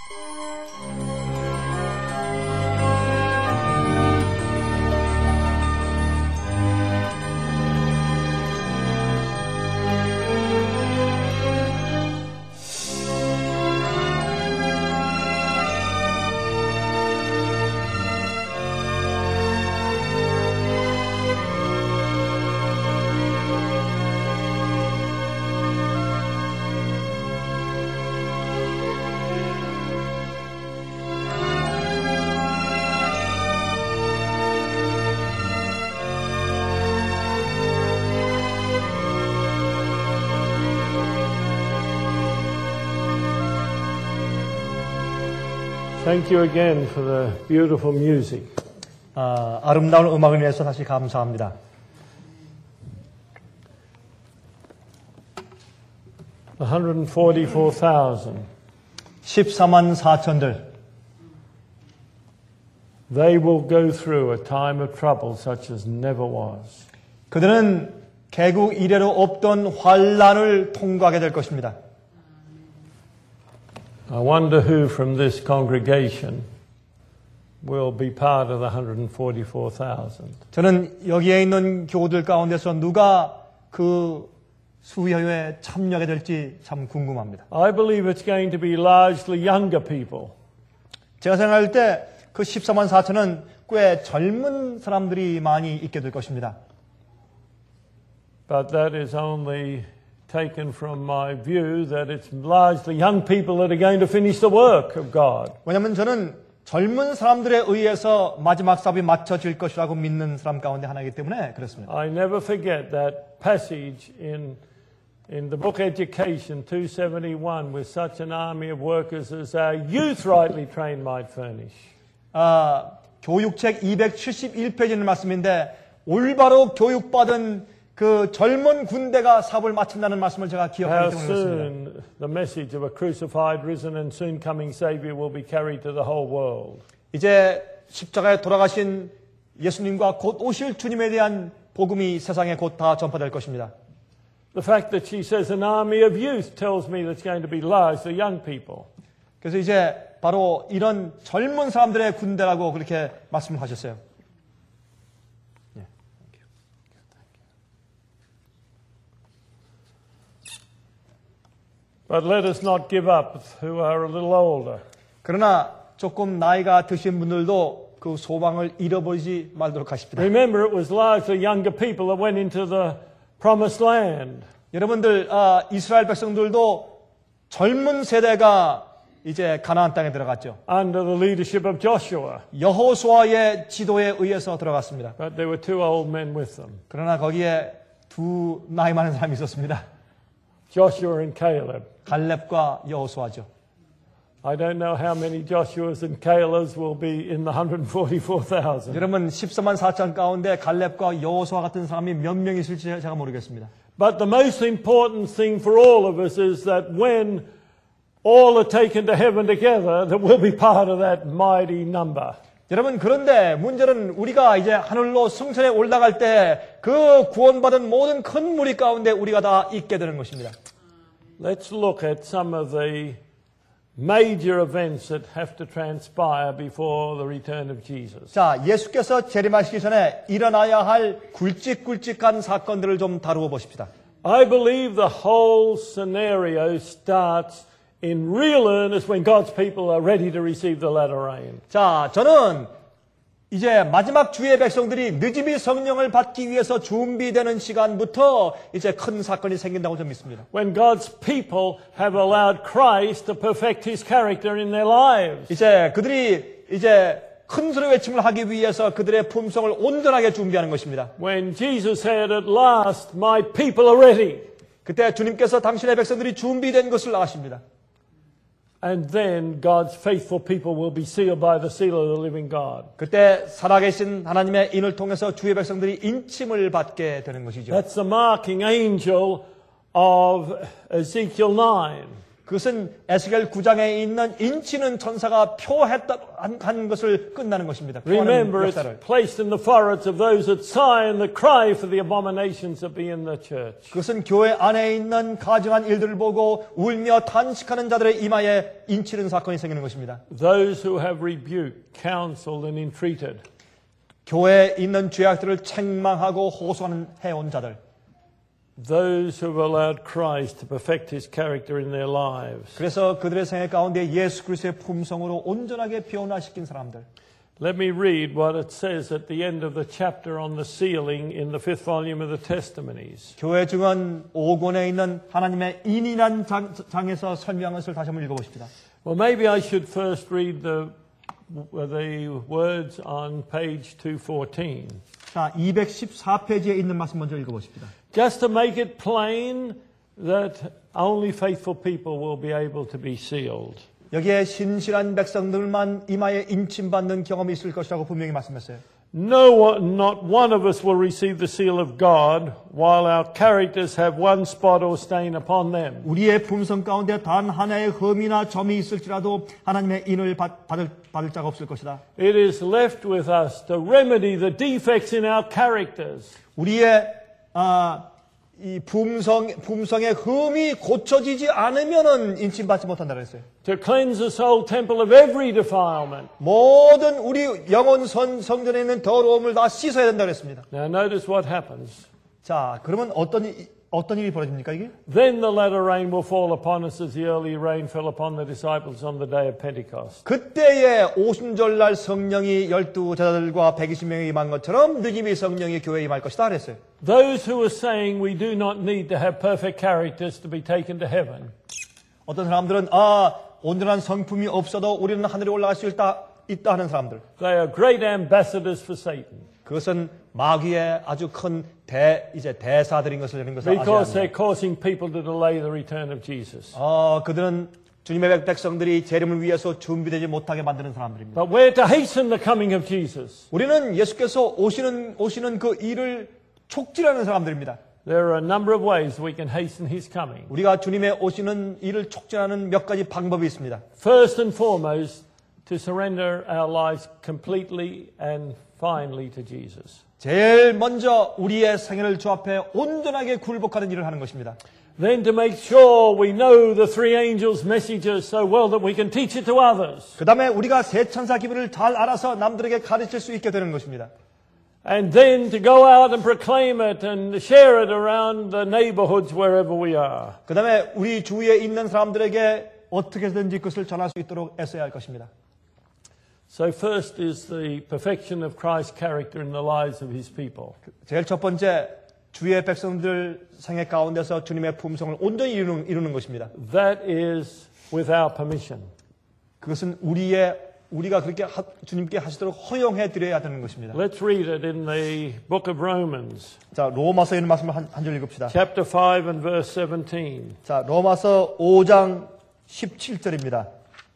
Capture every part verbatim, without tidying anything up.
Thank you again for the beautiful music. 아, 아름다운 음악을 위해서 다시 감사합니다. one hundred forty-four thousand. 십사만 사천들. They will go through a time of trouble such as never was. 그들은 개국 이래로 없던 환란을 통과하게 될 것입니다. I wonder who from this congregation will be part of the one hundred forty-four thousand. 저는 여기에 있는 교우들 가운데서 누가 그 수여에 참여하게 될지 참 궁금합니다. I believe it's going to be largely younger people. 제가 생각할 때 그 십사만 사천은 꽤 젊은 사람들이 많이 있게 될 것입니다. But that is only taken from my view that it's largely young people that are going to finish the work of God. 왜냐하면 저는 젊은 사람들에 의해서 마지막 사업이 맞춰질 것이라고 믿는 사람 가운데 하나이기 때문에 그렇습니다. I never forget that passage in in the book Education two seventy-one with such an army of workers as our youth rightly trained might furnish. 아, 교육책 이백칠십일 페이지의 말씀인데 올바로 교육받은 그 젊은 군대가 사업을 마친다는 말씀을 제가 기억하기 How 때문에 그렇습니다. soon the message of a crucified, risen and soon coming Savior will be carried to the whole world. 이제 십자가에 돌아가신 예수님과 곧 오실 주님에 대한 복음이 세상에 곧 다 전파될 것입니다. The fact that she says an army of youth tells me that's going to be largely young people. 그래서 이제 바로 이런 젊은 사람들의 군대라고 그렇게 말씀을 하셨어요. But let us not give up who are a little older. 그러나 조금 나이가 드신 분들도 그 소망을 잃어버리지 말도록 하십시다. Remember, it was largely younger people that went into the promised land. 여러분들 아, 이스라엘 백성들도 젊은 세대가 이제 가나안 땅에 들어갔죠. Under the leadership of Joshua. 여호수아의 지도에 의해서 들어갔습니다. But there were two old men with them. 그러나 거기에 두 나이 많은 사람이 있었습니다. Joshua and Caleb. 갈렙과 여호수아죠. I don't know how many Joshuas and Calebs will be in the one hundred forty-four thousand. 여러분 십사만 사천 가운데 갈렙과 여호수아 같은 사람이 몇 명 있을지 제가 모르겠습니다. But the most important thing for all of us is that when all are taken to heaven together, that we'll be part of that mighty number. 여러분 그런데 문제는 우리가 이제 하늘로 승천에 올라갈 때 그 구원받은 모든 큰 무리 가운데 우리가 다 있게 되는 것입니다. Let's look at some of the major events that have to transpire before the return of Jesus. 자, 예수께서 재림하시기 전에 일어나야 할 굵직굵직한 사건들을 좀 다루어 보십시다. I believe the whole scenario starts in real earnest when God's people are ready to receive the latter rain. 자, 저는 이제 마지막 주의 백성들이 늦음이 성령을 받기 위해서 준비되는 시간부터 이제 큰 사건이 생긴다고 좀 믿습니다. When God's people have allowed Christ to perfect His character in their lives. 이제 그들이 이제 큰 소리 외침을 하기 위해서 그들의 품성을 온전하게 준비하는 것입니다. When Jesus said, "At last, my people are ready." 그때 주님께서 당신의 백성들이 준비된 것을 아십니다. And then God's faithful people will be sealed by the seal of the living God. 그때 살아계신 하나님의 인을 통해서 주의 백성들이 인침을 받게 되는 것이죠. That's the marking angel of Ezekiel nine. 그것은 에스겔 구 장에 있는 인치는 천사가 표했다 한, 한 것을 끝나는 것입니다. Remember, it's placed in the foreheads of those that sigh and that cry for the abominations that be in the church. 그것은 교회 안에 있는 가증한 일들을 보고 울며 탄식하는 자들의 이마에 인치는 사건이 생기는 것입니다. Those who have rebuked, counseled, and entreated. 교회에 있는 죄악들을 책망하고 호소하는 해온 자들. Those who have allowed Christ to perfect His character in their lives. 그래서 그들의 생애 가운데 예수 그리스도의 품성으로 온전하게 변화시킨 사람들. Let me read what it says at the end of the chapter on the sealing in the fifth volume of the Testimonies. 교회 증언 오 권에 있는 하나님의 인이란 장, 장에서 설명한 것을 다시 한번 읽어보십시다. Well, maybe I should first read the the words on page two fourteen. 자, 이백십사 페이지에 있는 말씀 먼저 읽어보십시다. Just to make it plain that only faithful people will be able to be sealed. 여기에 신실한 백성들만 이마에 인침받는 경험이 있을 것이라고 분명히 말씀했어요. No one, not one of us will receive the seal of God while our characters have one spot or stain upon them. 우리의 품성 가운데 단 하나의 흠이나 점이 있을지라도 하나님의 인을 받, 받을, 받을 자가 없을 것이다. It is left with us to remedy the defects in our characters. 우리의 아, 이 품성, 품성의 흠이 고쳐지지 않으면은 인침받지 못한다 그랬어요. To cleanse the soul temple of every defilement. 모든 우리 영혼 선, 성전에 있는 더러움을 다 씻어야 된다 그랬습니다. Now notice what happens. 자, 그러면 어떤, 어떤 일이 벌어집니까, 이게? Then the latter rain will fall upon us as the early rain fell upon the disciples on the day of Pentecost. 그때에 오순절날 성령이 열두 제자들과 백이십 명이 임한 것처럼 느낌의 성령이 교회에 임할 것이다 그랬어요. Those who are saying we do not need to have perfect characters to be taken to heaven. 어떤 사람들은 아, 온전한 성품이 없어도 우리는 하늘에 올라갈 수 있다, 있다 하는 사람들. They are great ambassadors for Satan. 그것은 마귀의 아주 큰 대, 이제 대사들인 것을 이런 것을 Because 아시아는. they're causing people to delay the return of Jesus. 어, 그들은 주님의 백성들이 재림을 위해서 준비되지 못하게 만드는 사람들입니다. But we're to hasten the coming of Jesus. 우리는 예수께서 오시는 오시는 그 일을 촉진하는 사람들입니다. There are a number of ways we can hasten His coming. 우리가 주님의 오시는 일을 촉진하는 몇 가지 방법이 있습니다. First and foremost, to surrender our lives completely and finally to Jesus. 제일 먼저 우리의 생애를 주 앞에 온전하게 굴복하는 일을 하는 것입니다. Then to make sure we know the three angels' messages so well that we can teach it to others. 그 다음에 우리가 세 천사 기별을 잘 알아서 남들에게 가르칠 수 있게 되는 것입니다. And then to go out and proclaim it and share it around the neighborhoods wherever we are. 그 다음에 우리 주위에 있는 사람들에게 어떻게든지 그것을 전할 수 있도록 애써야 할 것입니다. So first is the perfection of Christ's character in the lives of His people. 제일 첫 번째, 주의 백성들 생애 가운데서 주님의 품성을 온전히 이루는, 이루는 것입니다. That is with our permission. 그것은 우리의 우리가 그렇게 하, 주님께 하시도록 허용해 드려야 되는 것입니다. Let's read it in the book of Romans. 자, 로마서에 있는 말씀을 한 절 읽읍시다. Chapter five and verse seventeen. 자, 로마서 오 장 십칠 절입니다.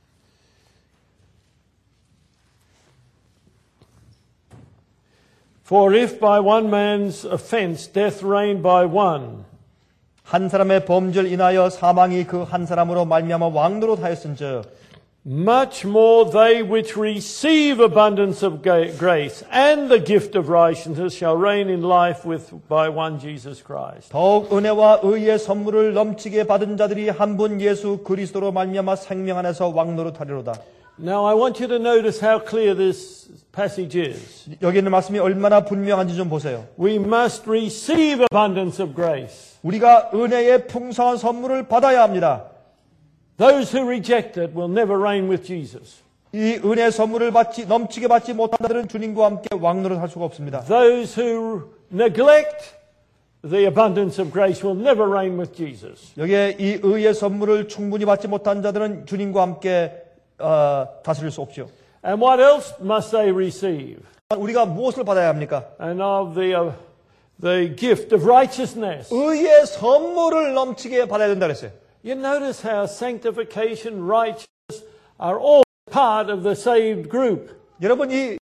For if by one man's offense death reigned by one, 한 사람의 범죄를 인하여 사망이 그 한 사람으로 말미암아 왕노릇 하였은즉 much more they which receive abundance of grace and the gift of righteousness shall reign in life with by one Jesus Christ. 더욱 은혜와 의의 선물을 넘치게 받은 자들이 한 분 예수 그리스도로 말미암아 생명 안에서 왕노릇 하리로다. Now I want you to notice how clear this passage is. 여기 있는 말씀이 얼마나 분명한지 좀 보세요. We must receive abundance of grace. 우리가 은혜의 풍성한 선물을 받아야 합니다. Those who reject it will never reign with Jesus. 이 은혜의 선물을 받지 넘치게 받지 못한 자들은 주님과 함께 왕노릇 할 수가 없습니다. Those who neglect the abundance of grace will never reign with Jesus. 여기에 이 의의 선물을 충분히 받지 못한 자들은 주님과 함께 어, 다스릴 수 없죠. And what else must they receive? 우리가 무엇을 받아야 합니까? And of the uh, the gift of righteousness. 의의 선물을 넘치게 받아야 된다 그랬어요. You notice how sanctification, righteousness are all part of the saved group. 여러분 이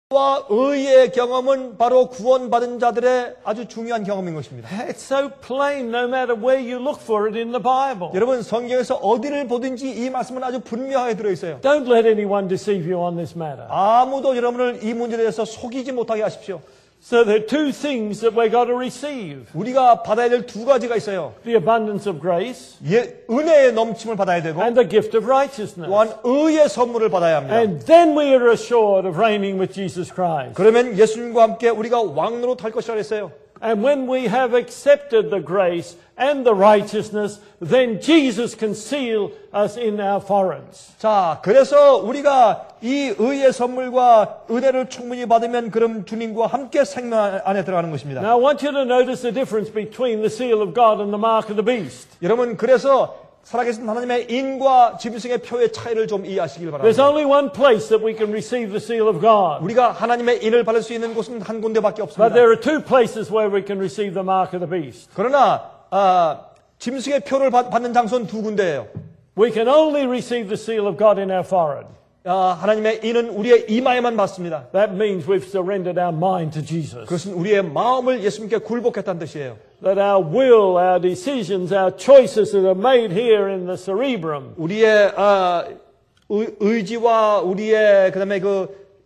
와 의의 경험은 바로 구원받은 자들의 아주 중요한 경험인 것입니다. It's so plain no matter where you look for it in the Bible. 여러분 성경에서 어디를 보든지 이 말씀은 아주 분명하게 들어있어요. Don't let anyone deceive you on this matter. 아무도 여러분을 이 문제에 대해서 속이지 못하게 하십시오. So there are two things that we've got to receive. 우리가 받아야 될 두 가지가 있어요. The abundance of grace 예, 은혜의 넘침을 받아야 되고 and the gift of righteousness. 또한 의의 선물을 받아야 합니다. And then we are assured of reigning with Jesus Christ. 그러면 예수님과 함께 우리가 왕노로 탈 것이라 했어요. And when we have accepted the grace and the righteousness, then Jesus can seal us in our foreheads. 자, 그래서 우리가 이 의의 선물과 은혜를 충분히 받으면 그럼 주님과 함께 생명 안에 들어가는 것입니다. Now I want you to notice the difference between the seal of God and the mark of the beast. 여러분, 그래서 살아계신 하나님의 인과 짐승의 표의 차이를 좀 이해하시길 There's 바랍니다. only one place that we can receive the seal of God. 우리가 하나님의 인을 받을 수 있는 곳은 한 군데밖에 But 없습니다. there are two places where we can receive the mark of the beast. 그러나 아, 짐승의 표를 받, 받는 장소는 두 군데예요. We can only receive the seal of God in our forehead. 아, 하나님의 인은 우리의 이마에만 받습니다. That means we've surrendered our mind to Jesus. 그것은 우리의 마음을 예수님께 굴복했다는 뜻이에요. That our will, our decisions, our choices that are made here in the cerebrum 우리의 아, 의, 의지와 우리의 그다음에 그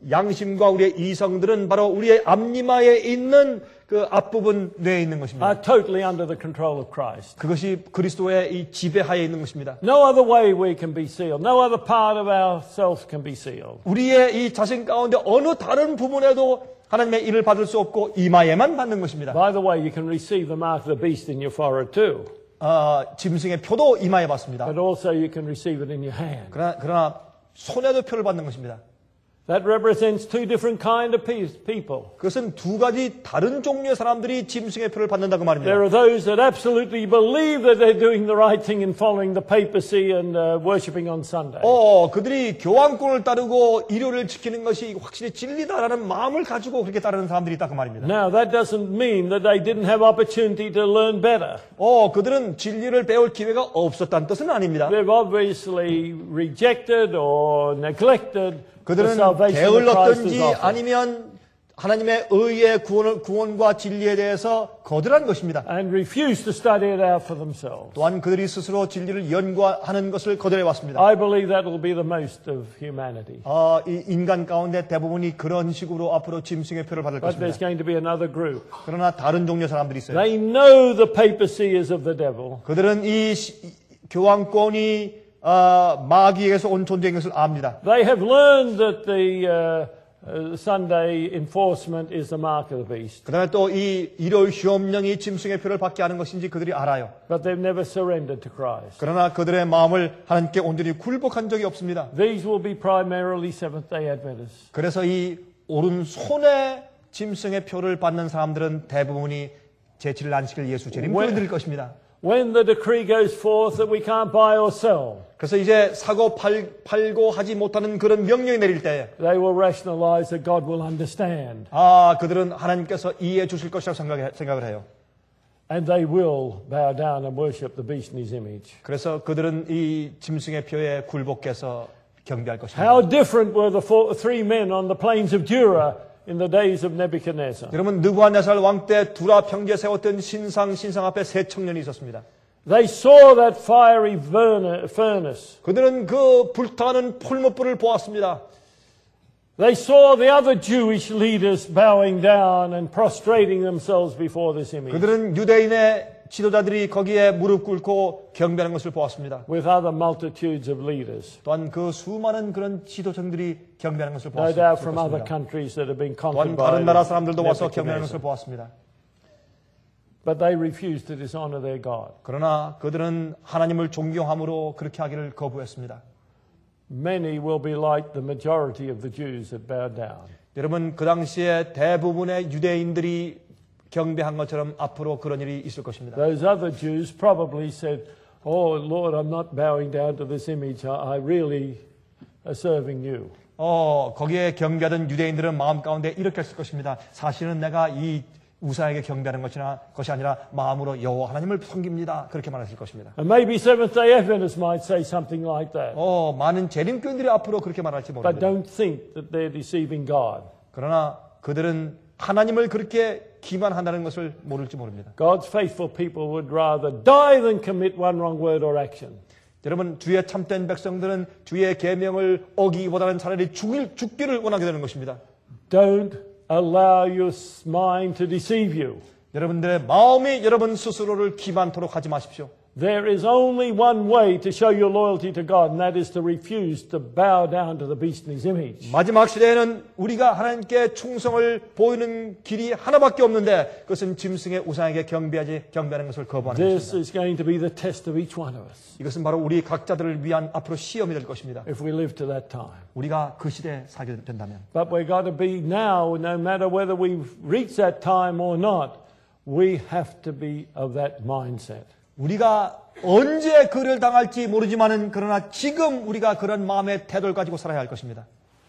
양심과 우리의 이성들은 바로 우리의 앞니마에 있는 그 앞부분 뇌에 있는 것입니다. are totally under the control of Christ. 그것이 그리스도의 이 지배하에 있는 것입니다. No other way we can be sealed. No other part of ourselves can be sealed. 우리의 이 자신 가운데 어느 다른 부분에도 하나님의 일을 받을 수 없고 이마에만 받는 것입니다. By the way, you can receive the mark of the beast in your forehead too. 아, 짐승의 표도 이마에 받습니다. But also you can receive it in your hand. 그러나, 그러나 손에도 표를 받는 것입니다. That represents two different kind of people. 그것은 두 가지 다른 종류의 사람들이 짐승의 표를 받는다고 말입니다. There are those that absolutely believe that they're doing the right thing in following the papacy and uh, worshipping on Sunday. 어, 그들이 교황권을 따르고 일요일을 지키는 것이 확실히 진리다라는 마음을 가지고 그렇게 따르는 사람들이 있다 그 말입니다. Now that doesn't mean that they didn't have opportunity to learn better. 어, 그들은 진리를 배울 기회가 없었다는 뜻은 아닙니다. They've obviously rejected or neglected 그들은 게을렀든지 아니면 하나님의 의의 구원을, 구원과 진리에 대해서 거절한 것입니다. And refused to study it out for themselves. 또한 그들이 스스로 진리를 연구하는 것을 거절해 왔습니다. I believe that will be the most of humanity. 아, 이 인간 가운데 대부분이 그런 식으로 앞으로 짐승의 표를 받을 But there's 것입니다. going to be another group. 그러나 다른 종류의 사람들이 있어요. They know the papacy is of the devil. 그들은 이 시, 교황권이 어, 마귀에게서 온 존재인 것을 압니다. They have learned that the uh, uh, Sunday enforcement is the mark of the beast. 그다음에 또 이 일요일 시험령이 짐승의 표를 받게 하는 것인지 그들이 알아요. But they've never surrendered to Christ. 그러나 그들의 마음을 하나님께 온전히 굴복한 적이 없습니다. These will be primarily Seventh-day Adventists. 그래서 이 오른손에 짐승의 표를 받는 사람들은 대부분이 제칠 안식일 예수 재림표를 드릴 것입니다. When the decree goes forth that we can't buy or sell, 그래서 이제 사고 팔, 팔고 하지 못하는 그런 명령이 내릴 때, they will rationalize that God will understand. 아, 그들은 하나님께서 이해해 주실 것이라고 생각해, 생각을 해요. And they will bow down and worship the beast in his image. 그래서 그들은 이 짐승의 표에 굴복해서 경배할 것입니다. How different were the four, three men on the plains of Dura in the days of Nebuchadnezzar. 여러분, 느부갓네살 왕 때 두라 평지에 세웠던 신상 신상 앞에 세 청년이 있었습니다. They saw that fiery furnace. 그들은 그 불타는 풀무불을 보았습니다. They saw the other Jewish leaders bowing down and prostrating themselves before this image. 그들은 유대인의 지도자들이 거기에 무릎 꿇고 경배하는 것을 보았습니다. With other multitudes of leaders. 또한 그 수많은 그런 지도자들이 경배하는 것을 No doubt 보았습니다. from other countries that have been conquered 또한 by 다른 나라 사람들도 와서 경배하는 Nebuchadnezzar. 것을 보았습니다. But they refused to dishonor their God. 그러나 그들은 하나님을 존경함으로 그렇게 하기를 거부했습니다. Many will be like the majority of the Jews that bowed down. 여러분, 그 당시에 대부분의 유대인들이 경배한 것처럼 앞으로 그런 일이 있을 것입니다. Those other Jews probably said, "Oh Lord, I'm not bowing down to this image. I really am serving you." 어, 거기에 경배하던 유대인들은 마음 가운데 이렇게 했을 것입니다. 사실은 내가 이 우상에게 경배하는 것이나 것이 아니라 마음으로 여호와 하나님을 섬깁니다. 그렇게 말했을 것입니다. And maybe Seventh-day Adventists might say something like that. 어, 많은 재림교인들이 앞으로 그렇게 말할지 But 모릅니다. don't think that they're deceiving God. 그러나 그들은 하나님을 그렇게 기만한다는 것을 모를지 모릅니다. God's faithful people would rather die than commit one wrong word or action. 여러분, 주의 참된 백성들은 주의 계명을 어기기보다는 차라리 죽일, 죽기를 원하게 되는 것입니다. Don't allow your mind to deceive you. 여러분들의 마음이 여러분 스스로를 기만토록 하지 마십시오. There is only one way to show your loyalty to God, and that is to refuse to bow down to the beast in his image. 마지막 시대에는 우리가 하나님께 충성을 보이는 길이 하나밖에 없는데 그것은 짐승의 우상에게 경배하지 경배하는 것을 거부하는 This 것입니다. is going to be the test of each one of us 이것은 바로 우리 각자들을 위한 앞으로 시험이 될 것입니다. if we live to that time. 우리가 그 시대에 살게 된다면. But we've got to be now, no matter whether we've reached that time or not, we have to be of that mindset. 우리가 언제 그를 당할지 모르지만은 그러나 지금 우리가 그런 마음의 태도를 가지고 살아야 할 것입니다.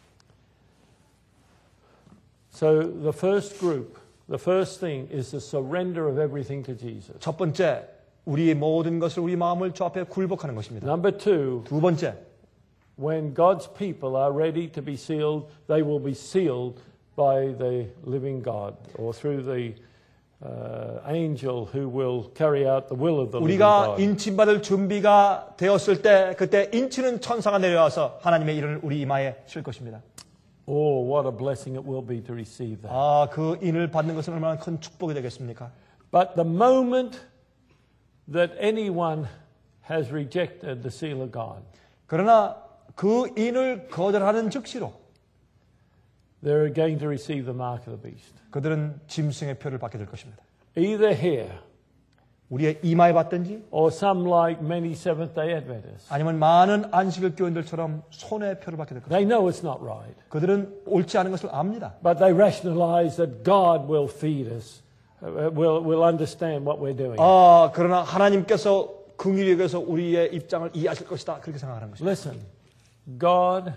So the first group, the first thing is the surrender of everything to Jesus. 첫 번째, 우리의 모든 것을 우리 마음을 주 앞에 굴복하는 것입니다. Number two, 두 번째, when God's people are ready to be sealed, they will be sealed by the living God or through the uh, angel who will carry out the will of the living 우리가 God. 인침받을 준비가 되었을 때 그때 인치는 천사가 내려와서 하나님의 일을 우리 이마에 실 것입니다. Oh, what a blessing it will be to receive that. 아, 그 인을 받는 것은 얼마나 큰 축복이 되겠습니까? But the moment that anyone has rejected the seal of God, 그러나 그 인을 거절하는 즉시로 they're going to receive the mark of the beast. 그들은 짐승의 표를 받게 될 것입니다. Either here 우리의 이마에 받든지 or some like many Seventh-day Adventists. 아니면 많은 안식일 교인들처럼 손의 표를 받게 될 것입니다. They know it's not right, 그들은 옳지 않은 것을 압니다. but they rationalize that God will feed us, uh, will, will understand what we're doing. 아, 그러나 하나님께서 긍휼히 여겨서 우리의 입장을 이해하실 것이다. 그렇게 생각하는 것입니다. Listen, God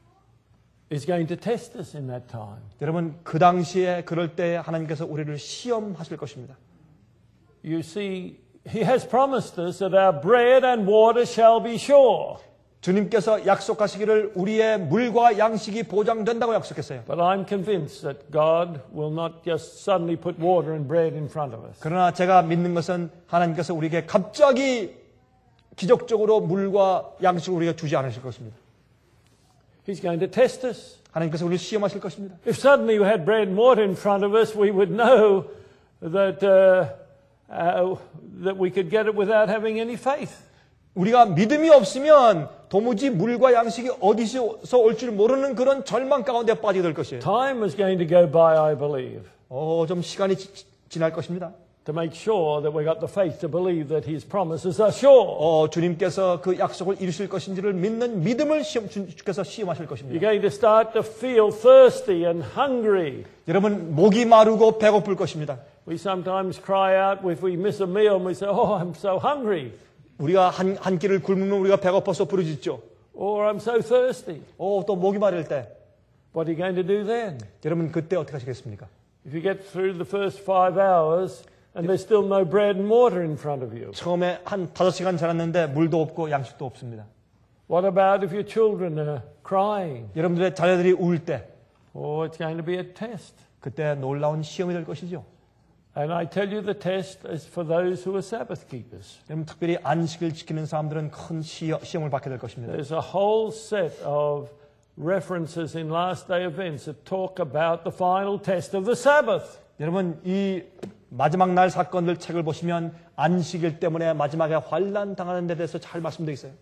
is going to test us in that time. 여러분, 그 당시에 그럴 때 하나님께서 우리를 시험하실 것입니다. You see, He has promised us that our bread and water shall be sure. 주님께서 약속하시기를 우리의 물과 양식이 보장된다고 약속했어요. But I'm convinced that God will not just suddenly put water and bread in front of us. 그러나 제가 믿는 것은 하나님께서 우리에게 갑자기 기적적으로 물과 양식을 우리에게 주지 않으실 것입니다. He's going to test us. 하나님께서 우리를 시험하실 것입니다. If suddenly we had bread and water in front of us, we would know that uh, uh, that we could get it without having any faith. 우리가 믿음이 없으면 도무지 물과 양식이 어디서 올 줄 모르는 그런 절망 가운데 빠지게 될 것이에요. Time is going to go by, I believe, 어, 좀 시간이 지, 지날 것입니다. to make sure that we got the faith to believe that His promises are sure. 어, 주님께서 그 약속을 이루실 것인지를 믿는 믿음을 시험, 주께서 시험하실 You're 것입니다. going to start to feel thirsty and hungry. 여러분, 목이 마르고 배고플 것입니다. We sometimes cry out if we miss a meal and we say, oh, I'm so hungry. 우리가 한, 한 끼를 굶으면 우리가 배고파서 부르짖죠. Or I'm so thirsty. 어, 또 목이 마를 때. What are you going to do then? 여러분, 그때 어떻게 하시겠습니까? If you get through the first five hours and there's still no bread and water in front of you. 처음에 한 다섯 시간 지났는데 물도 없고 양식도 없습니다. What about if your children are crying? 여러분들의 자녀들이 울 때. Oh, it's going to be a test. 그때 놀라운 시험이 될 것이죠. And I tell you the test is for those who are Sabbath keepers. 여러분, 특별히 안식을 지키는 사람들은 큰 시험, 시험을 받게 될 것입니다. There's a whole set of references in last day events that talk about the final test of the Sabbath. 여러분, 이 마지막 날 사건들 책을 보시면 안식일 때문에 마지막에 환난 당하는 데 대해서 잘 말씀되어 있어요.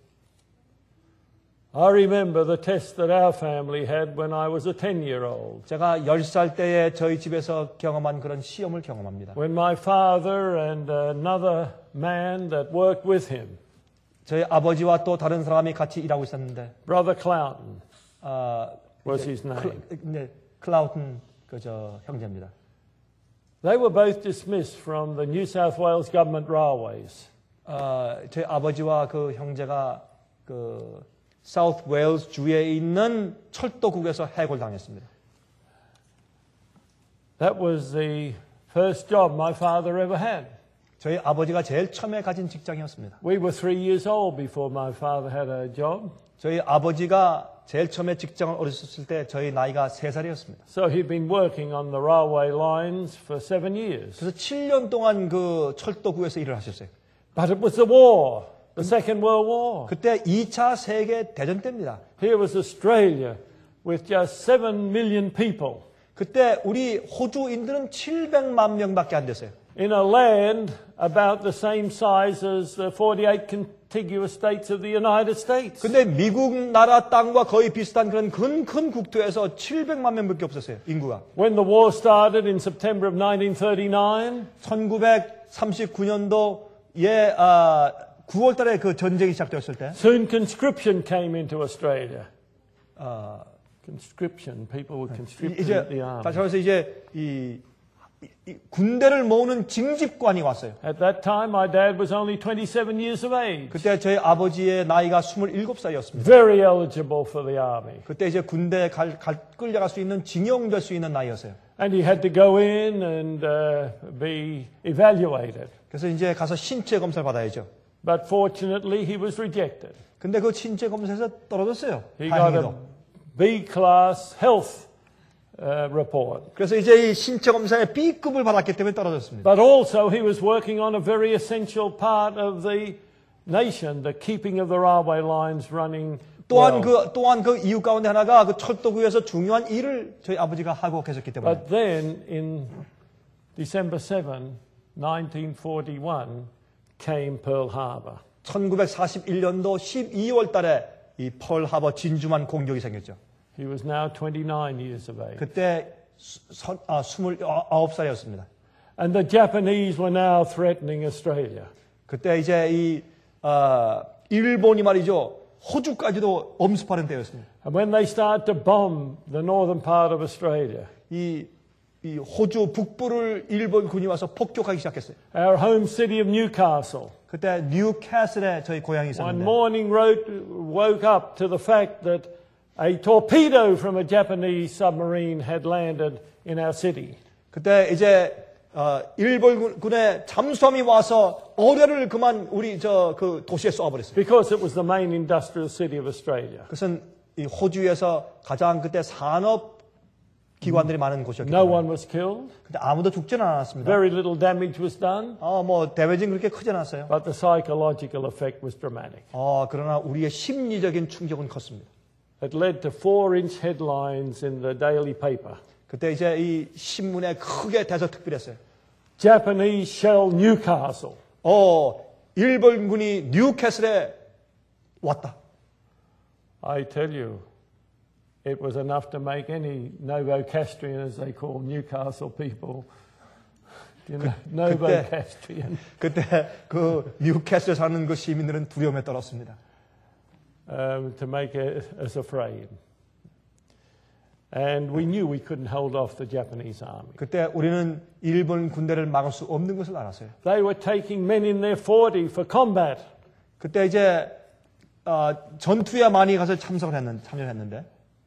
I remember the test that our family had when I was a ten-year-old. 제가 열 살 때에 저희 집에서 경험한 그런 시험을 경험합니다. When my father and another man that worked with him, 저희 아버지와 또 다른 사람이 같이 일하고 있었는데, Brother Cloughton 아, was his name. 클, 네, 클라우튼 그저 형제입니다. They were both dismissed from the New South Wales Government Railways. 아, 저희 아버지와 그 형제가 그 사우스 웨일스 주에 있는 철도국에서 해고당했습니다. That was the first job my father ever had. 저희 아버지가 제일 처음에 가진 직장이었습니다. We were three years old before my father had a job. 저희 아버지가 제일 처음에 직장을 얻으셨을 때 저희 나이가 세 살이었습니다. So he'd been working on the railway lines for seven years. 그래서 칠 년 동안 그 철도구에서 일을 하셨어요. But it was the war, the Second World War. 그때 이 차 세계 대전 때입니다. Here was Australia with just seven million people. 그때 우리 호주인들은 칠백만 명밖에 안 됐어요. In a land about the same size as the forty-eight contiguous states of the United States. 근데 미국 나라 땅과 거의 비슷한 그런 큰, 큰 국토에서 칠백만 명밖에 없었어요, 인구가. When the war started in September of nineteen thirty-nine, 천구백삼십구 년도에 아, 구월 달에 그 전쟁이 시작되었을 때 soon conscription came into Australia. 아, Conscription, people were conscripted 이제 into the army. 다시 말해서 이제 이, 이, 이 군대를 모으는 징집관이 왔어요. At that time, my dad was only twenty-seven years of age. 그때 저희 아버지의 나이가 스물일곱 살이었습니다. Very eligible for the army. 그때 이제 군대에 갈, 갈, 끌려갈 수 있는, 징용될 수 있는 나이였어요. And he had to go in and uh, be evaluated. 그래서 이제 가서 신체 검사를 받아야죠. But fortunately, he was rejected. 근데 그 신체 검사에서 떨어졌어요. He got a 다행히도. B-class health uh, report. 그래서 이제 이 신체 검사에 B급을 받았기 때문에 떨어졌습니다. But also, he was working on a very essential part of the nation, the keeping of the railway lines running. 또한 well. 그 또한 그 이유 가운데 하나가 그 철도구에서 중요한 일을 저희 아버지가 하고 계셨기 때문에. But then, in December seventh, nineteen forty-one, came Pearl Harbor. 천구백사십일 년도 십이월 달에 이 펄하버 진주만 공격이 생겼죠. He was now twenty-nine years of age. 그때 서, 아, 스물아홉 살이었습니다. And the Japanese were now threatening Australia. 그때 이제 이 아, 일본이 말이죠. 호주까지도 엄습하는 때였습니다. And when they started to bomb the northern part of Australia, 이, 이 호주 북부를 일본 군이 와서 폭격하기 시작했어요. our home city of Newcastle, 그때 뉴캐슬에 저희 고향이 one 있었는데 morning wrote, woke up to the fact that a torpedo from a Japanese submarine had landed in our city. 그때 이제 어, 일본군의 잠수함이 와서 어뢰를 그만 우리 저 그 도시에 쏘아버렸어요. Because it was the main industrial city of Australia. 그것은 이 호주에서 가장 그때 산업 기관들이 많은 곳이었기 No 때문에. one was killed. 근데 아무도 죽지는 않았습니다. Very little damage was done. 어, 뭐 대외적인 그렇게 크지 않았어요. But the psychological effect was dramatic. 어, 그러나 우리의 심리적인 충격은 컸습니다. It led to four-inch headlines in the daily paper. 그때 이제 이 신문에 크게 대서특필했어요. Japanese shell Newcastle. 어, 일본군이 뉴캐슬에 왔다. I tell you, it was enough to make any Novocastrian, as they call Newcastle people, you know, Novocastrian, 그때 그 뉴캐슬에 사는 그 시민들은 두려움에 떨었습니다. um, to make us afraid. And we knew we couldn't hold off the Japanese army. 그때 우리는 일본 군대를 막을 수 없는 것을 알았어요. They were taking men in their forty for combat. 그때 이제 어, 전투에 많이 가서 참석을 했는 참여했는데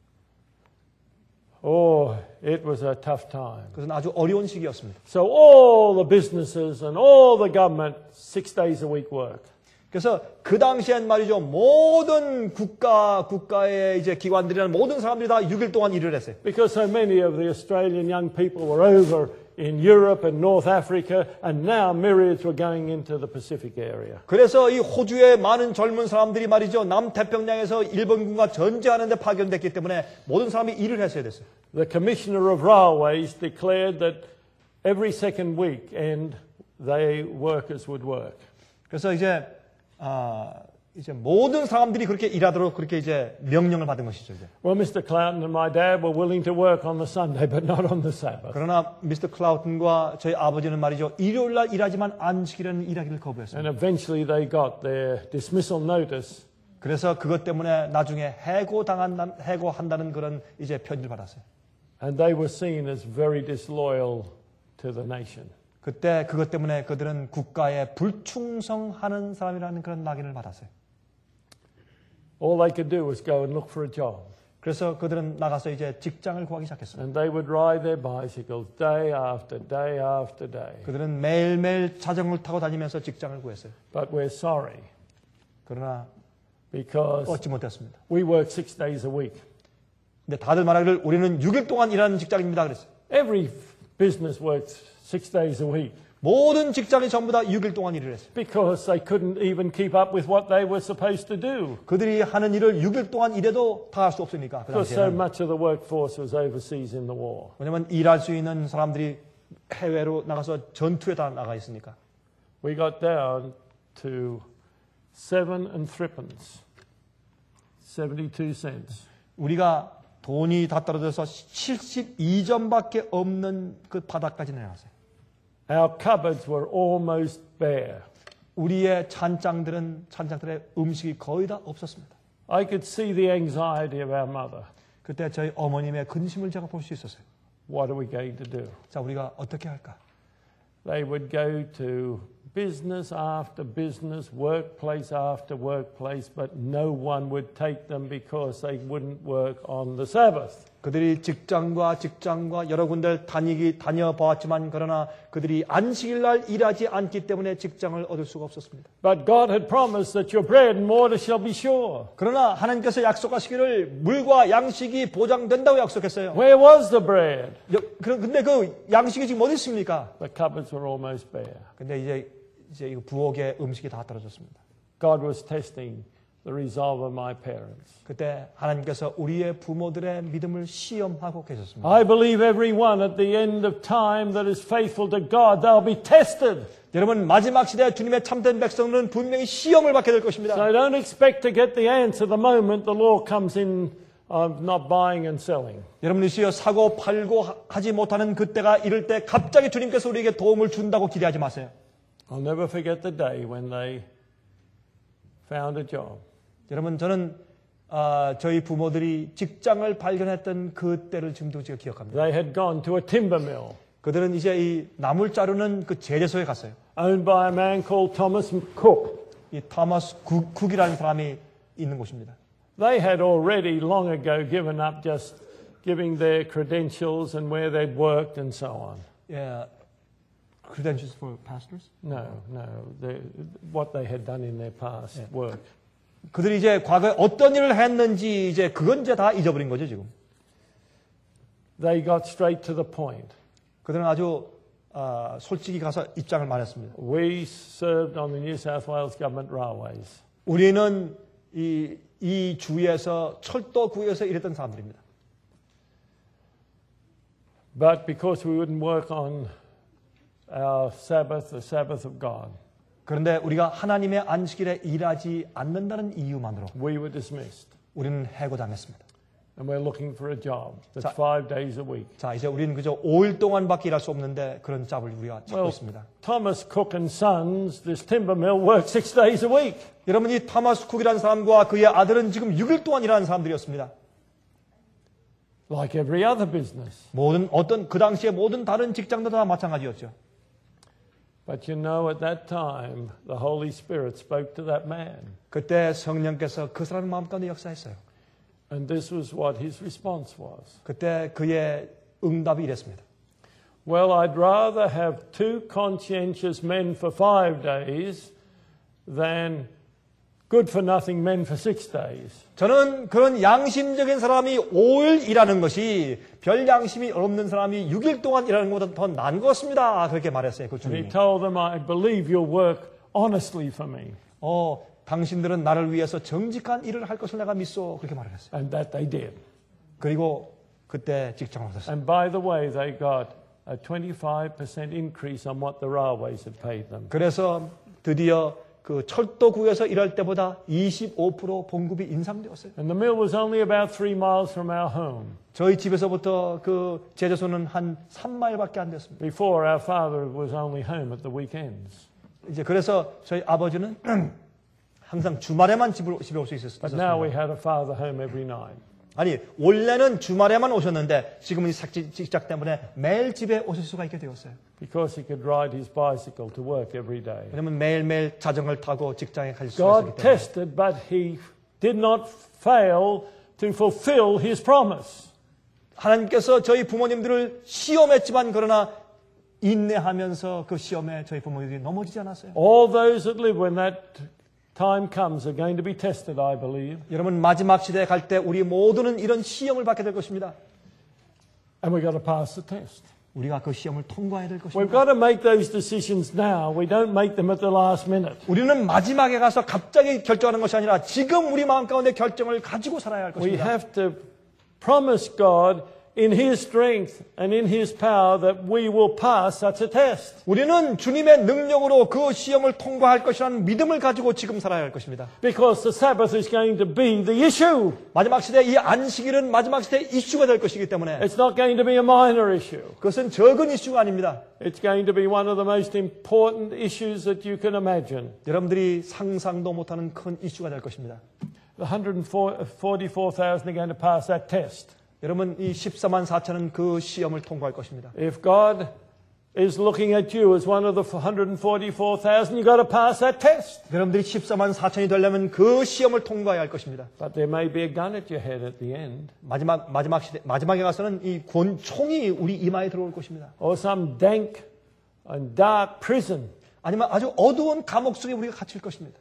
Oh, it was a tough time. 그것은 아주 어려운 시기였습니다. So all the businesses and all the government, six days a week work. 그래서 그 당시엔 말이죠. 모든 국가, 국가의 이제 기관들이나 모든 사람들이 다 육 일 동안 일을 했어요. Because so many of the Australian young people were over in Europe and North Africa, and now myriads were going into the Pacific area. 그래서 이 호주의 많은 젊은 사람들이 말이죠. 남태평양에서 일본군과 전쟁하는데 파견됐기 때문에 모든 사람이 일을 했어야 됐어요. The Commissioner of Railways declared that every second weekend they workers would work. 그래서 이제 아, 이제 모든 사람들이 그렇게 일하도록 그렇게 이제 명령을 받은 것이죠. 이제. Well, Mister Cloughton and my dad were willing to work on the Sunday, but not on the Sabbath. 그러나 미스터 클라우튼과 저희 아버지는 말이죠. 일요일 날 일하지만 안식일에는 일하기를 거부했어요. And eventually they got their dismissal notice. 그래서 그것 때문에 나중에 해고당한 해고한다는 그런 이제 편지를 받았어요. And they were seen as very disloyal to the nation. 그때 그것 때문에 그들은 국가에 불충성하는 사람이라는 그런 낙인을 받았어요. All they could do was go and look for a job. 그래서 그들은 나가서 이제 직장을 구하기 시작했습니다. And they would ride their bicycles day after day after day. 그들은 매일매일 자전거를 타고 다니면서 직장을 구했어요. But we're sorry 그러나 because 얻지 못했습니다. we work six days a week. 근데 다들 말하기를 우리는 육 일 동안 일하는 직장입니다. 그랬어요. Every business works six days a week. 모든 직장이 전부 다 육 일 동안 일을 했어요. Because they couldn't even keep up with what they were supposed to do. 그들이 하는 일을 육 일 동안 일해도 다 할 수 없으니까. 그 Because so 당시에는. much of the workforce was overseas in the war. 왜냐하면 일할 수 있는 사람들이 해외로 나가서 전투에 다 나가 있으니까. We got down to seven and threepence, seventy-two cents. 우리가 돈이 다 떨어져서 칠십이 점밖에 없는 그 바닥까지 내려갔어요. Our cupboards were almost bare. 우리의 찬장들은 찬장들의 음식이 거의 다 없었습니다. I could see the anxiety of our mother. 그때 저희 어머님의 근심을 제가 볼 수 있었어요. What are we going to do? 자, 우리가 어떻게 할까? They would go to business after business, workplace after workplace, but no one would take them because they wouldn't work on the Sabbath. 그들이 직장과 직장과 여러 군데를 다니기 다녀보았지만 그러나 그들이 안식일 날 일하지 않기 때문에 직장을 얻을 수가 없었습니다. But God had promised that your bread and water shall be sure. 그러나 하나님께서 약속하시기를 물과 양식이 보장된다고 약속했어요. Where was the bread? 근데 그 양식이 지금 어디 있습니까? The cupboards were almost bare. 근데 이제 이제 이 부엌에 음식이 다 떨어졌습니다. God was testing the resolve of my parents. 그때 하나님께서 우리의 부모들의 믿음을 시험하고 계셨습니다. I believe everyone at the end of time that is faithful to God, they'll be tested. 여러분 마지막 시대 주님의 참된 백성들은 분명히 시험을 받게 될 것입니다. So don't expect to get the answer the moment the law comes in of not buying and selling. 여러분이 사고 팔고 하지 못하는 그때가 이럴 때 갑자기 주님께서 우리에게 도움을 준다고 기대하지 마세요. I'll never forget the day when they found a job. 여러분 저는 어, 저희 부모들이 직장을 발견했던 그 때를 지금도 제가 기억합니다. They had gone to a timber mill 그들은 이제 이 나물 자루는 그 제재소에 갔어요. owned by a man called Thomas Cook. 이 토마스 쿡, 쿡이라는 사람이 있는 곳입니다. They had already long ago given up just giving their credentials and where they'd worked and so on. 예, credentials for pastors? No, no, the, what they had done in their past Yeah. work. 그들이 이제 과거에 어떤 일을 했는지 이제 그건 이제 다 잊어버린 거죠 지금. They got straight to the point. 그들은 아주 어, 솔직히 가서 입장을 말했습니다. We served on the New South Wales Government Railways. 우리는 이, 이 주에서 철도구에서 일했던 사람들입니다. But because we wouldn't work on our Sabbath, the Sabbath of God, 그런데 우리가 하나님의 안식일에 일하지 않는다는 이유만으로 we were dismissed. 우리는 해고당했습니다. And we're looking for a job that's 자, five days a week. 자, 이제 우리는 그저 오 일 동안밖에 일할 수 없는데 그런 잡을 우리가 찾고 Well, 있습니다. Thomas Cook and Sons, this timber mill, worked six days a week. 여러분 이 토마스 쿡이라는 사람과 그의 아들은 지금 육 일 동안 일하는 사람들이었습니다. Like every other business. 모든 어떤 그 당시에 모든 다른 직장도 다 마찬가지였죠. But you know, at that time, the Holy Spirit spoke to that man. 그때 성령께서 그 사람 마음 가운데 역사했어요. And this was what his response was. 그때 그의 응답이 이랬습니다. Well, I'd rather have two conscientious men for five days than good for nothing men for six days. 저는 그런 양심적인 사람이 오 일 일하는 것이 별 양심이 없는 사람이 육 일 동안 일하는 것보다 더 나은 것 같습니다. 그렇게 말했어요. 그 And he 주님이. told them, I believe you'll work honestly for me. 어, 당신들은 나를 위해서 정직한 일을 할 것을 내가 믿소. 그렇게 말을 했어요. And that they did. 그리고 그때 직장을 얻었어요. And by the way, they got a twenty-five percent increase on what the railways had paid them. 그래서 드디어 그 철도구에서 일할 때보다 이십오 퍼센트 봉급이 인상되었어요. And the mill was only about three miles from our home. 저희 집에서부터 그 제재소는 한 삼 마일밖에 안 됐습니다. Before, our father was only home at the weekends. 이제 그래서 저희 아버지는 항상 주말에만 집을, 집에 올 수 But now we 있었습니다. had a father home every night. 아니 원래는 주말에만 오셨는데 지금은 이 직장 때문에 매일 집에 오실 수가 있게 되었어요. Because he could ride his bicycle to work every day. 왜냐하면 매일매일 자전거를 타고 직장에 갈 수가 God 있었기 때문에. tested, but he did not fail to fulfill His promise. 하나님께서 저희 부모님들을 시험했지만 그러나 인내하면서 그 시험에 저희 부모님들이 넘어지지 않았어요. All those that live when that time comes are going to be tested, I believe. 여러분 마지막 시대에 갈 때 우리 모두는 이런 시험을 받게 될 것입니다. And we've got to pass the test. 우리가 그 시험을 통과해야 될 We've 것입니다. got to make those decisions now. We don't make them at the last minute. 우리는 마지막에 가서 갑자기 결정하는 것이 아니라 지금 우리 마음 가운데 결정을 가지고 살아야 할 We 것입니다. have to promise God in His strength and in His power that we will pass such a test. 우리는 주님의 능력으로 그 시험을 통과할 것이라는 믿음을 가지고 지금 살아야 할 것입니다. Because the Sabbath is going to be the issue. 마지막 시대 이 안식일은 마지막 시대 이슈가 될 것이기 때문에 It's not going to be a minor issue. 그것은 적은 이슈가 아닙니다. It's going to be one of the most important issues that you can imagine. 여러분들이 상상도 못하는 큰 이슈가 될 것입니다. The one hundred forty-four thousand are going to pass that test. 여러분 이 십사만 사천은 그 시험을 통과할 것입니다. If God is looking at you as one of the one hundred forty-four thousand, you've got to pass that test. 여러분들이 십사만 사천이 되려면 그 시험을 통과해야 할 것입니다. But there may be a gun at your head at the end. 마지막 마지막 시대 마지막에 가서는 이 권총이 우리 이마에 들어올 것입니다. Or some dank and dark prison. 아니면 아주 어두운 감옥 속에 우리가 갇힐 것입니다.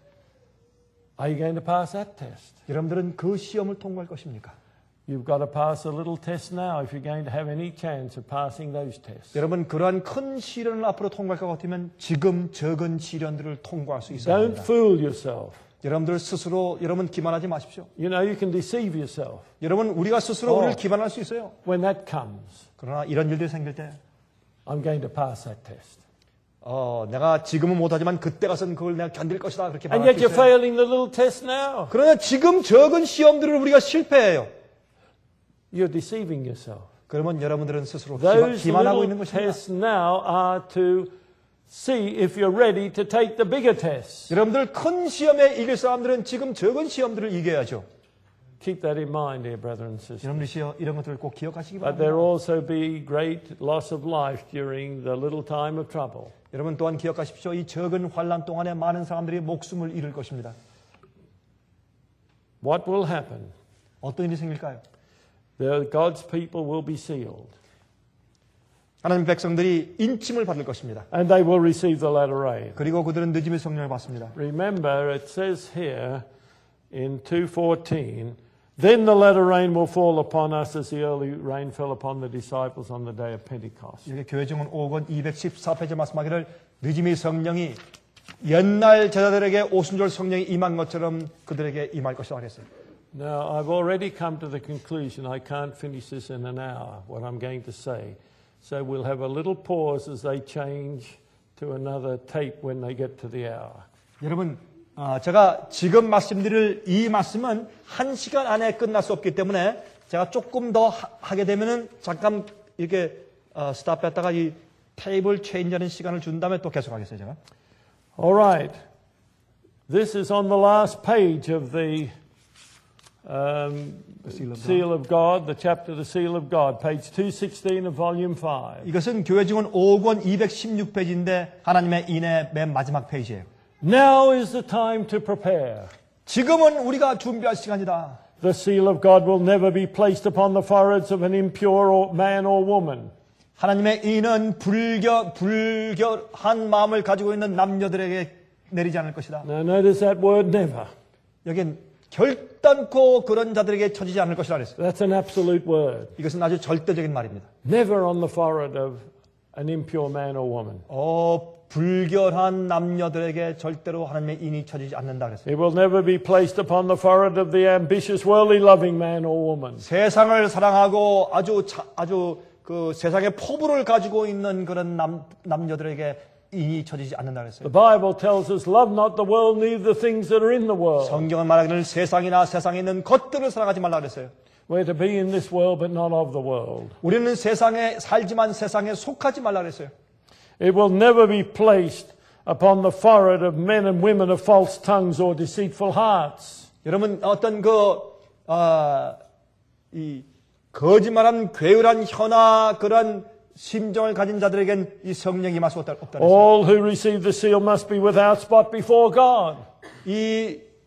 Are you going to pass that test? 여러분들은 그 시험을 통과할 것입니까? You've got to pass a little test now if you're going to have any chance of passing those tests. 여러분 그러한 큰 시련을 앞으로 통과할 것 같으면 지금 적은 시련들을 통과할 수 있어야 Don't 합니다. fool yourself. 여러분들 스스로 여러분 기만하지 마십시오. You know, you can deceive yourself 여러분 우리가 스스로 어. 우리를 기만할 수 있어요. when that comes. 그러나 이런 일들이 생길 때 I'm going to pass that test. 어, 내가 지금은 못하지만 그때 가서는 그걸 내가 견딜 것이다 그렇게 And 말할 yet 수 you're 있어요. failing the little test now. 그러나 지금 적은 시험들을 우리가 실패해요. You're deceiving yourself. 그러면 여러분들은 스스로 기만, Those 기만하고 있는 little 것입니다. tests now are to see if you're ready to take the bigger tests. 여러분들 큰 시험에 이길 사람들은 지금 적은 시험들을 이겨야죠. Keep that in mind, dear brother and sister. 여러분들 시험, 이런 것들을 꼭 기억하시기 But 바랍니다. there also be great loss of life during the little time of trouble. 여러분 또한 기억하십시오. 이 적은 환란 동안에 많은 사람들이 목숨을 잃을 것입니다. What will happen? 어떤 일이 생길까요? The, God's people will be sealed. 하나님 백성들이 인침을 받을 것입니다. And they will receive the latter rain. 그리고 그들은 늦음의 성령을 받습니다. Remember, it says here in two fourteen, then the latter rain will fall upon us as the early rain fell upon the disciples on the day of Pentecost. 이게 교회증은 오 권 이백십사 페이지에 말씀하기를 늦음의 성령이 옛날 제자들에게 오순절 성령이 임한 것처럼 그들에게 임할 것이라고 그랬어요. Now, I've already come to the conclusion I can't finish this in an hour, what I'm going to say. So we'll have a little pause as they change to another tape when they get to the hour. 여러분, 아, 제가 지금 말씀드릴 이 말씀은 한 시간 안에 끝날 수 없기 때문에 제가 조금 더 하, 하게 되면은 잠깐 이렇게 어, 스탑했다가 이 테이블 체인지하는 시간을 준 다음에 또 계속하겠어요, 제가. All right. This is on the last page of the um, The seal of Seal of God, the chapter The Seal of God, page two sixteen of volume five. 이것은 교회증은 오 권 이백십육 페이지인데 하나님의 인의 맨 마지막 페이지예요. Now is the time to prepare. 지금은 우리가 준비할 시간이다. The seal of God will never be placed upon the foreheads of an impure or man or woman. 하나님의 인은 불결, 불결한 마음을 가지고 있는 남녀들에게 내리지 않을 것이다. Now notice that word never. 여긴 결단코 그런 자들에게 처지지 않을 것이라 그랬어요. That's an absolute word. 이것은 아주 절대적인 말입니다. Never on the forehead of an impure man or woman. 어, 불결한 남녀들에게 절대로 하나님의 인이 처지지 않는다 그랬어요. It will never be placed upon the forehead of the ambitious, worldly loving man or woman. 세상을 사랑하고 아주 자, 아주 그 세상의 포부를 가지고 있는 그런 남 남녀들에게 인이 처지지 않는다 그랬어요. The Bible tells us, love not the world, neither the things that are in the world. 성경은 말하기를 세상이나 세상에 있는 것들을 사랑하지 말라 그랬어요. We're to be in this world, but not of the world. 우리는 세상에 살지만 세상에 속하지 말라 그랬어요. It will never be placed upon the forehead of men and women of false tongues or deceitful hearts. 여러분 어떤 그 아, 이 거짓말한 괴울한 혀나 그런 심정을 가진 자들에겐 이 성령이 임할 수 없다 없다 그랬어요. All who receive the seal must be without spot before God. 이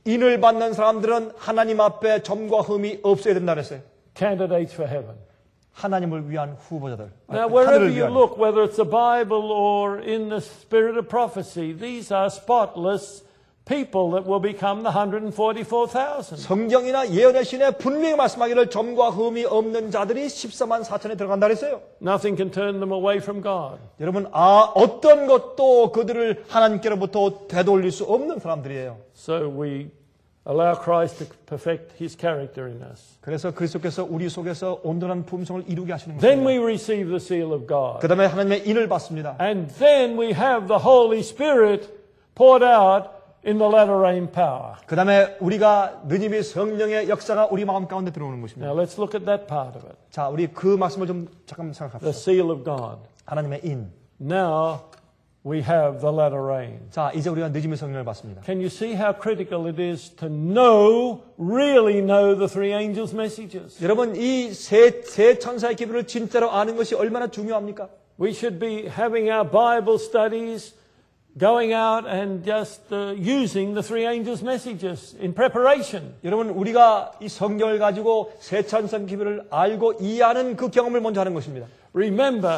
인을 받는 사람들은 하나님 앞에 점과 흠이 없어야 된다 그랬어요. Candidates for heaven. 하나님을 위한 후보자들. Now, 아니, wherever 하늘을 you 위한. look, whether it's the Bible or in the spirit of prophecy, these are spotless people that will become the one hundred forty-four thousand. 성경이나 예언의 신에 분명히 말씀하기를 점과 흠이 없는 자들이 십사만 사천에 들어간다 그랬어요. Nothing can turn them away from God. 여러분, 아, 어떤 것도 그들을 하나님께로부터 되돌릴 수 없는 사람들이에요. So we allow Christ to perfect his character in us. 그래서 그리스도께서 우리 속에서 온전한 품성을 이루게 하시는 Then 것입니다. we receive the seal of God. 그 다음에 하나님의 인을 받습니다. And then we have the Holy Spirit poured out in the latter rain power. 그 다음에 우리가 느님의 성령의 역사가 우리 마음 가운데 들어오는 것입니다. Now let's look at that part of it. 자, 우리 그 말씀을 좀 잠깐 The 생각합시다. seal of God. 하나님의 인. Now we have the latter rain. 자, 이제 우리가 느님의 성령을 받습니다. Can you see how critical it is to know, really know the three angels' messages? 여러분, 이 세, 세 천사의 기별을 진짜로 아는 것이 얼마나 중요합니까? We should be having our Bible studies, going out and just uh, using the three angels' messages in preparation. 여러분, 우리가 이 성경을 가지고 세 천사의 기별을 알고 이해하는 그 경험을 먼저 하는 것입니다. Remember,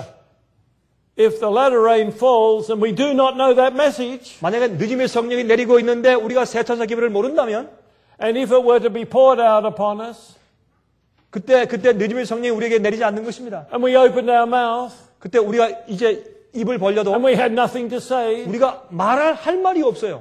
if the latter rain falls and we do not know that message, 만약에 느님의 성령이 내리고 있는데 우리가 세 천사의 기별을 모른다면 and if it were to be poured out upon us, 그때 그때 느님의 성령이 우리에게 내리지 않는 것입니다. and we opened our mouth, 그때 우리가 이제 입을 벌려도 and we had nothing to say, 우리가 말할 할 말이 없어요.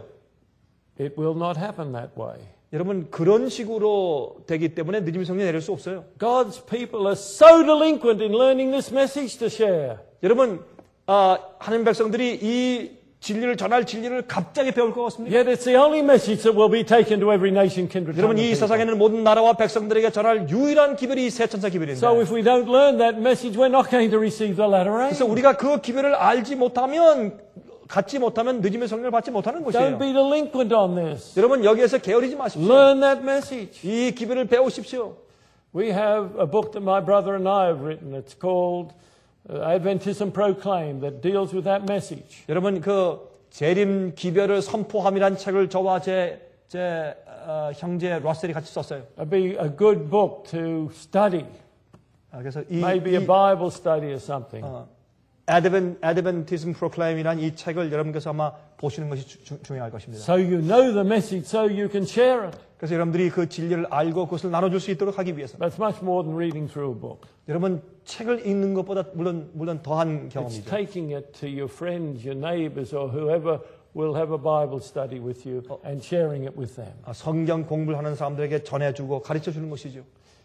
it will not happen that way. 여러분, 그런 식으로 되기 때문에 느님의 성령이 내릴 수 없어요. God's people are so delinquent in learning this message to share. 여러분, 아, 하나님 백성들이 이 진리를 전할 진리를 갑자기 배울 것 같습니다. Yet it's the only message that will be taken to every nation, kindred, 여러분, tongue, 이 and people. 세상에는 모든 나라와 백성들에게 전할 유일한 기별이 이 세 천사 기별인데. So if we don't learn that message, we're not going to receive the latter rain. 그래서 우리가 그 기별을 알지 못하면, 갖지 못하면 느님의 성령을 받지 못하는 Don't 것이에요. be delinquent on this. 여러분, 여기에서 게으르지 마십시오. Learn that message. 이 기별을 배우십시오. We have a book that my brother and I have written. It's called uh, Adventism Proclaimed, that deals with that message. 여러분, 그 재림 기별을 선포함이란 책을 저와 제, 제 어, 형제 러셀이 같이 썼어요. It'd be a good book to study. 아, 그래서 이, Maybe 이 a Bible study or something. 어, Advent, Adventism Proclaim이란 이 책을 여러분께서 아마 보시는 것이 주, 주, 중요할 것입니다. So you know the message so you can share it. 그래서 여러분들이 그 진리를 알고 그것을 나눠줄 수 있도록 하기 위해서. That's much more than reading through a book. 여러분, 책을 읽는 것보다 물론, 물론 더한 It's 경험이죠. taking it to your friends, your neighbors, or whoever will have a Bible study with you and sharing it with them. 아, 성경 공부를 하는 사람들에게 전해주고 가르쳐주는 것이죠.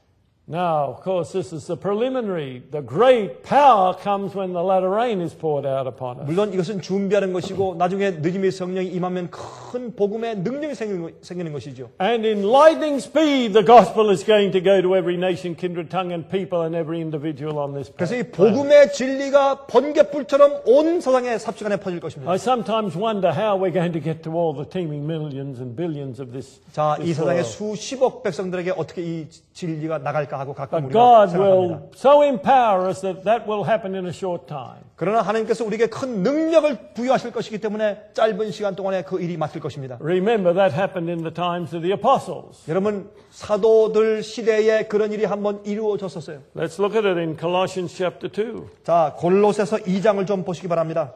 Now, of course, this is the preliminary. The great power comes when the latter rain is poured out upon us. 물론 이것은 준비하는 것이고 나중에 느님의 성령이 임하면 큰 복음의 능력이 생기는, 생기는 것이죠. And in lightning speed, the gospel is going to go to every nation, kindred, tongue, and people, and every individual on this 그래서 이 planet. 복음의 진리가 번개불처럼 온 세상에 삽시간에 퍼질 것입니다. I sometimes wonder how we're going to get to all the teeming millions and billions of this. 자, 이 this 세상의 world. 수십억 백성들에게 어떻게 이 진리가 나갈까 하고 가끔 But 우리가 God 생각합니다. will so empower us that that will happen in a short time. 그러나 하나님께서 우리에게 큰 능력을 부여하실 것이기 때문에 짧은 시간 동안에 그 일이 맡길 것입니다. Remember that happened in the times of the apostles. 여러분, 사도들 시대에 그런 일이 한번 이루어졌었어요. Let's look at it in Colossians chapter two. 자, 골로새서 이 장을 좀 보시기 바랍니다.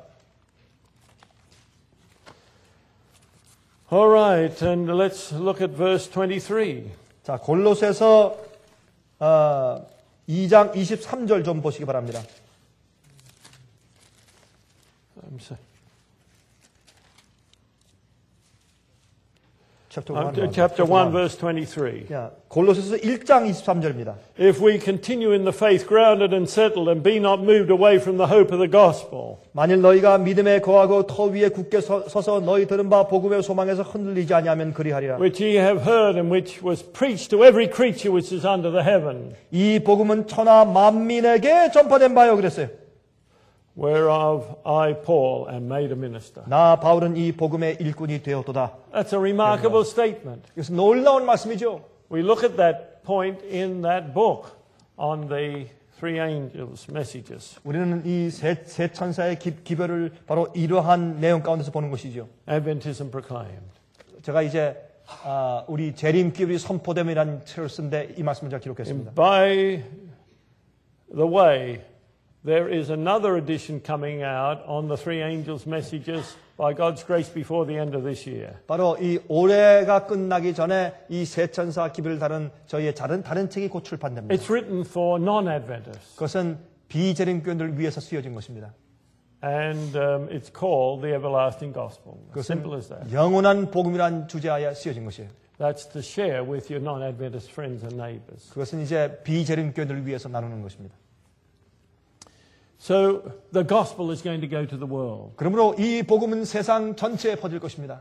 All right, and let's look at verse twenty-three. 자, 골로새서 어, 이 장 이십삼 절 좀 보시기 바랍니다. I'm sorry. Chapter Uh, one, chapter one, verse twenty-three. 야, 골로새서 일 장 이십삼 절입니다. If we continue in the faith, grounded and settled, and be not moved away from the hope of the gospel. 만일 너희가 믿음에 거하고 터 위에 굳게 서, 서서 너희 들은 바 복음의 소망에서 흔들리지 아니하면 그리하리라. Which ye have heard, and which was preached to every creature which is under the heaven, 이 복음은 천하 만민에게 전파된 바요 그랬어요. whereof I, Paul, am made a minister. 나 바울은 이 복음의 일꾼이 되었도다. That's a remarkable statement. 이것은 놀라운 말씀이죠. We look at that point in that book on the three angels' messages. 우리는 이 세, 세 천사의 기, 기별을 바로 이러한 내용 가운데서 보는 것이죠. Adventism proclaimed. 제가 이제 아, 우리 재림기율이 선포됨이라는 책을 쓴데 이 말씀을 제가 기록했습니다. And by the way, there is another edition coming out on the three angels' messages by God's grace before the end of this year. 바로 이 올해가 끝나기 전에 이 세 천사 기별을 다룬 저희의 다른 다른 책이 곧 출판됩니다. It's written for non-Adventists. 그것은 비재림교인들을 위해서 쓰여진 것입니다. And um, it's called the Everlasting Gospel. As simple as that. 영원한 복음이란 주제하에 쓰여진 것이에요. That's to share with your non-Adventist friends and neighbors. 그것은 이제 비재림교인들을 위해서 나누는 것입니다. So the gospel is going to go to the world. 그러므로 이 복음은 세상 전체에 퍼질 것입니다.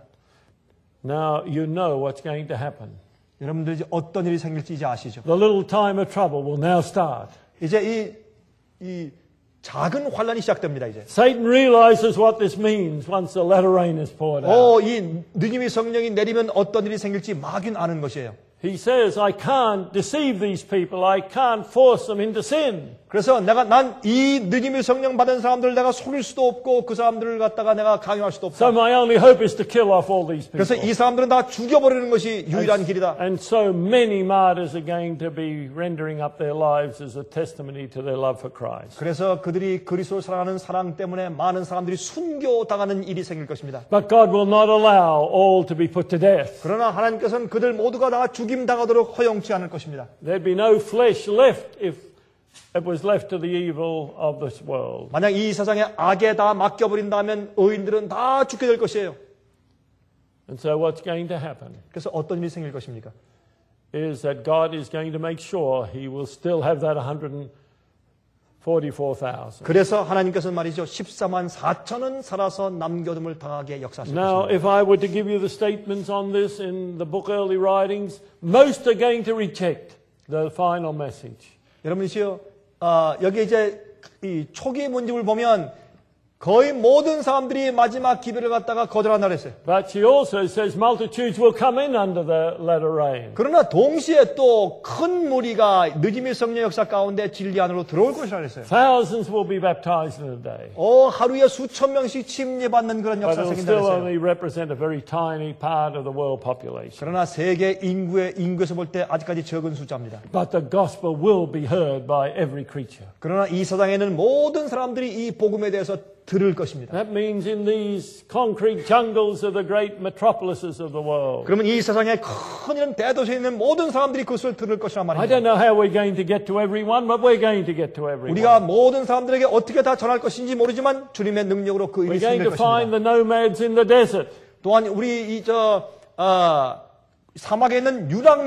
Now you know what's going to happen. 여러분들이 이제 어떤 일이 생길지 이제 아시죠? The little time of trouble will now start. 이제 이, 이 작은 환란이 시작됩니다. 이제. Satan realizes what this means once the latter rain is poured out. 오, 이 느님의 성령이 내리면 어떤 일이 생길지 마귀는 아는 것이에요. He says, I can't deceive these people. I can't force them into sin. 그래서 내가 난 이 느님의 성령 받은 사람들을 내가 속일 수도 없고 그 사람들을 갖다가 내가 강요할 수도 없다. So my only hope is to kill off all these people. 그래서 이 사람들은 다 죽여버리는 것이 유일한 길이다. And so many martyrs are going to be rendering up their lives as a testimony to their love for Christ. 그래서 그들이 그리스도를 사랑하는 사랑 때문에 많은 사람들이 순교당하는 일이 생길 것입니다. But God will not allow all to be put to death. 그러나 하나님께서는 그들 모두가 다 죽임당하도록 허용치 않을 것입니다. There'd be no flesh left if it was left to the evil of this world. 만약 이 세상에 악에 다 맡겨버린다면 의인들은 다 죽게 될 것이에요. And so what's going to happen 그래서 어떤 일이 생길 것입니까? is that God is going to make sure he will still have that one hundred forty-four thousand. 그래서 하나님께서는 말이죠. 십사만 사천은 살아서 남겨둠을 당하게 역사하실 Now, 것입니다. if I were to give you the statements on this in the book Early Writings, most are going to reject the final message. 여러분이시요, 어, 여기 이제 이 초기 문집을 보면 거의 모든 사람들이 마지막 기별을 갖다가 거절한다 그랬어요. But she also says multitudes will come in under the latter rain. 그러나 동시에 또 큰 무리가 느림의 성령 역사 가운데 진리 안으로 들어올 것이라 그랬어요. Thousands will be baptized in a day. 오, 하루에 수천 명씩 침례받는 그런 But 역사가 it will 생긴다 still 그랬어요. only represent a very tiny part of the world population. 그러나 세계 인구의 인구에서 볼 때 아직까지 적은 숫자입니다. But the gospel will be heard by every creature. 그러나 이 세상에는 모든 사람들이 이 복음에 대해서 들을 것입니다. That means in these concrete jungles of the great metropolises of the world. 그러면 이 세상에 큰 이런 대도시에 있는 모든 사람들이 그것을 들을 것이란 I 말입니다. don't know how we're going to get to everyone, but we're going to get to everyone. 우리가 모든 사람들에게 어떻게 다 전할 것인지 모르지만 주님의 능력으로 그 일이 We're going 생길 to find 것입니다. the nomads in the desert. 또한 우리 이저 어, 사막에 있는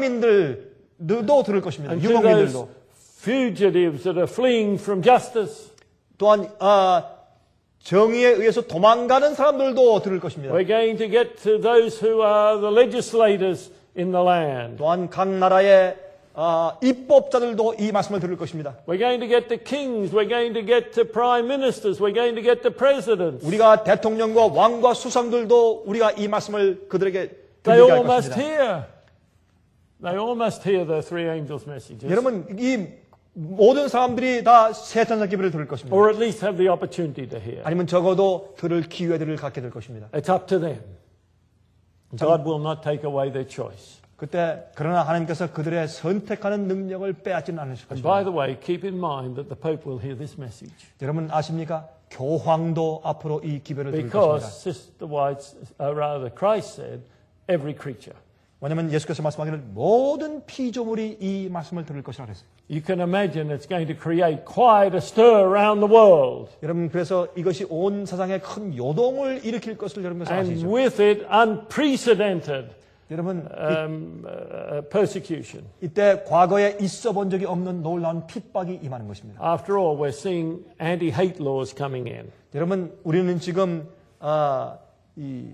유랑민들도 들을 것입니다. And to those 유목민들도. fugitives that are fleeing from justice. 또한 어, 정의에 의해서 도망가는 사람들도 들을 것입니다. We're going to get to those who are the legislators in the land. 또한 각 나라의 어, 입법자들도 이 말씀을 들을 것입니다. We're going to get to kings. We're going to get to prime ministers. We're going to get to presidents. 우리가 대통령과 왕과 수상들도 우리가 이 말씀을 그들에게 They 들리게 할 all must 것입니다. hear. They all must hear the three angels' messages. 여러분 이 모든 사람들이 다 세 천사 기별을 들을 것입니다. Or at least have the opportunity to hear. 아니면 적어도 들을 기회들을 갖게 될 것입니다. It's up to them. God will not take away their choice. 그때 그러나 하나님께서 그들의 선택하는 능력을 빼앗지는 않으실 And by 것입니다. the way, keep in mind that the Pope will hear this message. 여러분 아십니까? 교황도 앞으로 이 기별을 들을 Because 것입니다. Sister White, uh, rather Christ said, every creature. 왜냐하면 예수께서 말씀하기를 모든 피조물이 이 말씀을 들을 것이라 그랬어요. You can imagine it's going to create quite a stir around the world. 여러분 그래서 이것이 온 세상에 큰 요동을 일으킬 것을 여러분께서 And 아시죠? with it, unprecedented 여러분 um, uh, persecution. 이때 과거에 있어 본 적이 없는 놀라운 핍박이 임하는 것입니다. After all, we're seeing anti-hate laws coming in. 여러분 우리는 지금 아, 이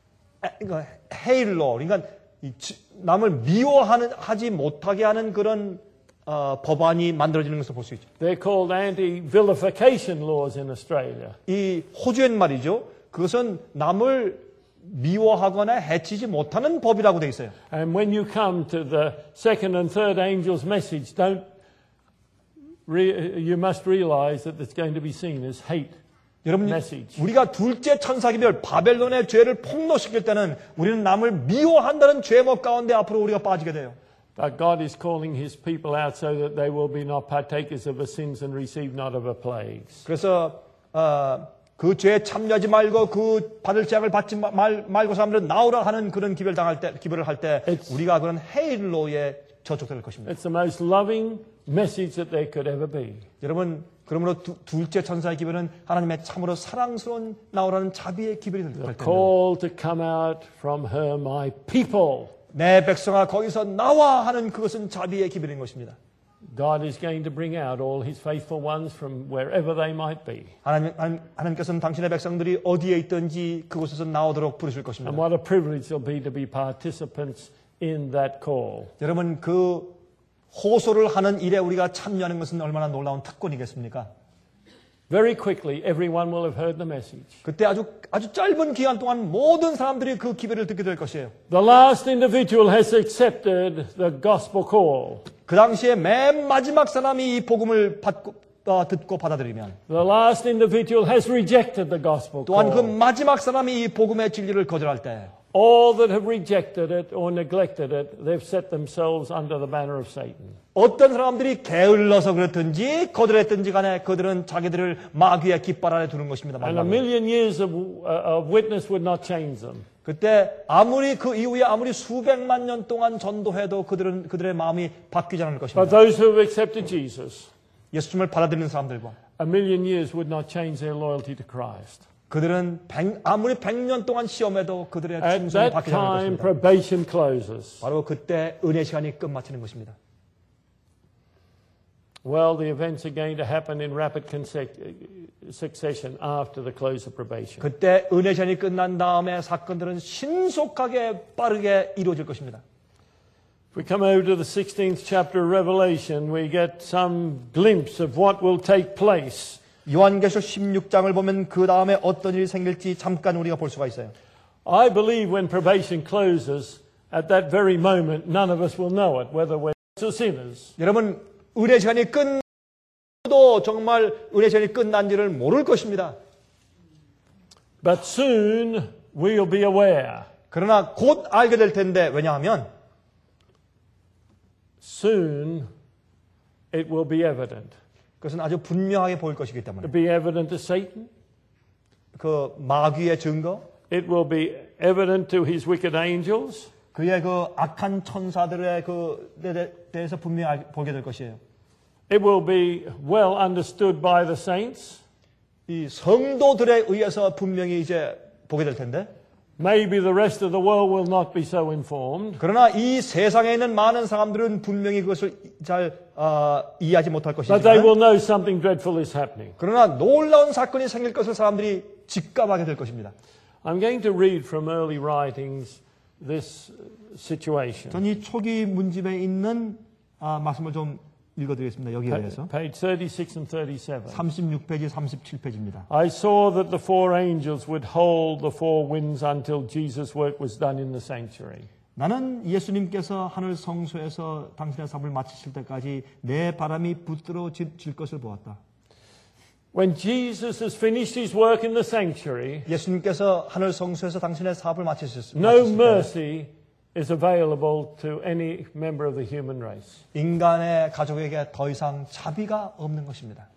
헤일러 그러니까 이 남을 미워하는 하지 못하게 하는 그런 어, 법안이 만들어지는 것을 볼 수 있죠. They're called anti-vilification laws in Australia. 이 호주엔 말이죠. 그것은 남을 미워하거나 해치지 못하는 법이라고 돼 있어요. And when you come to the second and third angel's message, don't re- you must realize that it's going to be seen as hate 여러분, message. 우리가 둘째 천사기별 바벨론의 죄를 폭로시킬 때는 우리는 남을 미워한다는 죄목 가운데 앞으로 우리가 빠지게 돼요. But God is calling His people out so that they will be not partakers of her sins and receive not of her plagues. 그래서 어, 그 죄에 참여하지 말고 그 받을 재앙을 받지 말, 말고 사람들은 나오라 하는 그런 기별 당할 때, 기별을 할 때 우리가 그런 헤일로에 저촉될 것입니다. It's the most loving message that there could ever be. 여러분, 그러므로 두, 둘째 천사의 기별은 하나님의 참으로 사랑스러운 나오라는 자비의 기별이 될 The 텐데. call to come out from her, my people. 내 백성아 거기서 나와 하는 그것은 자비의 기별인 것입니다. God is going to bring out all His faithful ones from wherever they might be. 하나님, 하나님, 하나님께서는 당신의 백성들이 어디에 있든지 그곳에서 나오도록 부르실 것입니다. And what a privilege it'll be to be participants in that call. 여러분, 그 호소를 하는 일에 우리가 참여하는 것은 얼마나 놀라운 특권이겠습니까? Very quickly, everyone will have heard the message. 그때 아주 아주 짧은 기간 동안 모든 사람들이 그 기별을 듣게 될 것이에요. The last individual has accepted the gospel call. 그 당시에 맨 마지막 사람이 이 복음을 받고 어, 듣고 받아들이면 The last individual has rejected the gospel 또한 그 call. 마지막 사람이 이 복음의 진리를 거절할 때 All that have rejected it or neglected it, they've set themselves under the banner of Satan. 어떤 사람들이 게을러서 그렇든지 거절했든지 간에 그들은 자기들을 마귀의 깃발 아래 두는 것입니다. And a million years of, uh, of witness would not change them. 그때 아무리 그 이후에 아무리 수백만 년 동안 전도해도 그들은 그들의 마음이 바뀌지 않을 But 것입니다. those who have accepted Jesus, 예수님을 받아들이는 사람들과 a million years would not change their loyalty to Christ. 그들은 백, 아무리 백 년 동안 시험해도 그들의 At 충성이 that 바뀌지 않을 time, 것입니다. probation closes. 바로 그때 은혜 시간이 끝마치는 것입니다. Well, the events are going to happen in rapid consec- succession after the close of probation. 그때 은혜 시간이 끝난 다음에 사건들은 신속하게 빠르게 이루어질 것입니다. If we come over to the sixteenth chapter of Revelation, we get some glimpse of what will take place. 요한계시록 십육 장을 보면 그 다음에 어떤 일이 생길지 잠깐 우리가 볼 수가 있어요. I believe when probation closes, at that very moment, none of us will know it, whether we're or sinners. 여러분, 은혜 시간이 끝도 정말 은혜 시간이 끝난지를 모를 것입니다. But soon we'll be aware. 그러나 곧 알게 될 텐데 왜냐하면 Soon it will be evident. 그것은 아주 분명하게 보일 것이기 때문에 It'll be evident to Satan. 그 마귀의 증거, It will be evident to his wicked angels. 그의 그 악한 천사들의 그 데 대해서 분명히 보게 될 것이에요. It will be well understood by the saints. 이 성도들에 의해서 분명히 이제 보게 될 텐데 Maybe the rest of the world will not be so informed. 그러나 이 세상에 있는 많은 사람들은 분명히 그것을 잘 어, 이해하지 못할 But they 것이지만 will know something dreadful is happening. 그러나 놀라운 사건이 생길 것을 사람들이 직감하게 될 것입니다. I'm going to read from early writings this situation. 전 이 초기 문집에 있는 아, 말씀을 좀 읽어드리겠습니다. 여기에 대해서 Page thirty-six and thirty-seven. 삼십육 페이지, 삼십칠 페이지입니다. I saw that the four angels would hold the four winds until Jesus' work was done in the sanctuary. 나는 예수님께서 하늘 성소에서 당신의 사업을 마치실 때까지 내 바람이 붙들어질 것을 보았다. When Jesus has finished his work in the sanctuary, 예수님께서 하늘 성소에서 당신의 사업을 마치셨을 no 때 mercy is available to any member of the human race. 인간의 가족에게 더 이상 자비가 없는 것입니다.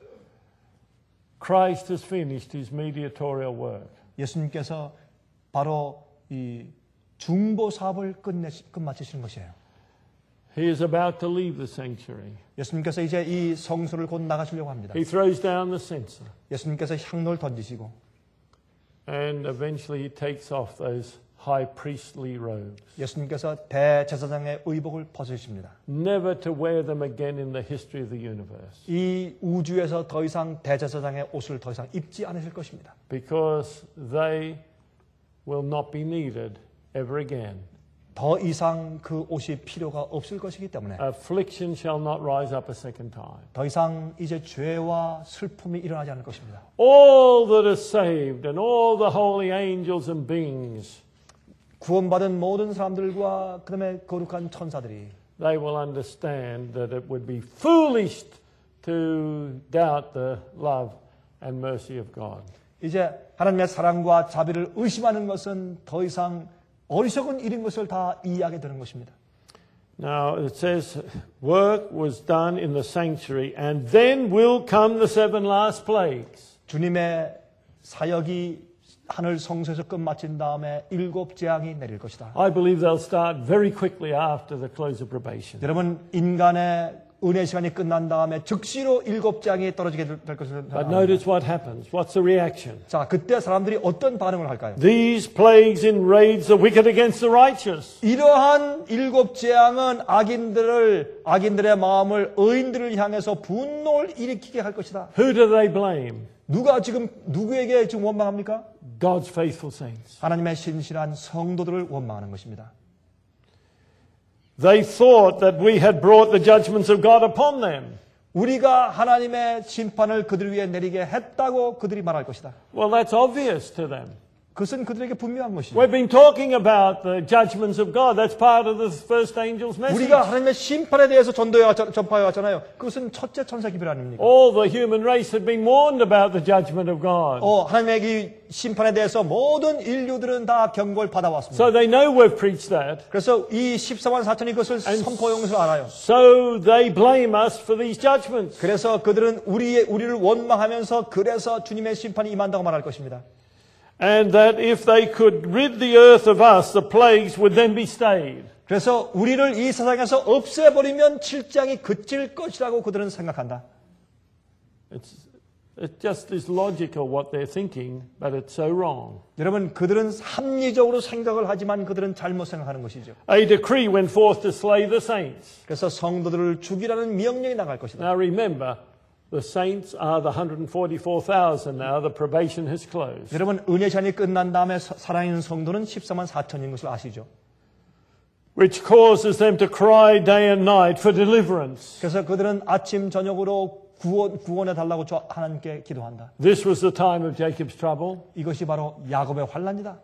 Christ has finished his mediatorial work. 예수님께서 바로 이 중보 사업을 끝내 끝마치시는 것이에요. He is about to leave the sanctuary. 예수님께서 이제 이 성소를 곧 나가시려고 합니다. He throws down the censer 예수님께서 향로를 던지시고 and eventually he takes off those high priestly robes, 예수님께서 대제사장의 의복을 벗으십니다. never to wear them again in the history of the universe, 이 우주에서 더 이상 대제사장의 옷을 더 이상 입지 않으실 것입니다. because they will not be needed ever again. 더 이상 그 옷이 필요가 없을 것이기 때문에 Affliction shall not rise up a second time. 더 이상 이제 죄와 슬픔이 일어나지 않을 것입니다. All that are saved and all the holy angels and beings, 구원받은 모든 사람들과 그다음에 거룩한 천사들이 they will understand that it would be foolish to doubt the love and mercy of God. 이제 하나님의 사랑과 자비를 의심하는 것은 더 이상 어리석은 일인 것을 다 이해하게 되는 것입니다. Now it says work was done in the sanctuary and then will come the seven last plagues. 주님의 사역이 하늘 성소에서 끝마친 다음에 일곱 재앙이 내릴 것이다. I believe they'll start very quickly after the close of probation. 여러분 인간의 은혜 시간이 끝난 다음에 즉시로 일곱 재앙이 떨어지게 될 것을 But notice what happens. What's the reaction? 자, 그때 사람들이 어떤 반응을 할까요? These plagues enrage the wicked against the righteous. 이러한 일곱 재앙은 악인들을 악인들의 마음을 의인들을 향해서 분노를 일으키게 할 것이다. Who do they blame? 누가 지금 누구에게 지금 원망합니까? God's faithful saints. 하나님의 신실한 성도들을 원망하는 것입니다. They thought that we had brought the judgments of God upon them. 우리가 하나님의 심판을 그들 위에 내리게 했다고 그들이 말할 것이다. Well, that's obvious to them. 그것은 그들에게 분명한 것이죠. We've been talking about the judgments of God. That's part of the first angel's message. 우리가 하나님의 심판에 대해서 전도해 전파해 왔잖아요. 그것은 첫째 천사 기별 아닙니까? All the human race had been warned about the judgment of God. 어, 하나님의 이 심판에 대해서 모든 인류들은 다 경고를 받아왔습니다. So they know we've preached that. 그래서 이 십사만 사천이 그것을 선포한 것을 알아요. So they blame us for these judgments. 그래서 그들은 우리의 우리를 원망하면서 그래서 주님의 심판이 임한다고 말할 것입니다. And that if they could rid the earth of us, the plagues would then be stayed. 그래서 우리를 이 세상에서 없애버리면 칠장이 그칠 것이라고 그들은 생각한다. It's, it just is logical what they're thinking, but it's so wrong. 여러분, 그들은 합리적으로 생각을 하지만 그들은 잘못 생각하는 것이죠. A decree went forth to slay the saints. 그래서 성도들을 죽이라는 명령이 나갈 것이다. Now remember, the saints are the one hundred forty-four thousand now. The probation has closed. 여러분, 은혜 시간이 끝난 다음에 살아있는 성도는 십사만 사천인 것을 아시죠? Which causes them to cry day and night for deliverance. 그래서 그들은 아침 저녁으로 구원 구원해 달라고 하나님께 기도한다. This was the time of Jacob's trouble. 이것이 바로 야곱의 환난이다.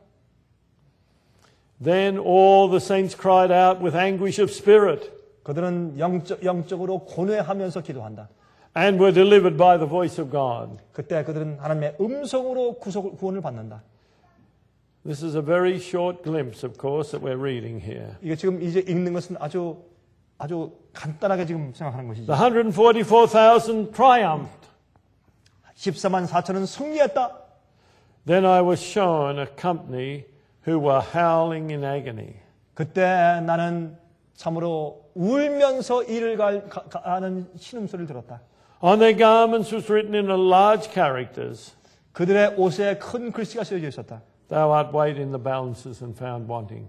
Then all the saints cried out with anguish of spirit. 그들은 영적, 영적으로 고뇌하면서 기도한다. And were delivered by the voice of God. 그때 그들은 하나님의 음성으로 구속, 구원을 받는다. This is a very short glimpse, of course, that we're reading here. 이게 지금 이제 읽는 것은 아주 아주 간단하게 지금 생각하는 것이죠. The one hundred forty-four thousand triumphed. 십사만 사천은 승리했다. Then I was shown a company who were howling in agony. 그때 나는 참으로 울면서 이를 갈, 가, 가는 신음소리를 들었다. On their garments was written in large characters, 그들의 옷에 큰 글씨가 쓰여져 있었다. Thou art weighed in the balances and found wanting.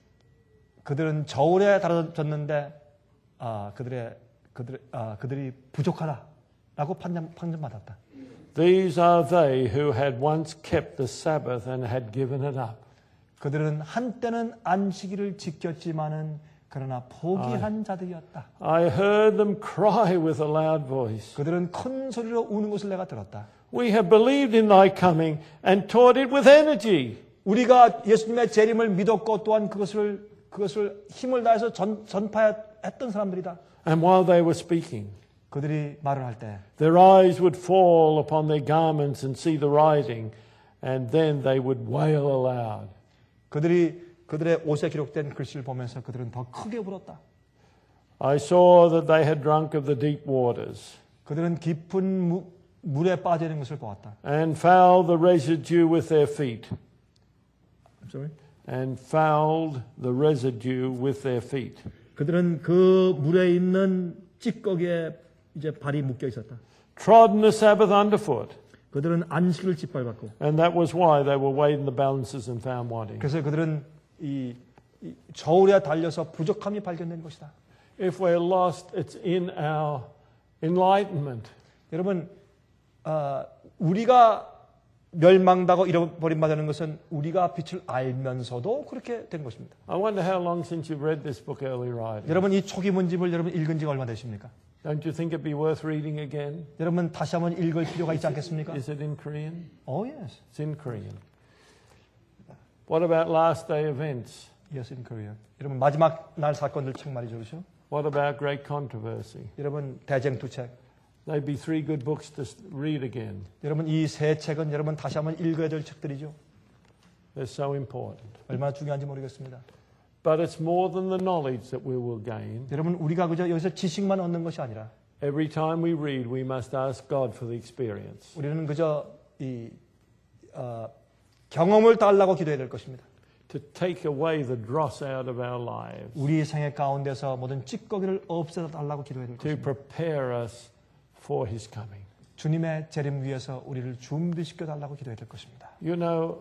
그들은 저울에 달아졌는데 아, 그들의 그들 아, 그들이 부족하다라고 판정 판정받았다. These are they who had once kept the Sabbath and had given it up. 그들은 한때는 안식일을 지켰지만은 그러나 포기한 자들이었다. I heard them cry with a loud voice. 그들은 큰 소리로 우는 것을 내가 들었다. We have believed in thy coming and taught it with energy. 우리가 예수님의 재림을 믿었고 또한 그것을 그것을 힘을 다해서 전, 전파했던 사람들이다. And while they were speaking, 그들이 말을 할 때 their eyes would fall upon their garments and see the writing, and then they would wail aloud. 그들이 그들의 옷에 기록된 글씨를 보면서 그들은 더 크게 울었다. I saw that they had drunk of the deep waters. 그들은 깊은 무, 물에 빠져 있는 것을 보았다. And fouled the residue with their feet. I'm sorry. And fouled the residue with their feet. 그들은 그 물에 있는 찌꺼기에 이제 발이 묶여 있었다. Trodden the Sabbath underfoot. 그들은 안식을 짓밟았고. And that was why they were weighed in the balances and found wanting. 그래서 그들은 이, 이 저울에 달려서 부족함이 발견된 것이다. If we're lost, it's in our enlightenment. 여러분, 어, 우리가 멸망당하고 잃어버림받는 것은 우리가 빛을 알면서도 그렇게 된 것입니다. I wonder how long since you've read this book, Early Writing. 여러분, 이 초기 문집을 여러분 읽은 지가 얼마 되십니까? Don't you think it'd be worth reading again? 여러분, 다시 한번 읽을 필요가 있지 않겠습니까? Is it in Korean? Oh, yes. It's in Korean. What about last day events? Yes, in Korea. 여러분, 마지막 날 사건들 책 말이죠, 그렇죠? What about great controversy? 여러분, 대쟁투책. they'd be three good books to read again. 여러분 이 세 책은 여러분 다시 한번 읽어야 될 책들이죠. They're so important. 얼마나 중요한지 모르겠습니다. But it's more than the knowledge that we will gain. 여러분 우리가 그저 여기서 지식만 얻는 것이 아니라 Every time we read, we must ask God for the experience. 우리는 그저 이 어, 경험을 달라고 기도해야 될 것입니다. To take away the dross out of our lives. 우리 생애 가운데서 모든 찌꺼기를 없애어 달라고 기도해야 될 To 것입니다. prepare us for His coming. 주님의 재림 위해서 우리를 준비시켜 달라고 기도해야 될 것입니다. You know,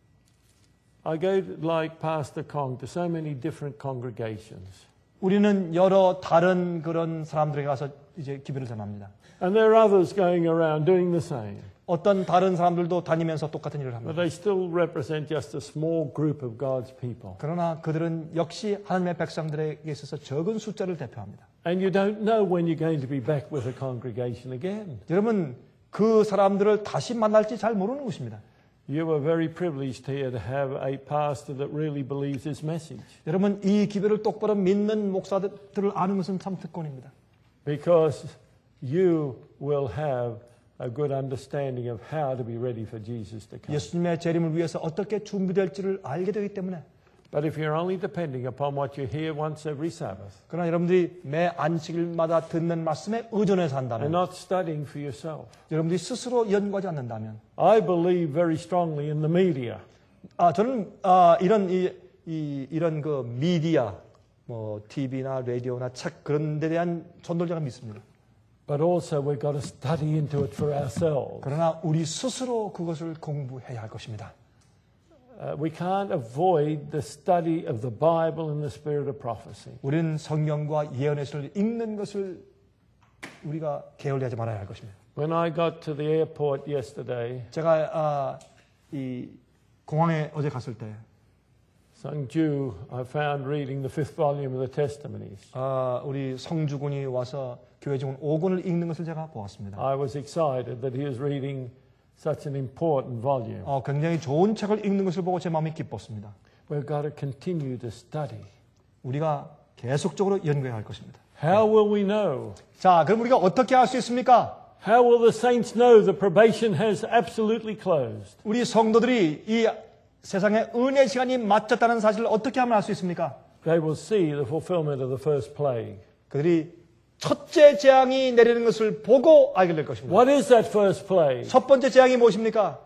I go like Pastor Kong to so many different congregations. 우리는 여러 다른 그런 사람들에게 가서 이제 기도를 전합니다. And there are others going around doing the same. 어떤 다른 사람들도 다니면서 똑같은 일을 But 합니다. they still represent just a small group of God's people. 그러나 그들은 역시 하나님의 백성들에게 있어서 적은 숫자를 대표합니다. And you don't know when you're going to be back with a congregation again. 여러분 그 사람들을 다시 만날지 잘 모르는 것입니다. You are very privileged here to have a pastor that really believes his message. 여러분 이 기도를 똑바로 믿는 목사들을 아는 것은 참 특권입니다. Because you will have a good understanding of how to be ready for Jesus to come. 예수님의 재림을 위해서 어떻게 준비될지를 알게 되기 때문에. But if you're only depending upon what you hear once every Sabbath, 그러나 여러분들이 매 안식일마다 듣는 말씀에 의존해서 and 한다면, not studying for yourself, 여러분들이 스스로 연구하지 않는다면, I believe very strongly in the media. 아 저는 아, 이런 이, 이 이런 그 미디어, 뭐 티비나 라디오나 책 그런 데 대한 전도자가 믿습니다. But also we've got to study into it for ourselves. 그러나 우리 스스로 그것을 공부해야 할 것입니다. Uh, we can't avoid the study of the Bible in the spirit of prophecy. 우리는 성경과 예언의 시를 읽는 것을 우리가 게을리하지 말아야 할 것입니다. When I got to the airport yesterday, 제가 아, 이 공항에 어제 갔을 때 Sungju, I found reading the fifth volume of the Testimonies. 아, 우리 성주군이 와서 교회 증언 오 권을 읽는 것을 제가 보았습니다. I was excited that he was reading such an important volume. 어, 굉장히 좋은 책을 읽는 것을 보고 제 마음이 기뻤습니다. We've got to continue to study. 우리가 계속적으로 연구해야 할 것입니다. How will we know? 자, 그럼 우리가 어떻게 할 수 있습니까? How will the saints know the probation has absolutely closed? 우리 성도들이 이 세상의 은혜 시간이 마쳤다는 사실을 어떻게 하면 알 수 있습니까? They will see the fulfillment of the first plague. 그들이 첫째 재앙이 내리는 것을 보고 알게 될 것입니다. What is that first plague? 첫 번째 재앙이 무엇입니까?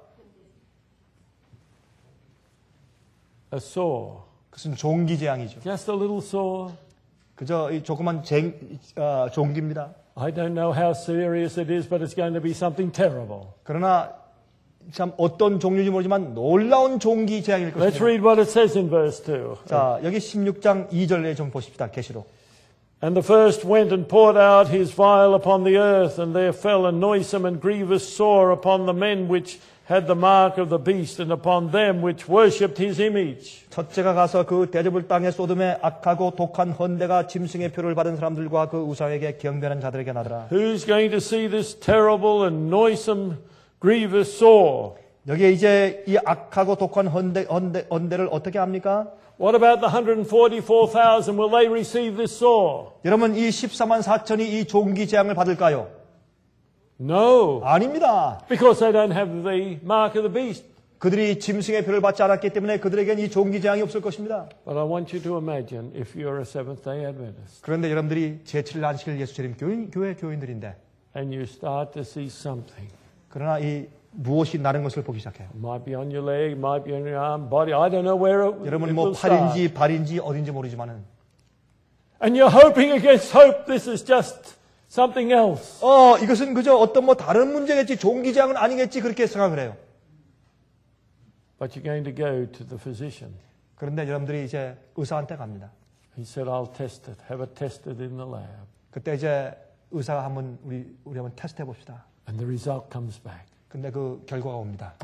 A sore. 그것은 종기 재앙이죠. Just a little sore. 그저 이 조그만 쟁, 어, 종기입니다. I don't know how serious it is, but it's going to be something terrible. 그러나 참 어떤 종류인지 모르지만 놀라운 종기 재앙일 Let's 것입니다. read what it says in verse two. 자, 여기 십육 장 이 절에 좀 보십시다. 계시록. And the first went and poured out his vial upon the earth, and there fell a noisome and grievous sore upon the men which had the mark of the beast, and upon them which worshipped his image. 첫째가 가서 그 대접을 땅에 쏟음에 악하고 독한 헌대가 짐승의 표를 받은 사람들과 그 우상에게 경배하는 자들에게 나더라. Who's going to see this terrible and noisome, grievous sore? 여기에 이제 이 악하고 독한 헌대, 헌대, 헌대를 어떻게 합니까? What about the one hundred forty-four thousand? Will they receive this sore? 여러분 이 십사만 사천이 이 종기 재앙을 받을까요? No, 아닙니다. because they don't have the mark of the beast. 그들이 짐승의 표를 받지 않았기 때문에 그들에게는 이 종기 재앙이 없을 것입니다. But I want you to imagine if you're a Seventh-day Adventist 그런데 여러분들이 제칠 일 안식일 예수 재림 교인, 교회 교인들인데 and you start to see something. 그러나 이 무엇이 나는 것을 보기 시작해요. It might be on your leg, it might be on your arm, body. I don't know where it, 여러분 it 뭐 will start. 팔인지 발인지 어딘지 모르지만은 And you're hoping against hope this is just something else. 어 이것은 그저 어떤 뭐 다른 문제겠지 종기 재앙은 아니겠지 그렇게 생각을 해요. But you're going to go to the physician. 그런데 여러분들이 이제 의사한테 갑니다. He said, I'll test it. Have it tested in the lab. 그때 이제 의사가 한번 우리 우리 한번 테스트해 봅시다. And the result comes back. 근데 그 결과가 옵니다.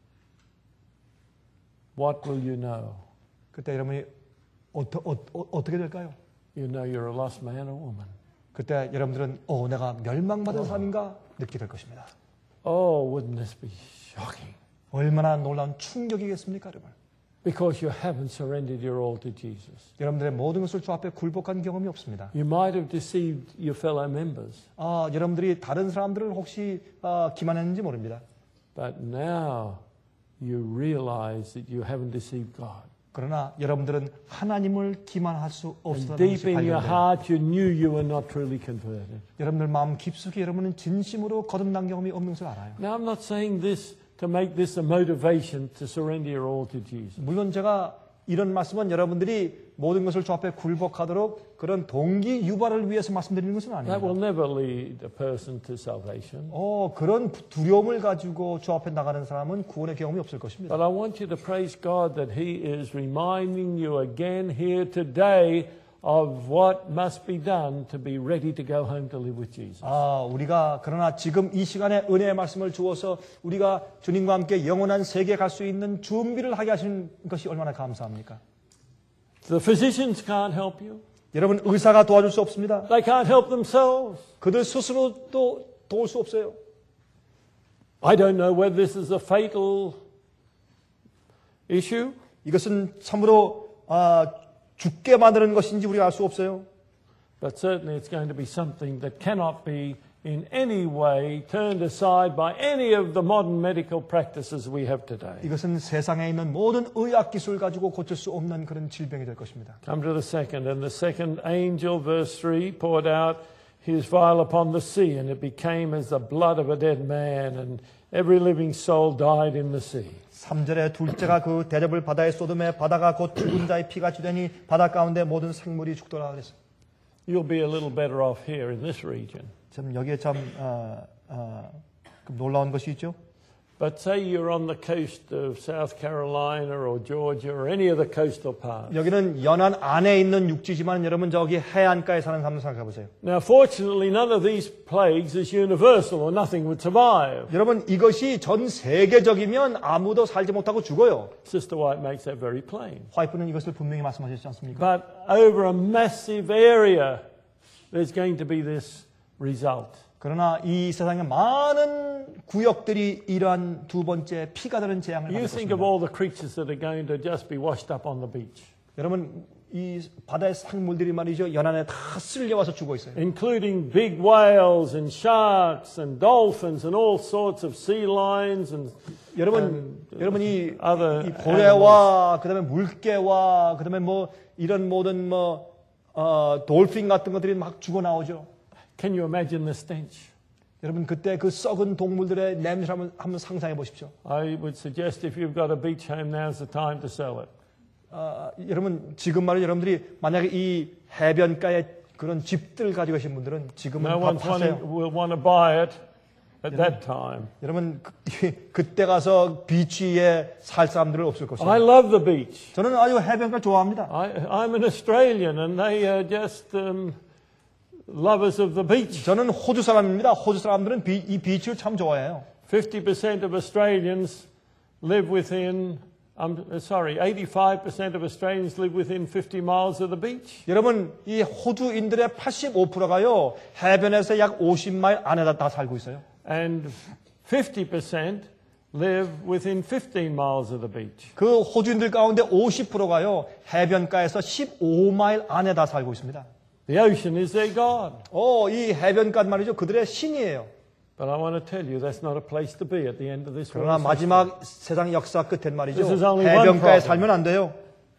What will you know? 그때 여러분이 어떠, 어, 어, 어떻게 될까요? You know you're a lost man or woman. 그때 여러분들은 어 내가 멸망받은 사람인가 느끼게 될 것입니다. Oh, wouldn't this be shocking? 얼마나 놀라운 충격이겠습니까, 여러분? Because you haven't surrendered your all to Jesus. 여러분들의 모든 것을 주 앞에 굴복한 경험이 없습니다. You might have deceived your fellow members. 아, 여러분들이 다른 사람들을 혹시 아, 기만했는지 모릅니다. But now you realize that you haven't deceived God. 그러나 여러분들은 하나님을 기만할 수 And 없었다는 deep 것이 in your 발견돼요. heart you knew you were not truly converted. 여러분들 마음 깊숙이 여러분은 진심으로 거듭난 경험이 없는 것을 알아요. Now I'm not saying this to make this a motivation to surrender your all to Jesus. 물론 제가 이런 말씀은 여러분들이 모든 것을 주 앞에 굴복하도록 그런 동기 유발을 위해서 말씀드리는 것은 That 아닙니다. will never lead a person to salvation. 어, 그런 두려움을 가지고 주 앞에 나가는 사람은 구원의 경험이 없을 것입니다. But I want you to praise God that He is reminding you again here today of what must be done to be ready to go home to live with Jesus. 아, 우리가 그러나 지금 이 시간에 은혜의 말씀을 주어서 우리가 주님과 함께 영원한 세계에 갈 수 있는 준비를 하게 하신 것이 얼마나 감사합니까? The physicians can't help you. 여러분, 의사가 도와줄 수 없습니다. They can't help themselves. 그들 스스로도 도울 수 없어요. I don't know whether this is a fatal issue. 이것은 참으로 아, 죽게 만드는 것인지 우리가 알 수 없어요. But certainly it's going to be something that cannot be in any way turned aside by any of the modern medical practices we have today. 이것은 세상에 있는 모든 의학 기술 가지고 고칠 수 없는 그런 질병이 될 것입니다. Come to the second. And the second angel, verse three, poured out his vial upon the sea, and it became as the blood of a dead man, and every living soul died in the sea. 삼 절에 둘째가 그 대접을 바다에 쏟음에 바다가 곧 죽은 자의 피같이 되니 바다 가운데 모든 생물이 죽더라 그랬어요. You'll be a little better off here in this region. 참 여기에 참 어, 어, 놀라운 것이 있죠. But say you're on the coast of South Carolina or Georgia or any of the coastal parts. 여기는 연안 안에 있는 육지지만 여러분 저기 해안가에 사는 사람 생각해 보세요. Now, fortunately, none of these plagues is universal or nothing would survive. 여러분 이것이 전 세계적이면 아무도 살지 못하고 죽어요. Sister White makes that very plain. 화이프는 이것을 분명히 말씀하셨지 않습니까? But over a massive area, there's going to be this result. 그러나 이 세상에 많은 구역들이 이러한 두 번째 피가 되는 재앙을 You 받을 think of 것입니다. all the creatures that are going to just be washed up on the beach, 여러분 이 바다의 생물들이 말이죠 연안에 다 쓸려와서 죽어 있어요. including big whales and sharks and dolphins and all sorts of sea lions and 여러분 and 여러분 이, other 이 고래와 그다음에 물개와 그다음에 뭐 이런 모든 뭐 어, 돌핀 같은 것들이 막 죽어 나오죠. Can you imagine the stench? 여러분 그때 그 썩은 동물들의 냄새를 한번, 한번 상상해 보십시오. I would suggest if you've got a beach home, now's the time to sell it. 아, 여러분 지금 말이죠 여러분들이 만약에 이 해변가에 그런 집들 가지고 계신 분들은 지금은 No 다 one 파세요. will want to buy it at that time. 여러분 그, 그때 가서 비치에 살 사람들은 없을 것이에요. I love the beach. 저는 아주 해변가 좋아합니다. I, I'm an Australian and they are just um, lovers of the beach. 저는 호주 사람입니다. 호주 사람들은 비, 이 비치를 참 좋아해요. fifty percent of Australians live within, I'm sorry, eighty-five percent of Australians live within fifty miles of the beach. 여러분 이 호주인들의 팔십오 퍼센트가요 해변에서 약 오십 마일 안에다 다 살고 있어요. And fifty percent live within fifteen miles of the beach. 그 호주인들 가운데 오십 퍼센트가요 해변가에서 십오 마일 안에 다 살고 있습니다. The ocean is their God. 어, 이 해변가 말이죠 그들의 신이에요. But I want to tell you that's not a place to be at the end of this 그러나 world. 마지막 세상 역사 끝엔 말이죠 This is only one 해변가에 problem. 살면 안 돼요.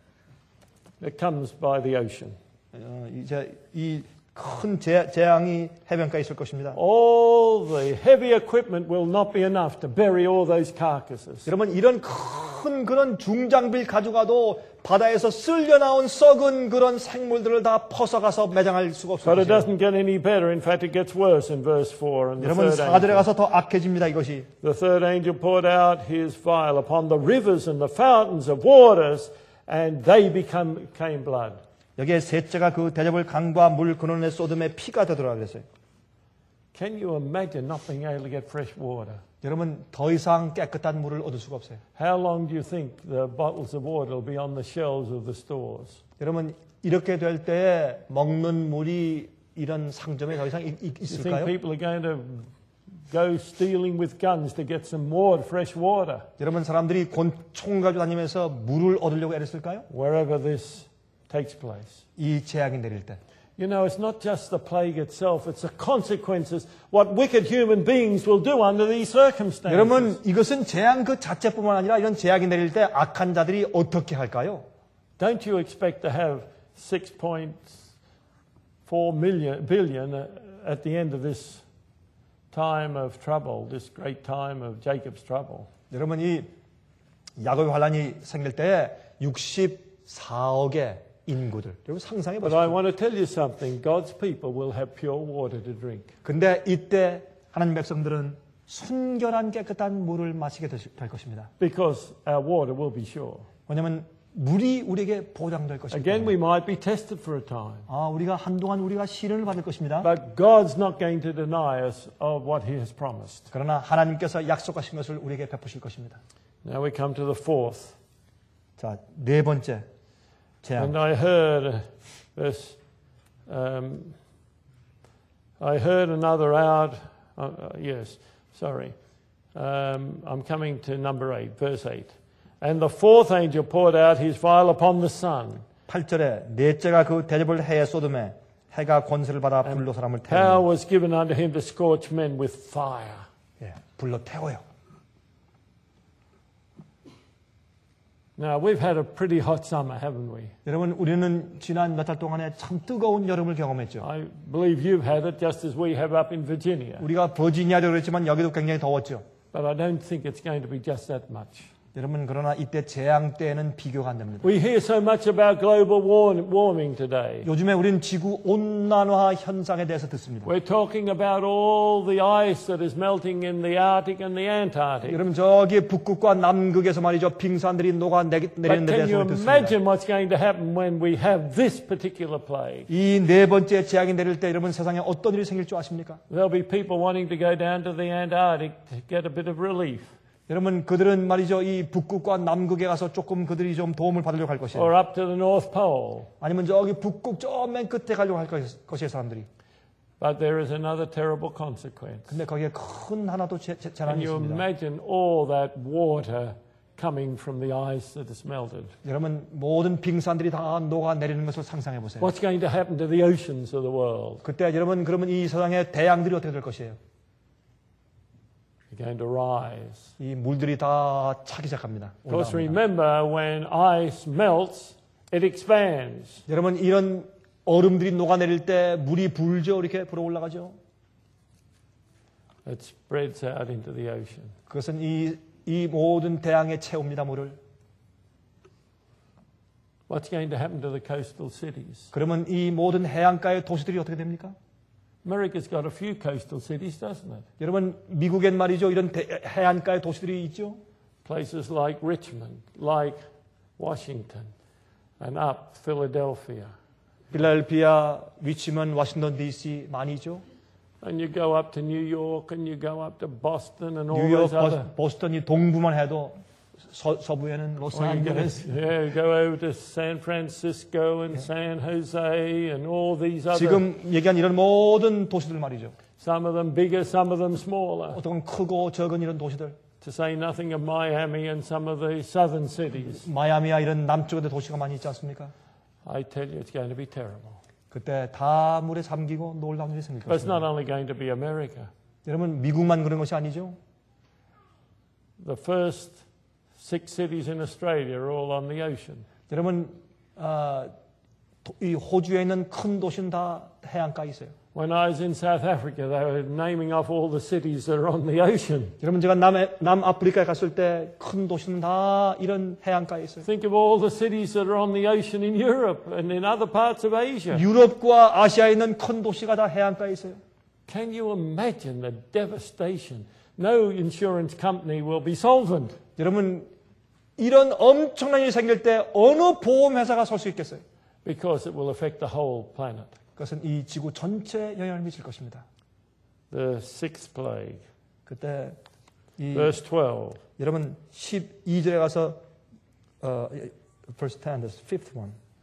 It comes by the ocean. 어, 이제 이 큰 재앙이 해변가에 있을 것입니다. All the heavy equipment will not be enough to bury all those carcasses. 여러분 이런 큰 그런 중장비를 가져가도 바다에서 쓸려 나온 썩은 그런 생물들을 다 퍼서가서 매장할 수가 없어요. But it doesn't get any better. In fact, it gets worse in verse four. And the 여러분 third 사 절에 angel, 가서 더 악해집니다 이것이. the third angel poured out his vial upon the rivers and the fountains of waters, and they become, became blood. 여기에 셋째가 그 대접을 강과 물 근원에 쏟음에 피가 되더라 그랬어요. Can you imagine not being able to get fresh water? 여러분 더 이상 깨끗한 물을 얻을 수가 없어요. How long do you think the bottles of water will be on the shelves of the stores? 여러분 이렇게 될 때에 먹는 물이 이런 상점에 더 이상 있, 있, You think 있을까요? people are going to go stealing with guns to get some water, fresh water. 여러분 사람들이 권총 가지고 다니면서 물을 얻으려고 애를 쓸까요? Wherever this takes place. 이 재앙이 내릴 때. You know, it's not just the plague itself, it's the consequences, what wicked human beings will do under these circumstances. 여러분, 이것은 재앙 그 자체뿐만 아니라 이런 재앙이 내릴 때 악한 자들이 어떻게 할까요? Don't you expect to have six point four million, billion at the end of this time of trouble, this great time of Jacob's trouble? 여러분, 이 야곱의 환란이 생길 때 육십사억의 인구들. 여러분 상상해 But I 보십시오. want to tell you something. God's people will have pure water to drink. 근데 이때 하나님 백성들은 순결한 깨끗한 물을 마시게 될 것입니다. Because our water will be sure. 왜냐하면 물이 우리에게 보장될 것이기 Again, 때문에. we might be tested for a time. 아, 우리가 한동안 우리가 시련을 받을 것입니다. But God's not going to deny us of what He has promised. 그러나 하나님께서 약속하신 것을 우리에게 베푸실 것입니다. Now we come to the fourth. 자, 네 번째 재앙. And I heard this, um, I heard another out, uh, uh, yes, sorry. Um, I'm coming to number eight, verse eight. And the fourth angel poured out his vial upon the sun. 팔 절에 넷째가 그 대접을 해에 쏟음에 해가 권세를 받아 불로 사람을 Power 태우고 was given unto him to scorch men with fire. 예, 불로 태워요. Now, we've had a pretty hot summer, haven't we? 여러분 우리는 지난 몇 달 동안에 참 뜨거운 여름을 경험했죠. I believe you've had it just as we have up in Virginia. 우리가 버지니아도 그랬지만 여기도 굉장히 더웠죠. But I don't think it's going to be just that much. 여러분 그러나 이때 재앙 때에는 비교가 안 됩니다. We hear so much about global warming today. 요즘에 우리는 지구 온난화 현상에 대해서 듣습니다. We're talking about all the ice that is melting in the Arctic and the Antarctic. 여러분 저기 북극과 남극에서 말이죠 빙산들이 녹아 내리는 데 But can 대해서 you 우리 듣습니다. imagine what's going to happen when we have this particular plague? 이 네 번째 재앙이 내릴 때 여러분 세상에 어떤 일이 생길 줄 아십니까? There'll be people wanting to go down to the Antarctic to get a bit of relief. 여러분 그들은 말이죠 이 북극과 남극에 가서 조금 그들이 좀 도움을 받으려고 할 것이에요. Or up to the North Pole. 아니면 저기 북극 저 맨 끝에 가려고 할 것이에요 사람들이. But there is another terrible consequence. 근데 거기에 큰 하나도 재, 재, Can 재난이 you 있습니다. imagine all that water coming from the ice that is melted? 여러분 모든 빙산들이 다 녹아 내리는 것을 상상해 보세요. What's going to happen to the oceans of the world? 그때 여러분 그러면 이 세상의 대양들이 어떻게 될 것이에요? They're going to rise. 이 물들이 다 차기 시작합니다. Of course, 올라옵니다. remember when ice melts, it expands. 여러분 이런 얼음들이 녹아내릴 때 물이 불죠. 이렇게 불어 올라가죠. It spreads out into the ocean. 그것은 이, 이 모든 대양에 채웁니다. 물을. What's going to happen to the coastal cities? 그러면 이 모든 해안가의 도시들이 어떻게 됩니까? America's got a few coastal cities, doesn't it? 여러분 미국엔 말이죠. 이런 대, 해안가의 도시들이 있죠. Places like Richmond, like Washington, and up Philadelphia. 필라델피아, 위치먼, 워싱턴 디씨 많이 있죠. And you go up to New York and you go up to Boston and all 뉴욕, those other. 보스턴이 동부만 해도 서, 서부에는 Or you go, 로스앤젤레스. yeah, you go over to San Francisco and San Jose and all these other. 지금 얘기한 이런 모든 도시들 말이죠. Some of them bigger, some of them smaller. 어떤 크고 적은 이런 도시들. To say nothing of Miami and some of the southern cities. 마이애미야 이런 남쪽의 도시가 많이 있지 않습니까? I tell you, it's going to be terrible. 그때 다 물에 잠기고 놀라운 일이 생길 But it's not 것입니다. only going to be America. 여러분 미국만 그런 것이 아니죠. The first six cities in Australia are all on the ocean. 여러분 아, 도, 이 호주에 있는 큰 도시는 다 해안가에 있어요. When I was in South Africa, they were naming off all the cities that are on the ocean. 여러분 제가 남, 남아프리카에 갔을 때 큰 도시는 다 이런 해안가에 있어요. Think of all the cities that are on the ocean in Europe and in other parts of Asia. 유럽과 아시아에 있는 큰 도시가 다 해안가에 있어요. Can you imagine the devastation? No insurance company will be solvent. 여러분 이런 엄청난 일이 생길 때 어느 보험회사가 설 수 있겠어요? Because it will affect the whole planet. 그것은 이 지구 전체에 영향을 미칠 것입니다. The sixth plague. 그때 이 Verse twelve. 여러분 십이 절에 가서 어, verse ten, the fifth one.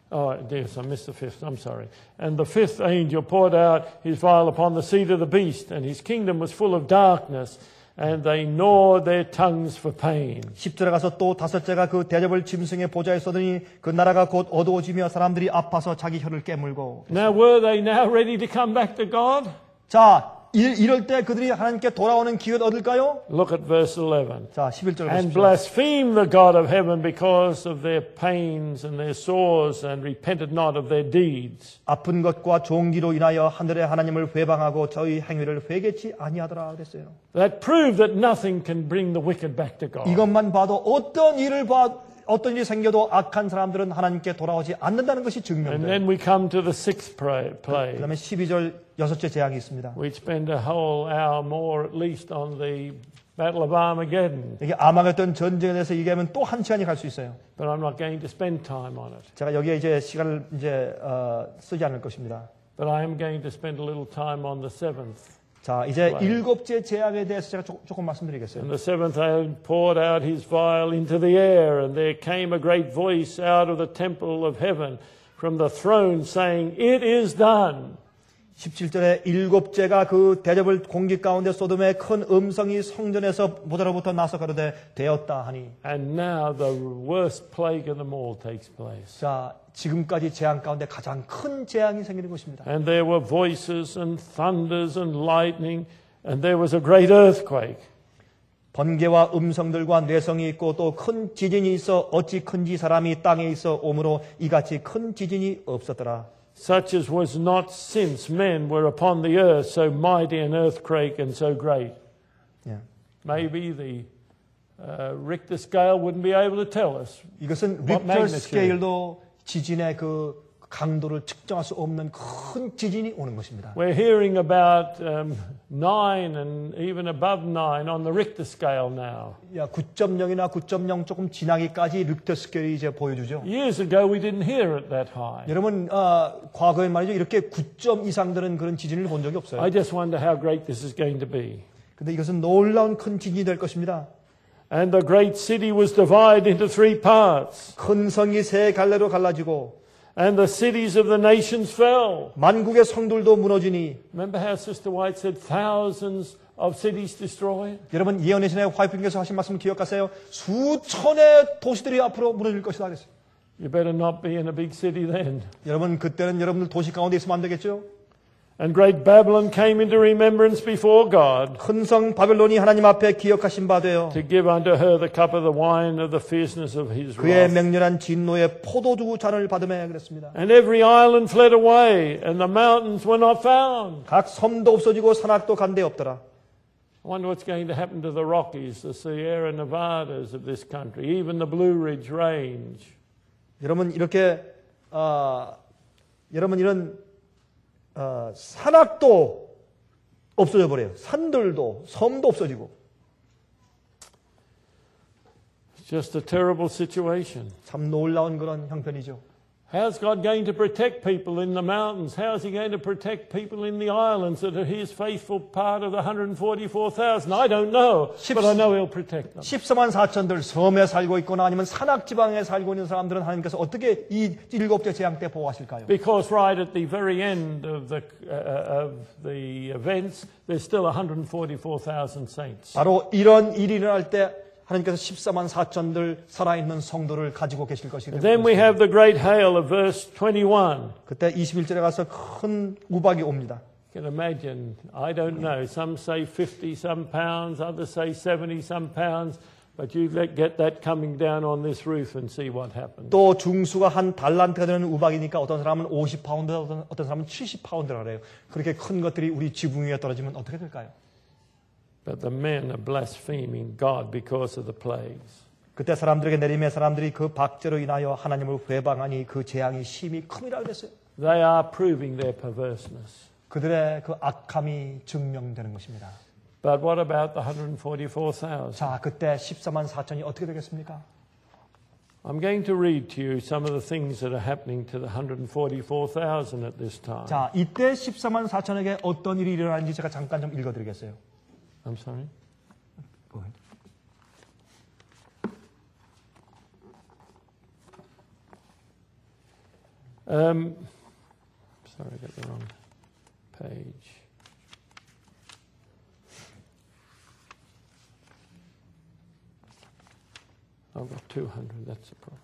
Oh, yes, I missed the fifth. I'm sorry. And the fifth angel poured out his vial upon the seat of the beast, and his kingdom was full of darkness, and they gnawed their tongues for pain. 십 절에 가서 또 다섯째가 그 대접을 짐승의 보좌에 쏟으니 그 나라가 곧 어두워지며 사람들이 아파서 자기 혀를 깨물고. Now, were they now ready to come back to God? 자, 이, 이럴 때 그들이 하나님께 돌아오는 기회를 얻을까요? Look at verse eleven. 자, 십일 절 And 보십시오. blaspheme the God of heaven because of their pains and their sores, and repented not of their deeds. 아픈 것과 종기로 인하여 하늘의 하나님을 회방하고 저희 행위를 회개치 아니하더라 그랬어요. That proved that nothing can bring the wicked back to God. 이것만 봐도 어떤 일을 봐 어떤 일이 생겨도 악한 사람들은 하나님께 돌아오지 않는다는 것이 And 증명돼요. then we come to the sixth pray- plague. 그다음에 십이 절 여섯째 재앙이 있습니다. We spend a whole hour more at least on the Battle of Armageddon, 이게 아마겟돈 전쟁에 대해서 얘기하면 또 한 시간이 갈 수 있어요. but I'm not going to spend time on it. 제가 여기에 이제 시간을 이제 어, 쓰지 않을 것입니다. But I am going to spend a little time on the seventh. 자, 이제 Right. 일곱째 재앙에 대해서 제가 조, 조금 말씀드리겠어요. And the seventh angel poured out his vial into the air, and there came a great voice out of the temple of heaven from the throne saying, "It is done." 십칠 절에 일곱째가 그 대접을 공기 가운데 쏟음에 큰 음성이 성전에서 보좌로부터 나서 가로되 되었다 하니. And now the worst plague of them all takes place. 자, 지금까지 재앙 가운데 가장 큰 재앙이 생기는 것입니다. And there were voices and thunders and lightning, and there was a great earthquake. 번개와 음성들과 뇌성이 있고 또 큰 지진이 있어 어찌 큰지 사람이 땅에 있어 오므로 이같이 큰 지진이 없었더라. Such as was not since men were upon the earth, so mighty an earthquake and so great. 예. Maybe the uh, Richter scale wouldn't be able to tell us. 이것은 What 릭터 magnitude? 스케일도 지진의 그 강도를 측정할 수 없는 큰 지진이 오는 것입니다. We're hearing about um, nine and even above nine on the Richter scale now. 야, 구 점 영이나 구 점 영 조금 지나기까지 릭터 스케일이 이제 보여주죠. Years ago, we didn't hear it that high. 여러분, 어, 과거에 말이죠. 이렇게 구 점 이상 되는 그런 지진을 본 적이 없어요. I just wonder how great this is going to be. 근데 이것은 놀라운 큰 지진이 될 것입니다. And the great city was divided into three parts, 큰 성이 세 갈래로 갈라지고 and the cities of the nations fell. 만국의 성들도 무너지니. Remember how Sister White said thousands of cities destroyed? 여러분 예언의 신의 화이트님께서 하신 말씀 기억하세요? 수천의 도시들이 앞으로 무너질 것이다 그랬어요. You better not be in a big city then. 여러분 그때는 여러분들 도시 가운데 있으면 안 되겠죠? And great Babylon came into remembrance before God, 큰 성 바벨론이 하나님 앞에 기억하신 바 되어 to give unto her the cup of the wine of the fierceness of his 그의 wrath. 맹렬한 진노의 포도주 잔을 받으며 그랬습니다. And every island fled away, and the mountains were not found. 각 섬도 없어지고 산악도 간데 없더라. I wonder what's going to happen to the Rockies, the Sierra Nevadas of this country, even the Blue Ridge Range. 여러분 이렇게 어, 여러분 이런 어, 산악도 없어져 버려요. 산들도 섬도 없어지고. It's just a terrible situation. 참 놀라운 그런 형편이죠. How's God going to protect people in the mountains? How is He going to protect people in the islands that are His faithful part of the one hundred forty-four thousand? I don't know, but I know He'll protect them. 십사만 사천들 섬에 살고 있거나 아니면 산악 지방에 살고 있는 사람들은 하나님께서 어떻게 이 일곱째 재앙 때 보호하실까요? Because right at the very end of the uh, of the events, there's still one hundred forty-four thousand saints. 바로 이런 일이 일어날 때 하나님께서 십사만 사천들 살아있는 성도를 가지고 계실 것이기 Then we 때문에 have the great hail of verse twenty-one. 그때 이십일 절에 가서 큰 우박이 옵니다. You can imagine, I don't know, some say fifty some pounds, others say seventy some pounds, but you let, get that coming down on this roof and see what happens. 또 중수가 한 달란트가 되는 우박이니까 어떤 사람은 오십 파운드, 어떤, 어떤 사람은 칠십 파운드라 그래요. 그렇게 큰 것들이 우리 지붕 위에 떨어지면 어떻게 될까요? But the men are blaspheming God because of the plagues. 그때 사람들에게 내림에 사람들이 그 박제로 인하여 하나님을 회방하니 그 재앙이 심히 큼이라 그랬어요. They are proving their perverseness. 그들의 그 악함이 증명되는 것입니다. But what about the one hundred forty-four thousand? 자, 그때 십사만 사천이 어떻게 되겠습니까? I'm going to read to you some of the things that are happening to the one hundred forty-four thousand at this time. 자, 이때 십사만 사천에게 어떤 일이 일어나는지 제가 잠깐 좀 읽어드리겠어요. I'm sorry? Go ahead. Um, sorry, I got the wrong page. I've got two hundred, that's the problem.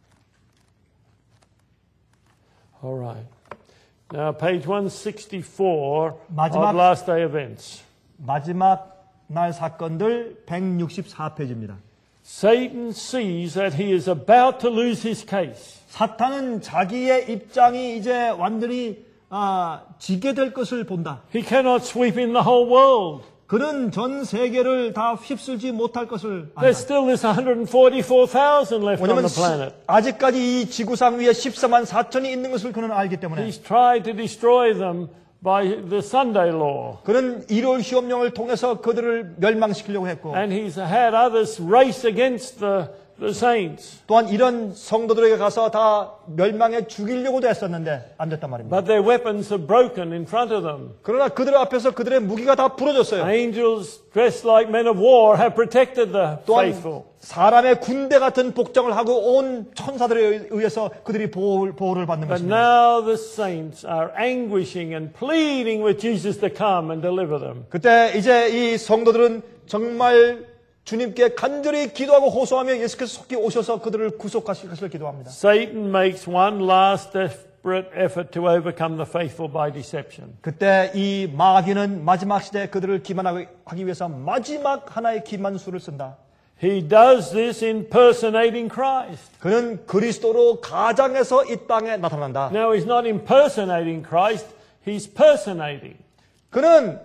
All right. Now, page one sixty-four 마지막- of Last Day Events. 마지막 날 사건들 백육십사 페이지입니다. Satan sees that he is about to lose his case. 사탄은 자기의 입장이 이제 완전히 아, 지게 될 것을 본다. He cannot sweep in the whole world. 그는 전 세계를 다 휩쓸지 못할 것을 안다. There's still this one hundred forty-four thousand left on 왜냐하면 the planet. 아직까지 이 지구상 위에 십사만 사천이 있는 것을 그는 알기 때문에 He's tried to destroy them by the Sunday law. 그는 일월 시험령을 통해서 그들을 멸망시키려고 했고 And he's had others race against the, the saints. 또한 이런 성도들에게 가서 다 멸망해 죽이려고도 했었는데 안 됐단 말입니다. But their weapons are broken in front of them. 그러나 그들 앞에서 그들의 무기가 다 부러졌어요. Angels dressed like men of war have protected the 또한 faithful. 사람의 군대 같은 복장을 하고 온 천사들에 의해서 그들이 보호를, 보호를 받는 But 것입니다. now the saints are anguishing and pleading with Jesus to come and deliver them. 그때 이제 이 성도들은 정말 주님께 간절히 기도하고 호소하며 예수께서 속히 오셔서 그들을 구속하실 것을 기도합니다. Satan makes one last desperate effort to overcome the faithful by deception. 그때 이 마귀는 마지막 시대에 그들을 기만하기 위해서 마지막 하나의 기만수를 쓴다. He does this impersonating Christ. 그는 그리스도로 가장해서 이 땅에 나타난다. Now he's not impersonating Christ, he's personating. 그는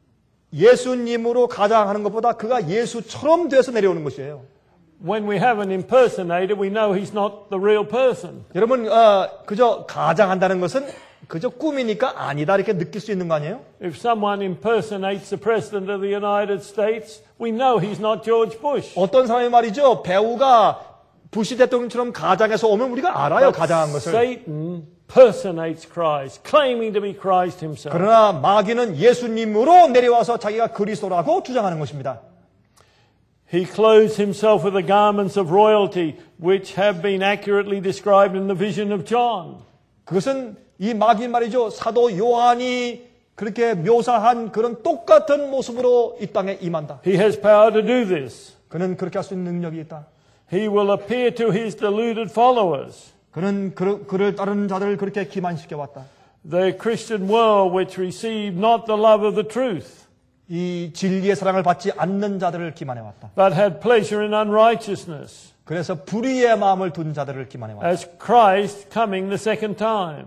예수님으로 가장하는 것보다 그가 예수처럼 돼서 내려오는 것이에요. When we have an impersonator, we know he's not the real person. 여러분 어, 그저 가장한다는 것은 그저 꿈이니까 아니다 이렇게 느낄 수 있는 거 아니에요? If someone impersonates the President of the United States, we know he's not George Bush. 어떤 사람이 말이죠. 배우가 부시 대통령처럼 가장해서 오면 우리가 알아요. 가장한 것을. Satan personates Christ, claiming to be Christ himself. 그러나 마귀는 예수님으로 내려와서 자기가 그리스도라고 주장하는 것입니다. He clothes himself with the garments of royalty, which have been accurately described in the vision of John. 그것은 이 마귀 말이죠. 사도 요한이 그렇게 묘사한 그런 똑같은 모습으로 이 땅에 임한다. He has power to do this. 그는 그렇게 할 수 있는 능력이 있다. He will appear to his deluded followers. 그는 그, 그를 따르는 자들을 그렇게 기만시켜 왔다. The Christian world which receive not the love of the truth, 이 진리의 사랑을 받지 않는 자들을 기만해 왔다. but had pleasure in unrighteousness, 그래서 불의의 마음을 둔 자들을 기만해 왔다. as Christ coming the second time.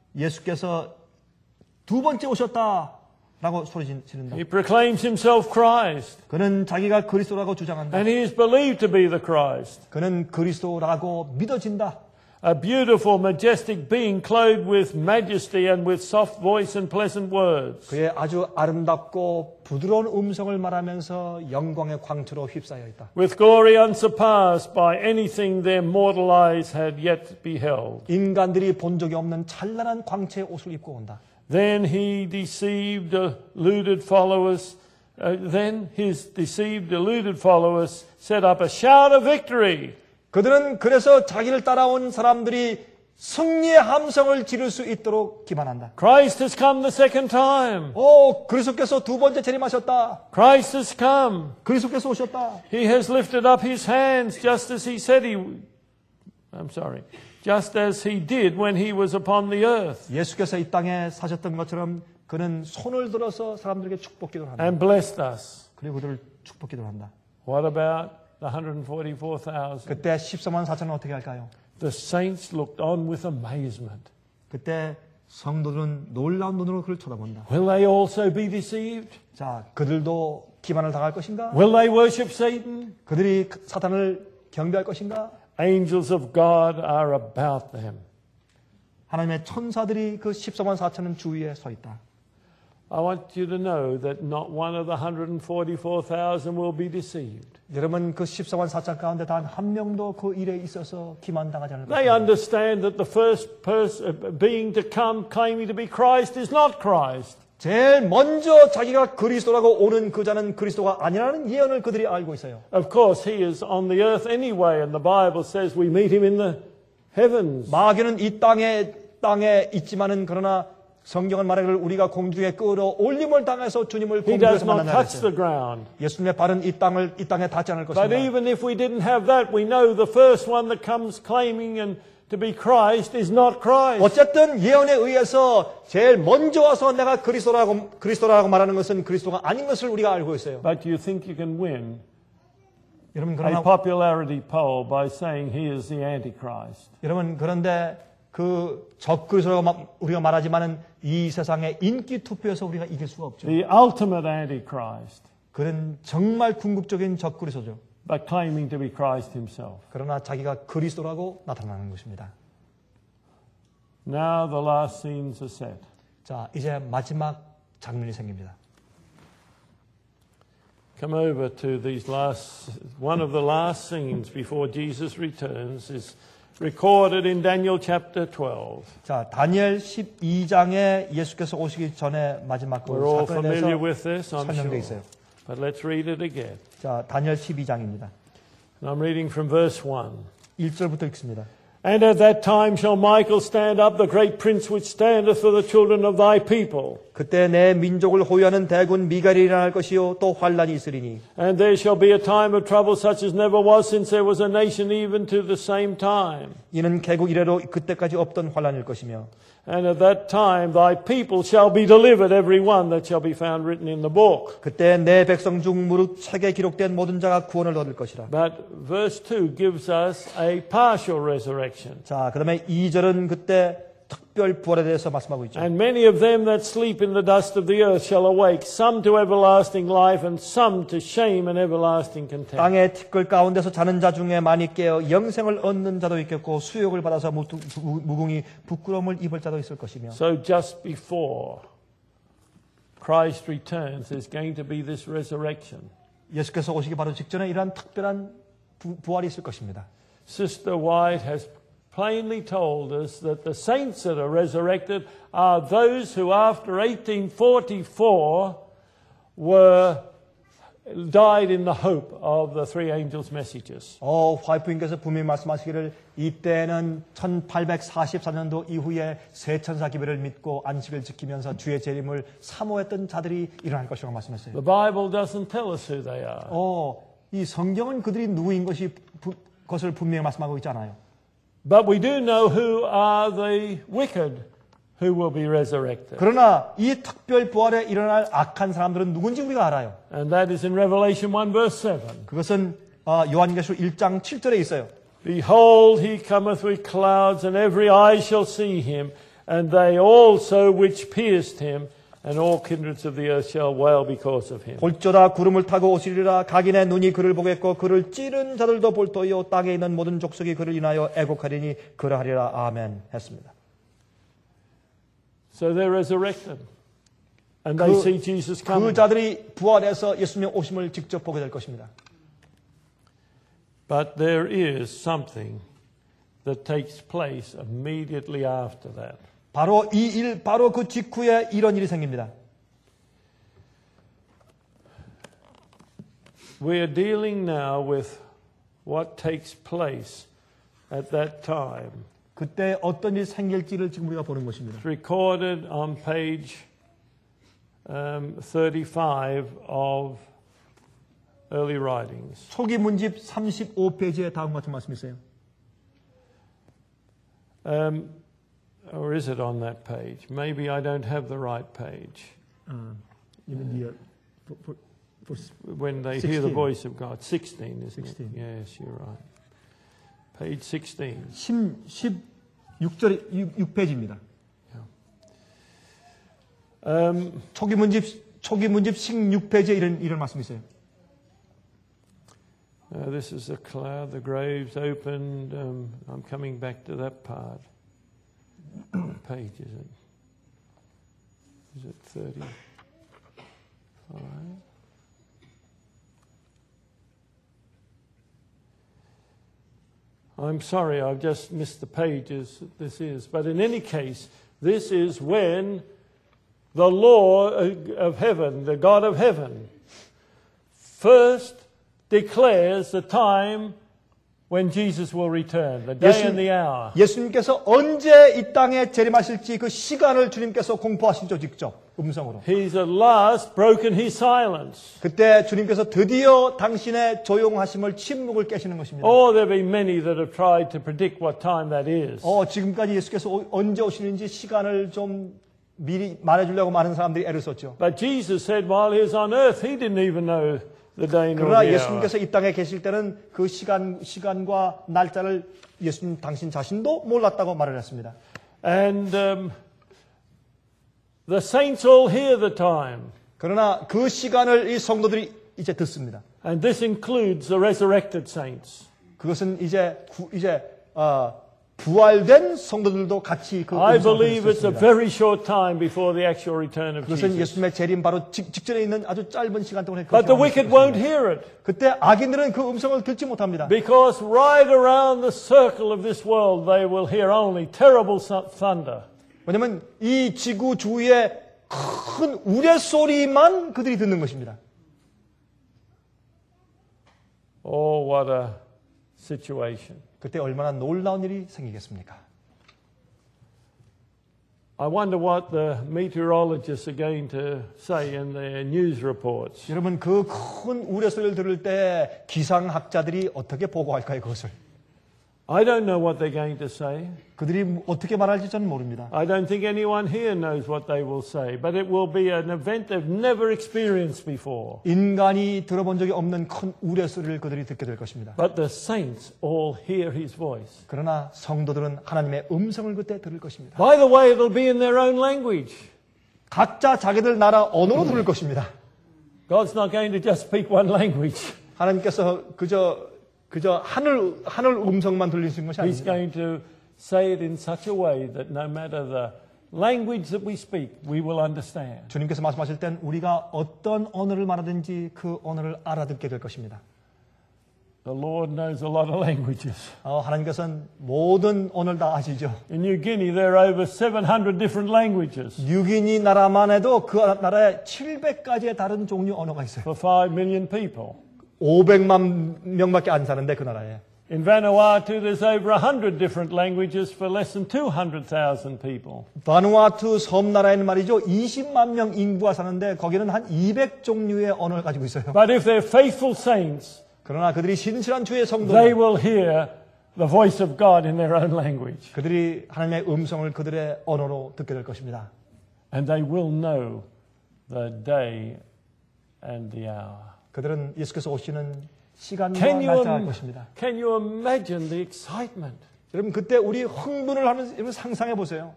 예수께서 두 번째 오셨다라고 소리 지른다. He proclaims himself Christ, 그는 자기가 그리스도라고 주장한다. and he is believed to be the Christ. 그는 그리스도라고 믿어진다. A beautiful, majestic being clothed with majesty and with soft voice and pleasant words. 그의 아주 아름답고 부드러운 음성을 말하면서 영광의 광채로 휩싸여 있다. With glory unsurpassed by anything their mortal eyes had yet beheld. 인간들이 본 적이 없는 찬란한 광채의 옷을 입고 온다. Then he deceived, deluded followers. Uh, then his deceived, deluded followers set up a shout of victory. 그들은 그래서 자기를 따라온 사람들이 승리의 함성을 지를 수 있도록 기만한다. Christ has come the second time. 오, 그리스도께서 두 번째 재림하셨다. Christ has come. 그리스도께서 오셨다. He has lifted up his hands just as he said he would. I'm sorry. Just as he did when he was upon the earth. 예수께서 이 땅에 사셨던 것처럼 그는 손을 들어서 사람들에게 축복 기도를 한다. And blessed us. 그리고 그들을 축복 기도를 한다. What about the one hundred forty-four thousand? 그때 십사만 사천은 어떻게 할까요? The saints looked on with amazement. 그때 성도들은 놀라운 눈으로 그를 쳐다본다. Will they also be deceived? 자, 그들도 기만을 당할 것인가? Will they worship Satan? 그들이 사탄을 경배할 것인가? Angels of God are about them. 하나님의 천사들이 그 십사만 사천은 주위에 서 있다. I want you to know that not one of the one hundred forty-four thousand will be deceived. 여러분 그 십사만 사천 가운데 단 한 명도 그 일에 있어서 기만당하지 않을 They 것입니다. understand that the first person, being to come claiming to be Christ is not Christ. 제일 먼저 자기가 그리스도라고 오는 그 자는 그리스도가 아니라는 예언을 그들이 알고 있어요. Of course, he is on the earth anyway, and the Bible says we meet him in the heavens. 마귀는 이 땅에 땅에 있지만은 그러나 성경은 말하기를 우리가 공중에 끌어올림을 당해서 주님을 He does 공중에서 not 만난다 touch the 그랬어요. ground. 예수님의 발은 이 땅을 이 땅에 닿지 않을 But 것입니다. even if we didn't have that, we know the first one that comes claiming and to be Christ is not Christ. 어쨌든 예언에 의해서 제일 먼저 와서 내가 그리스도라고 그리스도라고 말하는 것은 그리스도가 아닌 것을 우리가 알고 있어요. But you think you can win 여러분 a 그러나 popularity poll by saying he is the Antichrist. 여러분 그런데 그 적그리스도라고 우리가 말하지만은 이 세상의 인기 투표에서 우리가 이길 수가 없죠. The ultimate Antichrist, 그는 정말 궁극적인 적그리스도죠. but claiming to be Christ himself. 그러나 자기가 그리스도라고 나타나는 것입니다. Now the last scenes are set. 자, 이제 마지막 장면이 생깁니다. Come over to these last, one of the last scenes before Jesus returns is recorded in Daniel chapter twelve. 자, 다니엘 십이 장에 예수께서 오시기 전에 마지막 그 We're all 사건에 familiar 대해서 with this, I'm 설명되어 sure. 있어요. But let's read it again. 자, 다니엘 십이 장입니다. And I'm reading from verse one. 일 절부터 읽습니다. And at that time shall Michael stand up, the great prince which standeth for the children of thy people. 그때 내 민족을 호위하는 대군 미갈이 일어날 것이요 또 환란이 있으리니 And there shall be a time of trouble such as never was since there was a nation even to the same time. 이는 개국 이래로 그때까지 없던 환란일 것이며 And at that time thy people shall be delivered, every one that shall be found written in the book. 그때 내 백성 중 무릇 책에 기록된 모든 자가 구원을 얻을 것이라. But verse two gives us a partial resurrection. 자, 그다음에 이 절은 그때 특별 부활에 대해서 말씀하고 있죠. And many of them that sleep in the dust of the earth shall awake, some to everlasting life, and some to shame and everlasting contempt. 땅의 티끌 가운데서 자는 자 중에 많이 깨어 영생을 얻는 자도 있겠고 수욕을 받아서 무궁히 부끄러움을 입을 자도 있을 것이며. So just before Christ returns, there's going to be this resurrection. 예수께서 오시기 바로 직전에 이러한 특별한 부, 부활이 있을 것입니다. Sister White has plainly told us that the saints that are resurrected are those who after eighteen forty-four were died in the hope of the three angels' messages. 어, 화이프님께서 분명히 말씀하시기를 이때는 천팔백사십사 년도 이후에 세 천사 기별을 믿고 안식을 지키면서 주의 재림을 사모했던 자들이 일어날 것이라고 말씀했어요. The Bible doesn't tell us who they are. 어, 이 성경은 그들이 누구인 것이 부, 것을 분명히 말씀하고 있잖아요. But we do know who are the wicked who will be resurrected. 그러나 이 특별 부활에 일어날 악한 사람들은 누군지 우리가 알아요. And that is in Revelation one verse seven. 그것은 어, 요한계시록 일 장 칠 절에 있어요. Behold, he cometh with clouds, and every eye shall see him, and they also which pierced him, and all kindreds of the earth shall wail because of him. 볼조다 구름을 타고 오시리라. 각인의 눈이 그를 보겠고 그를 찌른 자들도 볼도요 땅에 있는 모든 족속이 그를 인하여 애곡하리니 그러하리라. 아멘 했습니다. So they're resurrected. And they 그, see Jesus 그 coming. 자들이 부활해서 예수님의 오심을 직접 보게 될 것입니다. But there is something that takes place immediately after that. 바로 이 일, 바로 그 직후에 이런 일이 생깁니다. We are dealing now with what takes place at that time. 그때 어떤 일이 생길지를 지금 우리가 보는 것입니다. It's recorded on page um, thirty-five of Early Writings. 초기 문집 삼십오 페이지에 다음과 같은 말씀이 있어요. Um, or is it on that page? Maybe I don't have the right page. 아, the, for, for, for When they sixteen. hear the voice of God. sixteen, isn't sixteen. it? Yes, you're right. Page sixteen. 십육 절, 육 페이지입니다. Um, 초기 문집, 초기 문집 십육 페이지에 이런, 이런 말씀이 있어요. uh, this is the cloud, the graves opened. Um, I'm coming back to that part. What page is it? Is it thirty-five? I'm sorry, I've just missed the pages that this is. But in any case, this is when the Lord of heaven, the God of heaven, first declares the time when Jesus will return, the day 예수, and the hour. 예수님께서 언제 이 땅에 재림하실지 그 시간을 주님께서 공포하시죠, 직접 음성으로. He's at last broken his silence. 그때 주님께서 드디어 당신의 조용하심을 침묵을 깨시는 것입니다. Oh, there be many that have tried to predict what time that is. 어, 지금까지 예수께서 오, 언제 오시는지 시간을 좀 미리 말해주려고 많은 사람들이 애를 썼죠. But Jesus said while he was on earth, he didn't even know the day nor 그러나 the hour. 예수님께서 이 땅에 계실 때는 그 시간, 시간과 날짜를 예수님 당신 자신도 몰랐다고 말을 했습니다. And um, the saints all hear the time. 그러나 그 시간을 이 성도들이 이제 듣습니다. And this includes the resurrected saints. 그것은 이제 구, 이제 어, 부활된 성도들도 같이 그 I 음성을 believe it's a 듣습니다. very short time before the actual return of 그것은 Jesus. 예수님의 재림 바로 직, 직전에 있는 아주 짧은 시간 동안에 But the wicked won't hear it. 그때 악인들은 그 음성을 듣지 못합니다. Because right around the circle of this world they will hear only terrible thunder. 왜냐하면 이 지구 주위에 큰 우레소리만 그들이 듣는 것입니다. Oh, what a situation. 그때 얼마나 놀라운 일이 생기겠습니까? I wonder what the meteorologists are going to say in their news reports. 여러분 그 큰 우레소리를 들을 때 기상학자들이 어떻게 보고할까요? 그것을. I don't know what they're going to say. 그들이 어떻게 말할지 저는 모릅니다. I don't think anyone here knows what they will say, but it will be an event they've never experienced before. 인간이 들어본 적이 없는 큰 우레소리를 그들이 듣게 될 것입니다. But the saints all hear his voice. 그러나 성도들은 하나님의 음성을 그때 들을 것입니다. By the way, it'll be in their own language. 각자 자기들 나라 언어로 들을 것입니다. God's not going to just speak one language. 하나님께서 그저 그저 하늘 하늘 음성만 들리시는 것이 He's 아닙니다. going to say it in such a way that no matter the language that we speak, we will understand. 주님께서 말씀하실 땐 우리가 어떤 언어를 말하든지 그 언어를 알아듣게 될 것입니다. The Lord knows a lot of languages. 어, 하나님께서는 모든 언어를 다 아시죠. In New Guinea, there are over seven hundred different languages 뉴기니 나라만 해도 그 나라에 칠백 가지의 다른 종류 언어가 있어요. for five million people. 오백만 명밖에 안 사는데 그 나라에. In Vanuatu, there's over one hundred different languages for less than two hundred thousand people. 바누아투 섬나라에는 말이죠. 이십만 명 인구가 사는데 거기는 한 이백 종류의 언어를 가지고 있어요. But if they're faithful saints, 그러나 그들이 신실한 주의 they 성도들, will hear the voice of God in their own language. 그들이 하나님의 음성을 그들의 언어로 듣게 될 것입니다. And they will know the day and the hour. 그들은 예수께서 오시는 시간과 Can you, 날짜를 알 im- 것입니다. can you imagine the excitement? 여러분 그때 우리 흥분을 하면서 여러분 상상해 보세요.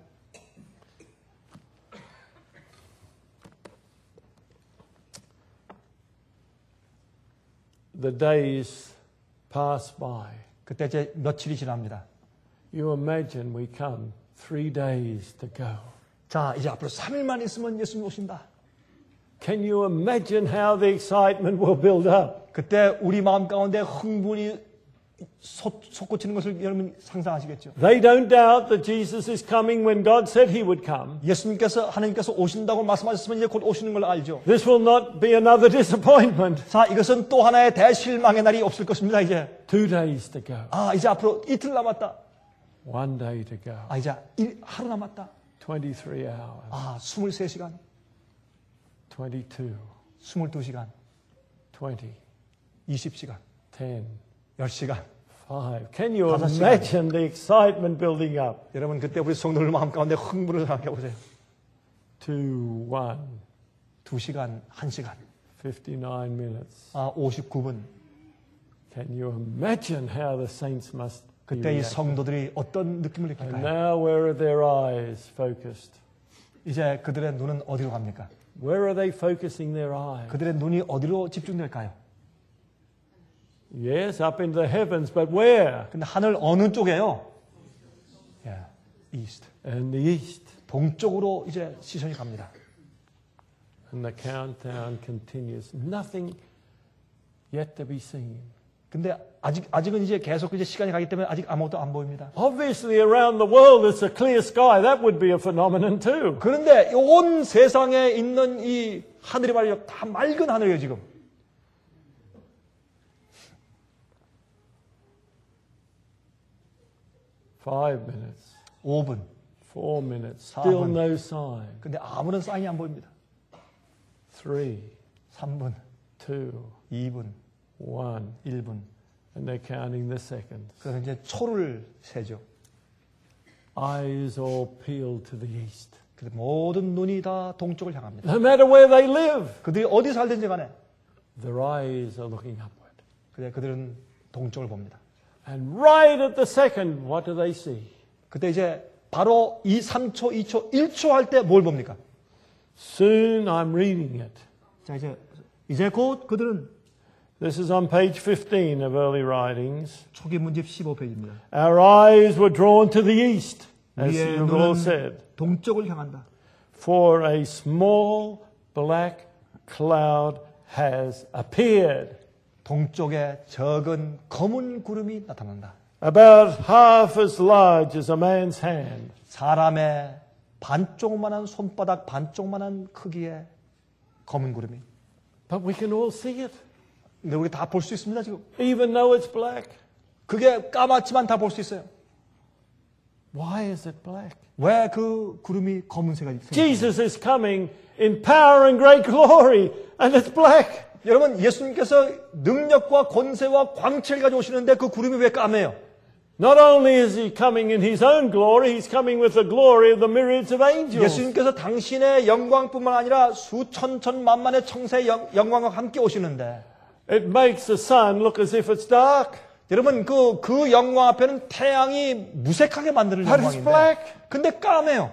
The days pass by. 그때 이제 며칠이 지납니다. You imagine we come three days to go. 자, 이제 앞으로 삼 일만 있으면 예수님 오신다. Can you imagine how the excitement will build up? 그때 우리 마음 가운데 흥분이 솟, 솟구치는 것을 여러분 상상하시겠죠? They don't doubt that Jesus is coming when God said he would come. 예수님께서 하나님께서 오신다고 말씀하셨으면 이제 곧 오시는 걸 알죠. This will not be another disappointment. 자, 이것은 또 하나의 대실망의 날이 없을 것입니다. 이제 Two days to go. 아, 이제 앞으로 이틀 남았다. One day to go. 아, 이제 일, 하루 남았다. twenty-three hours. 아, 스물세 시간, twenty-two. 스물두 시간, twenty. 이십 시간, ten. 열 시간. five. Can you 다섯 시간. imagine the excitement building up? 여러분 그때 우리 성도들 마음 가운데 흥분을 생각해 보세요. two, one. 두 시간, 한 시간, fifty-nine minutes. 아, 오십구 분. Can you imagine how the saints must be 그때 이 reacting? 성도들이 어떤 느낌을 And 느낄까요? now where are their eyes focused? 이제 그들의 눈은 어디로 갑니까? Where are they focusing their eyes? 그들의 눈이 어디로 집중될까요? Yes, up in the heavens, but where? 근데 하늘 어느 쪽에요? Yeah, east. In the east. 동쪽으로 이제 시선이 갑니다. And the countdown continues. Nothing yet to be seen. 근데 아직 아직은 이제 계속 이제 시간이 가기 때문에 아직 아무것도 안 보입니다. Obviously, around the world, it's a clear sky. That would be a phenomenon too. 그런데 온 세상에 있는 이 하늘이 말이죠, 다 맑은 하늘이에요 지금. Five minutes. 오 분. Four minutes. 사 Still 분. no sign. 근데 아무런 사인이 안 보입니다. Three, 삼 분, two, 이 분, one. 일 분. And they're counting the seconds. 그래서 이제 초를 세죠. Eyes all peeled to the east. 그래서 모든 눈이 다 동쪽을 향합니다. No matter where they live, 그들이 어디 살든지 간에 their eyes are looking upward. 그래 그들은 동쪽을 봅니다. And right at the second, what do they see? 그때 이제 바로 이 삼 초, 이 초, 일 초 할 때 뭘 봅니까? Soon I'm reading it. 자 이제 이제 곧 그들은 This is on page fifteen of early writings. 초기 문집 십오 페이지입니다. Our eyes were drawn to the east, as 우리의 you've all 눈은 said. 동쪽을 향한다. For a small black cloud has appeared. 동쪽에 적은 검은 구름이 나타난다. About half as large as a man's hand. 사람의 반쪽만한 손바닥 반쪽만한 크기의 검은 구름이. But we can all see it, 근데 우리 다 볼 수 있습니다 지금. even though it's black. 그게 까맣지만 다 볼 수 있어요. Why is it black? 왜 그 구름이 검은색이 생겼어요? Jesus is coming in power and great glory, and it's black. 여러분 예수님께서 능력과 권세와 광채를 가지고 오시는데 그 구름이 왜 까매요? Not only is he coming in his own glory, he's coming with the glory of the myriads of angels. 예수님께서 당신의 영광뿐만 아니라 수천 천만만의 청세의 영, 영광과 함께 오시는데 It makes the sun look as if it's dark. 여러분 그, 그 영광 앞에는 태양이 무색하게 만드는 But it's 영광인데 black. 근데 까매요.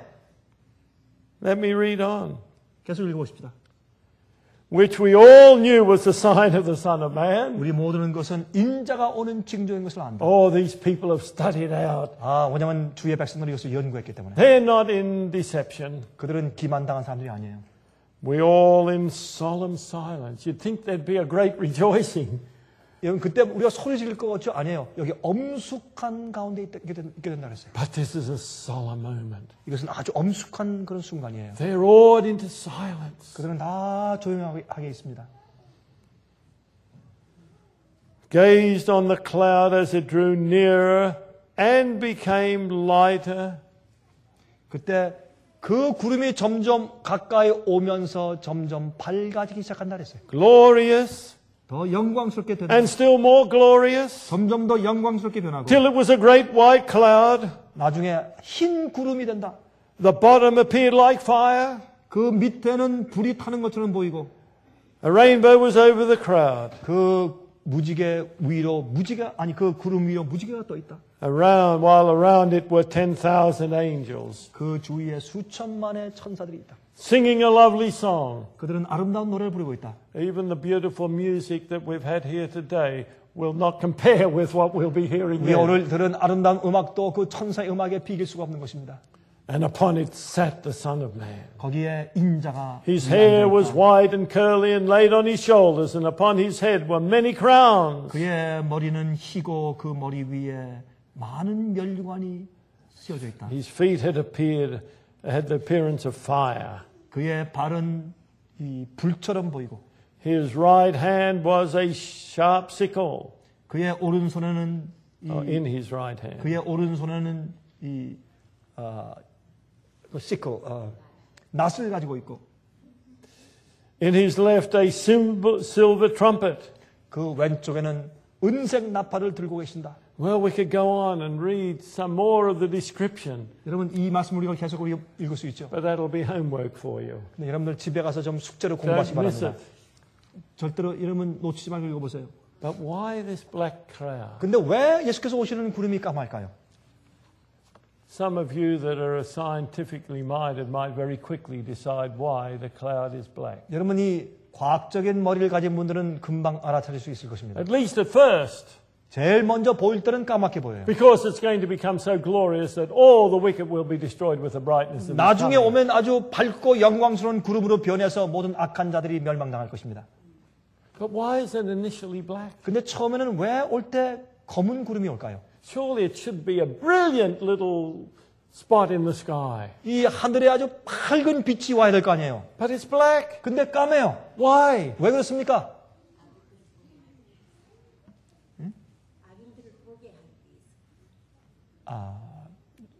Let me read on. 계속 읽어보십시다. Which we all knew was the sign of the Son of Man. 우리 모두는 것은 인자가 오는 징조인 것을 안다. Oh, these people have studied out. 아, 왜냐하면 주의 백성들이 이것을 연구했기 때문에. They're not in deception. 그들은 기만당한 사람들이 아니에요. We all in solemn silence. You'd think there'd be a great rejoicing. 여러분 그때 우리가 소리 지를 것 같죠? 아니에요. 여기 엄숙한 가운데 있게 된다 그랬어요. But this is a solemn moment. 이것은 아주 엄숙한 그런 순간이에요. They're awed into silence. 그들은 다 조용하게 있습니다. Gazed on the cloud as it drew nearer and became lighter. 그때 그 구름이 점점 가까이 오면서 점점 밝아지기 시작한다 그랬어요. Glorious. 더 영광스럽게 된다. And still more glorious. 점점 더 영광스럽게 변하고. Till it was a great white cloud. 나중에 흰 구름이 된다. The bottom appeared like fire. 그 밑에는 불이 타는 것처럼 보이고. A rainbow was over the crowd. 그 무지개 위로 무지개 아니 그 구름 위로 무지개가 떠 있다. Around, while around it were ten thousand angels, 그 주위에 수천만의 천사들이 있다. singing a lovely song. 그들은 아름다운 노래를 부르고 있다. Even the beautiful music that we've had here today will not compare with what we'll be hearing 우리 here. 오늘 들은 아름다운 음악도 그 천사의 음악에 비길 수가 없는 것입니다. And upon it sat the Son of Man. 거기에 인자가 His hair was white and curly and laid on his shoulders, and upon his head were many crowns. 그의 머리는 희고 그 머리 위에 많은 면류관이 씌어져 있다. His feet had appeared, had the appearance of fire. 그의 발은 이 불처럼 보이고 His right hand was a sharp sickle. 그의 오른손에는 이, Oh, in his right hand. 그의 오른손에는 이 어, 그 시클 어, 낫을 가지고 있고 In his left a silver, silver trumpet. 그 왼쪽에는 은색 나팔을 들고 계신다. Well, we could go on and read some more of the description, 여러분 이 말씀 우리가 계속 우리 읽을 수 있죠. but that'll be homework for you. 근데 여러분들 집에 가서 좀 숙제로 공부하시기 Don't miss 바랍니다. it. 절대로 여러분 놓치지 말고 읽어보세요. But why this black cloud? 근데 왜 예수께서 오시는 구름이 까말까요? Some of you that are scientifically minded might very quickly decide why the cloud is black. 여러분이 과학적인 머리를 가진 분들은 금방 알아차릴 수 있을 것입니다. At least at first. 제일 먼저 보일 때는 까맣게 보여요. Because it's going to become so glorious that all the wicked will be destroyed with the brightness of his 나중에 coming. 오면 아주 밝고 영광스러운 구름으로 변해서 모든 악한 자들이 멸망당할 것입니다. But why is it initially black? 근데 처음에는 왜 올 때 검은 구름이 올까요? Surely it should be a brilliant little spot in the sky. 이 하늘에 아주 밝은 빛이 와야 될 거 아니에요. But it's black. 근데 까매요. Why? 왜 그렇습니까? 아,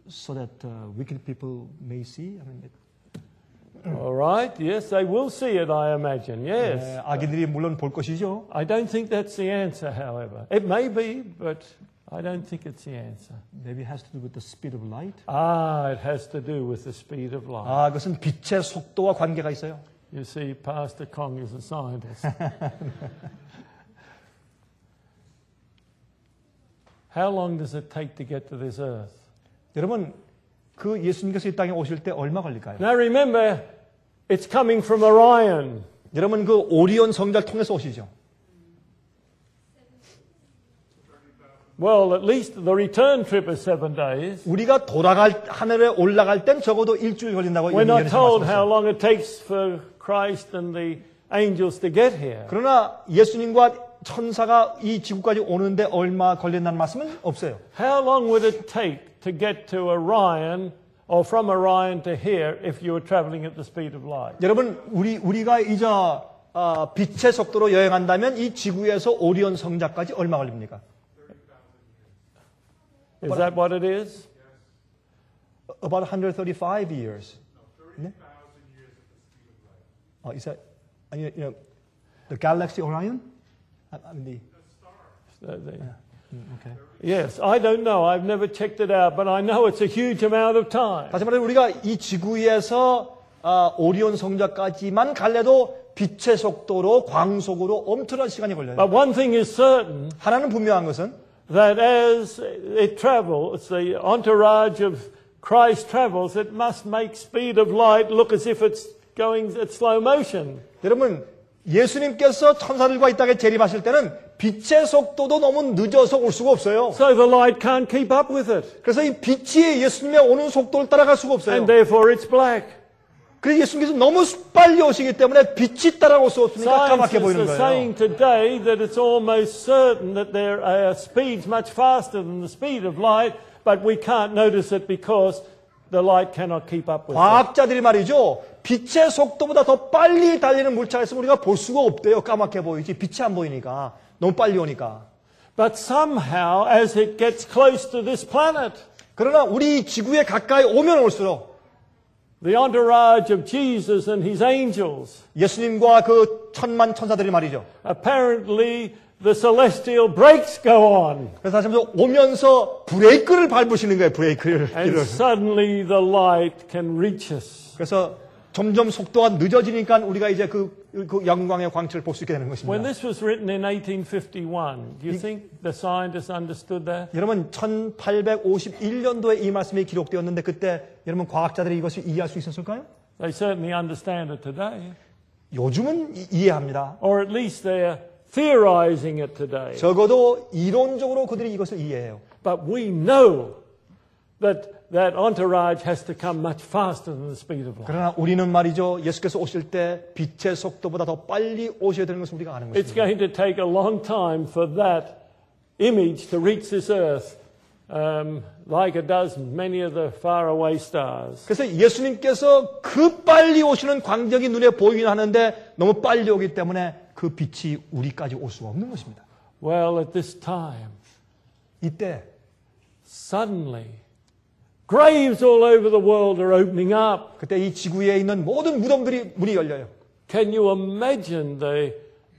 so that uh, wicked people may see. I mean, it, All right, yes, they will see it, I imagine, yes. 네, 악인들이 물론 볼 것이죠. I don't think that's the answer, however. It may be, but I don't think it's the answer. Maybe it has to do with the speed of light. Ah, it has to do with the speed of light. 아, 그것은 빛의 속도와 관계가 있어요. You see, Pastor Kong is a scientist. How long does it take to get to this earth? 여러분, 그 예수님께서 이 땅에 오실 때 얼마 걸릴까요? Now remember, it's coming from Orion. 여러분, 그 오리온 성자를 통해서 오시죠. Well, at least the return trip is seven days. 우리가 돌아갈 하늘에 올라갈 땐 적어도 일주일 걸린다고 We're not 예수님께서 told how 말씀하셨어요. long it takes for Christ and the angels to get here. 그러나 예수님과 천사가 이 지구까지 오는데 얼마 걸린다는 말씀은 없어요. How long would it take to get to Orion or from Orion to here if you were traveling at the speed of light? 여러분, 우리 우리가 이제 어, 빛의 속도로 여행한다면 이 지구에서 오리온 성자까지 얼마 걸립니까? Is that what it is? About one hundred thirty-five years. 네? 어, is that, you know, the galaxy Orion? I mean the, So the- okay. Yes, I don't know. I've never checked it out, but I know it's a huge amount of time. 다시 말해 우리가 이 지구에서 아, 오리온 성자까지만 갈래도 빛의 속도로 광속으로 엄청난 시간이 걸려요. But one thing is certain, 하나는 분명한 것은 that as it travels, the entourage of Christ travels, it must make speed of light look as if it's going at slow motion. 여러분 예수님께서 천사들과 이 땅에 재림하실 때는 빛의 속도도 너무 늦어서 올 수가 없어요. So the light can't keep up with it. 그래서 이 빛이 예수님의 오는 속도를 따라갈 수가 없어요. And therefore it's black. 그래서 예수님께서 너무 빨리 오시기 때문에 빛이 따라올 수 없으니까 까맣게 보이는 Scientists are 거예요. saying today that it's almost certain that there are speeds much faster than the speed of light, but we can't notice it because the light cannot keep up with it. 과학자들이 말이죠. 빛의 속도보다 더 빨리 달리는 물체가 있으면 우리가 볼 수가 없대요. 까맣게 보이지. 빛이 안 보이니까. 너무 빨리 오니까. But somehow, as it gets close to this planet, 그러나 우리 지구에 가까이 오면 올수록 the entourage of Jesus and his angels, 예수님과 그 천만 천사들이 말이죠. apparently the celestial brakes go on. 그래서 다시 한번 오면서 브레이크를 밟으시는 거예요. 브레이크를. And suddenly the light can reach us. 그래서 점점 속도가 늦어지니까 우리가 이제 그, 그 영광의 광채를 볼 수 있게 되는 When 것입니다. this was written in eighteen fifty-one, do you think the scientists understood that? 여러분 천팔백오십일 년도에 이 말씀이 기록되었는데 그때 여러분 과학자들이 이것을 이해할 수 있었을까요? They certainly understand it today. 요즘은 이- 이해합니다. Or at least they're theorizing it today. 적어도 이론적으로 그들이 이것을 이해해요. But we know that that entourage has to come much faster than the speed of light. 그러나 우리는 말이죠. 예수께서 오실 때 빛의 속도보다 더 빨리 오셔야 되는 것을 우리가 아는 It's 것입니다. going to take a long time for that image to reach this earth, um, like it does many of the faraway stars. 그래서 예수님께서 그 빨리 오시는 광경이 눈에 보이긴 하는데 너무 빨리 오기 때문에 그 빛이 우리까지 올 수가 없는 것입니다. Well, at this time, 이때 suddenly, graves all over the world are opening up. 그때 이 지구에 있는 모든 무덤들이 문이 열려요. Can you imagine the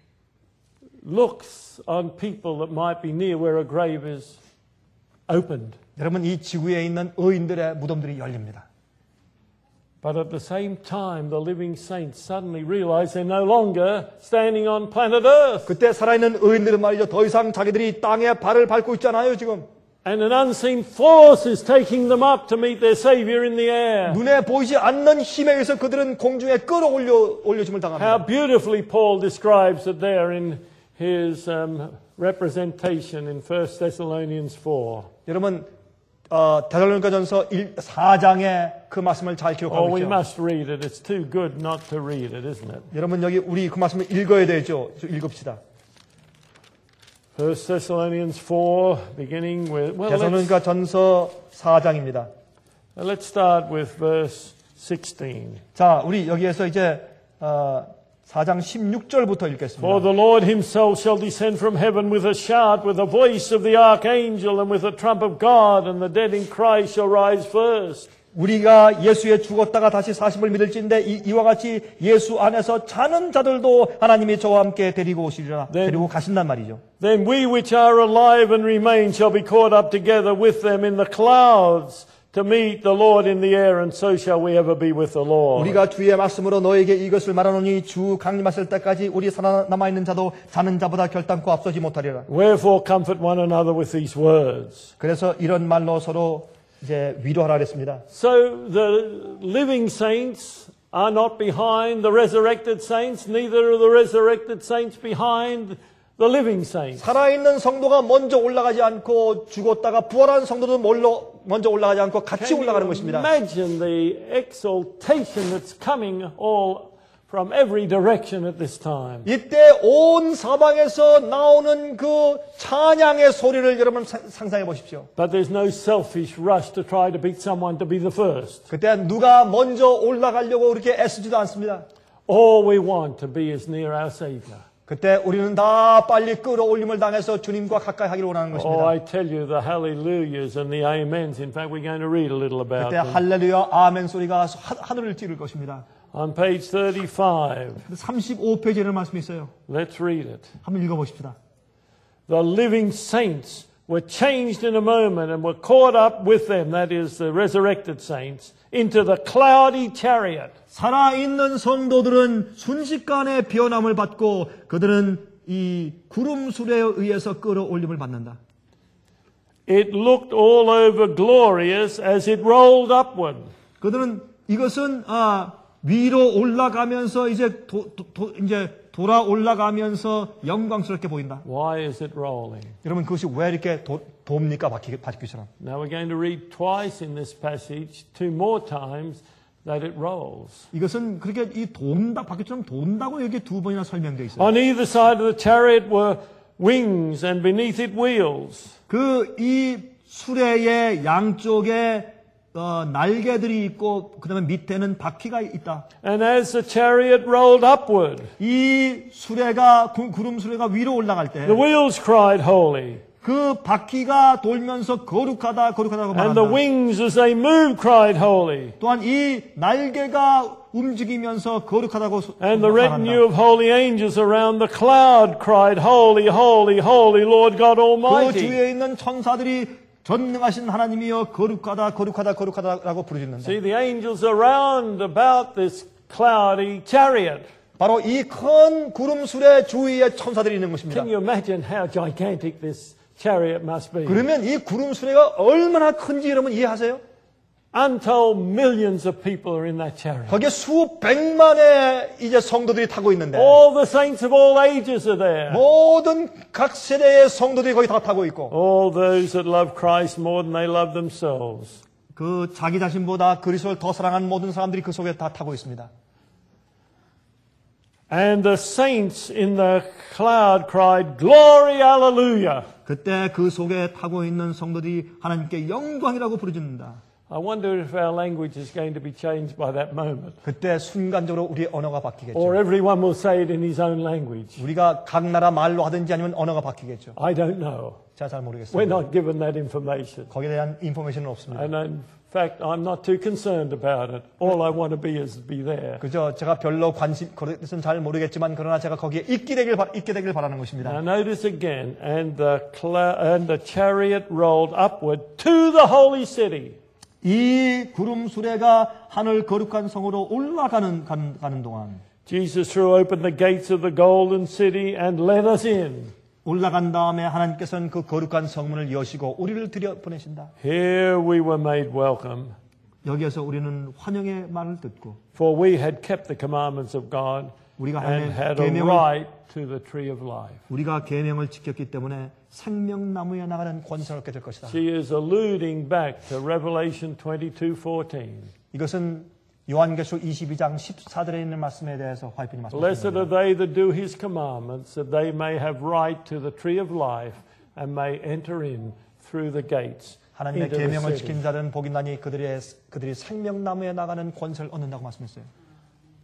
looks on people that might be near where a grave is opened? 여러분 이 지구에 있는 의인들의 무덤들이 열립니다. But at the same time, the living saints suddenly realize they're no longer standing on planet Earth. 그때 살아있는 의인들은 말이죠. 더 이상 자기들이 땅에 발을 밟고 있잖아요, 지금. And an unseen force is taking them up to meet their Savior in the air. 눈에 보이지 않는 힘에 의해서 그들은 공중에 끌어올려 올려짐을 How 당합니다. beautifully Paul describes it there in his um, representation in First Thessalonians four. 여러분 어, 데살로니가전서 사 장에 그 말씀을 잘 Oh, 기록하고 we 있죠. must read it. It's too good not to read it, isn't it? 여러분 여기 우리 그 말씀을 읽어야 되죠. 읽읍시다. First Thessalonians four, beginning with, well, let's, 데살로니가전서 사 장입니다. let's start with verse sixteen. 자, 우리 여기에서 이제 어, 사 장 십육 절부터 읽겠습니다. For the Lord himself shall descend from heaven with a shout, with the voice of the archangel, and with the trump of God, and the dead in Christ shall rise first. 우리가 예수에 죽었다가 다시 사심을 믿을진데 이, 이와 같이 예수 안에서 자는 자들도 하나님이 저와 함께 데리고 오시리라. Then, 데리고 가신단 말이죠. Then we which are alive and remain shall be caught up together with them in the clouds to meet the Lord in the air, and so shall we ever be with the Lord. 우리가 주의 말씀으로 너에게 이것을 말하노니 주 강림하실 때까지 우리 살아남아 있는 자도 자는 자보다 결단코 앞서지 못하리라. Wherefore comfort one another with these words. 그래서 이런 말로 서로 이제 위로하라 그랬습니다. So the living saints are not behind the resurrected saints, neither are the resurrected saints behind the living saints. 살아있는 성도가 먼저 올라가지 않고 죽었다가 부활한 성도도 먼저 올라가지 않고 같이 올라가는 것입니다. Imagine the exaltation that's coming all from every direction at this time. 이때 온 사방에서 나오는 그 찬양의 소리를 여러분 상상해 보십시오. But there's no selfish rush to try to beat someone to be the first. 그때 누가 먼저 올라가려고 그렇게 애쓰지도 않습니다. All we want to be is near our Savior. 그때 우리는 다 빨리 끌어올림을 당해서 주님과 가까이 하기를 원하는 Oh, 것입니다. I tell you, the hallelujahs and the amens. In fact, we're going to read a little about 그때 them. 할렐루야 아멘 소리가 하, 하늘을 찌를 것입니다. On page thirty-five, 삼십오 페이지에 이런 말씀이 있어요. let's read it. 한번 읽어보십시다. The living saints were changed in a moment and were caught up with them, that is, the resurrected saints, into the cloudy chariot. 살아있는 성도들은 순식간에 변함을 받고 그들은 이 구름술에 의해서 끌어올림을 받는다. It looked all over glorious as it rolled upward. 그들은 이것은 아, 위로 올라가면서 이제 도, 도, 도, 이제 돌아 올라가면서 영광스럽게 보인다. Why is it rolling? 여러분 그것이 왜 이렇게 도, 돕니까 바퀴처럼? Now we're going to read twice in this passage, two more times, that it rolls. 이것은 그렇게 이 돈다 바퀴처럼 돈다고 여기 두 번이나 설명되어 있어요. On either side of the chariot were wings and beneath it wheels. 그 이 수레의 양쪽에 어, 날개들이 있고 그다음에 밑에는 바퀴가 있다. And as the chariot rolled upward, 이 수레가 구, 구름 수레가 위로 올라갈 때 the wheels cried holy. 그 바퀴가 돌면서 거룩하다 거룩하다고 And the 말한다. wings as they moved cried holy. 또한 이 날개가 움직이면서 거룩하다고 And the retinue 말한다. of holy angels around the cloud cried holy, holy, holy, Lord God 그 Almighty. 주위에 있는 천사들이 전능하신 하나님이여 거룩하다 거룩하다 거룩하다라고 부르짖는다. See, the angels around about this cloudy chariot. 바로 이 큰 구름술의 주위에 천사들이 있는 것입니다. Can you imagine how gigantic this chariot must be? 그러면 이 구름수레가 얼마나 큰지 여러분 이해하세요? Untold millions of people are in that chariot. 거기에 수백만의 이제 성도들이 타고 있는데 All the saints of all ages are there. 모든 각 세대의 성도들이 거기 다 타고 있고 All those that love Christ more than they love themselves. 그 자기 자신보다 그리스도를 더 사랑하는 모든 사람들이 그 속에 다 타고 있습니다. And the saints in the cloud cried, Glory, hallelujah. 그때 그 속에 타고 있는 성도들이 하나님께 영광이라고 부르짖는다. I wonder if our language is going to be changed by that moment. 그때 순간적으로 우리의 언어가 바뀌겠죠. Or everyone will say it in his own language. 우리가 각 나라 말로 하든지 아니면 언어가 바뀌겠죠. I don't know. 제가 잘 We're 모르겠어요. not given that information. 거기에 대한 인포메이션은 없습니다. And in fact, I'm not too concerned about it. All I want to be is be there. 그저 제가 별로 관심 그것은 잘 모르겠지만 그러나 제가 거기에 있게 되길 바, 있게 되길 바라는 것입니다. Now notice again, and the cloud, and the chariot rolled upward to the holy city. 이 구름 수레가 하늘 거룩한 성으로 올라가는 가는, 가는 동안 Jesus threw open the gates of the golden city and let us in. 올라간 다음에 하나님께서는 그 거룩한 성문을 여시고 우리를 들여보내신다. Here we were made welcome, 여기에서 우리는 환영의 말을 듣고 for we had kept the commandments of God 우리가 and had a 계명을 right to the tree of life. 우리가 계명을 지켰기 때문에 생명나무에 나가는 권세를 얻게 될 것이다. She is alluding back to Revelation twenty-two fourteen. 이것은 요한계시록 이십이 장 십사 절에 있는 말씀에 대해서 화이트님 Blessed 말씀하십니다. are they that do his commandments, that they may have right to the tree of life and may enter in through the gates 하나님의 into the 계명을 city. 지킨 자들은 복이 나니 그들의 그들이 생명나무에 나가는 권세를 얻는다고 말씀했어요.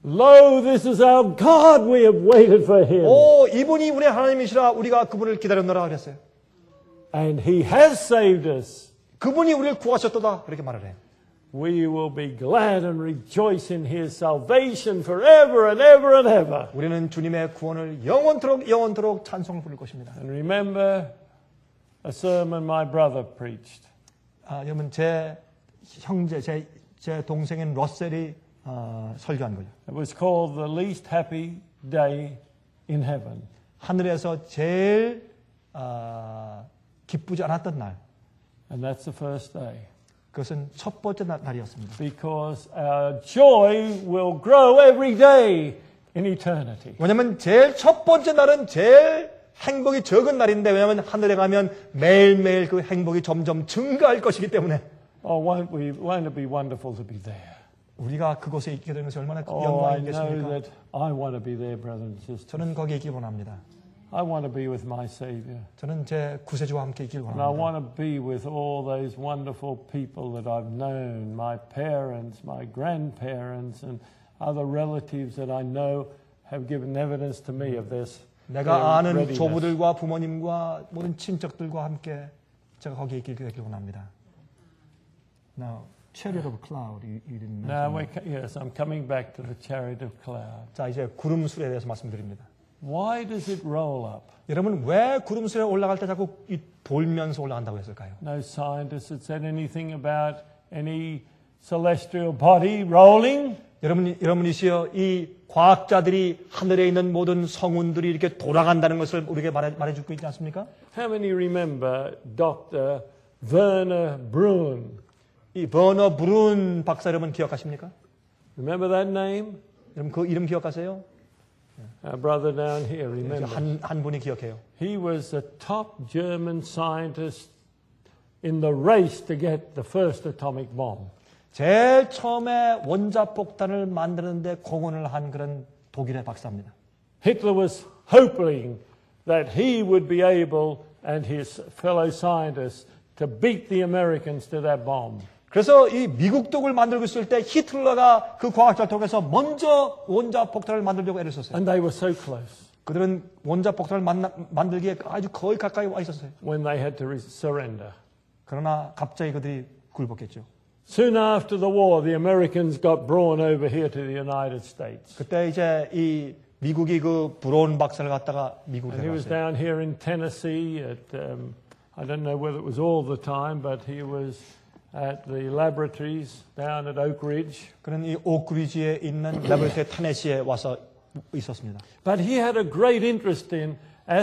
Lo, this is our God, we have waited for him. 오, 이분이 우리의 하나님이시라 우리가 그분을 기다렸노라 그랬어요. And he has saved us. 그분이 우리를 구하셨도다 그렇게 말을 해요. We will be glad and rejoice in his salvation forever and ever and ever. 우리는 주님의 구원을 영원토록 영원토록 찬송을 부를 것입니다. And remember a sermon my brother preached. 아, 여러분 제 형제, 제, 제 동생인 러셀이 어, 설교한 거죠. It was called The Least Happy Day in Heaven. 하늘에서 제일 어, 기쁘지 않았던 날. And that's the first day. 그것은 첫 번째 날, 날이었습니다. Because our joy will grow every day in eternity. 왜냐하면 제일 첫 번째 날은 제일 행복이 적은 날인데 왜냐하면 하늘에 가면 매일매일 그 행복이 점점 증가할 것이기 때문에 Oh, won't we? Won't it be wonderful to be there? 우리가 그곳에 있게 되는 것이 얼마나 Oh, I know 영광이겠습니까? that I want to be there, brothers and sisters. 저는 거기에 있길 원합니다. I want to be with my Savior. 저는 제 구세주와 함께 있길 And I 원합니다. want to be with all those wonderful people that I've known, my parents, my grandparents, and other relatives that I know have given evidence to me of this. 내가 아는 조부들과 부모님과 모든 친척들과 함께 제가 거기에 있길 원합니다. Now, chariot of cloud, you, you didn't Now, mention. we're, yes, I'm coming back to the chariot of cloud. 자, 이제 구름술에 대해서 말씀드립니다. Why does it roll up? 여러분, 왜 구름술에 올라갈 때 자꾸 이 돌면서 올라간다고 했을까요? No scientist had said anything about any celestial body rolling. 여러분, 여러분이시여 이 과학자들이 하늘에 있는 모든 성운들이 이렇게 돌아간다는 것을 우리에게 말해, 말해주고 있지 않습니까? How many remember Doctor Werner Brun? 이 버너 브룬 박사 여러분 기억하십니까? Remember that name? 여러분 그 이름 기억하세요? Our brother down here, remember? 한, 한 분이 기억해요. He was the top German scientist in the race to get the first atomic bomb. 제일 처음에 원자폭탄을 만드는데 공헌을 한 그런 독일의 박사입니다. Hitler was hoping that he would be able, and his fellow scientists, to beat the Americans to that bomb. 그래서 이 미국 독을 만들고 있을 때 히틀러가 그 과학자를 통해서 먼저 원자폭탄을 만들려고 애를 썼어요. And they were so close 그들은 원자폭탄을 만나, 만들기에 아주 거의 가까이 와 있었어요. when they had to re- surrender. 그러나 갑자기 그들이 굴복했죠. Soon after the war, the Americans got Braun over here to the United States. 그때 이제 이 미국이 그 브론 박사를 갖다가 미국에 And he was 갔어요. down here in Tennessee at, um, I don't know whether it was all the time, but he was at the laboratories down at Oak Ridge. 그는 이 오크리지에 있는 레버리티 테네시에 와서 있었습니다. But he had a great interest in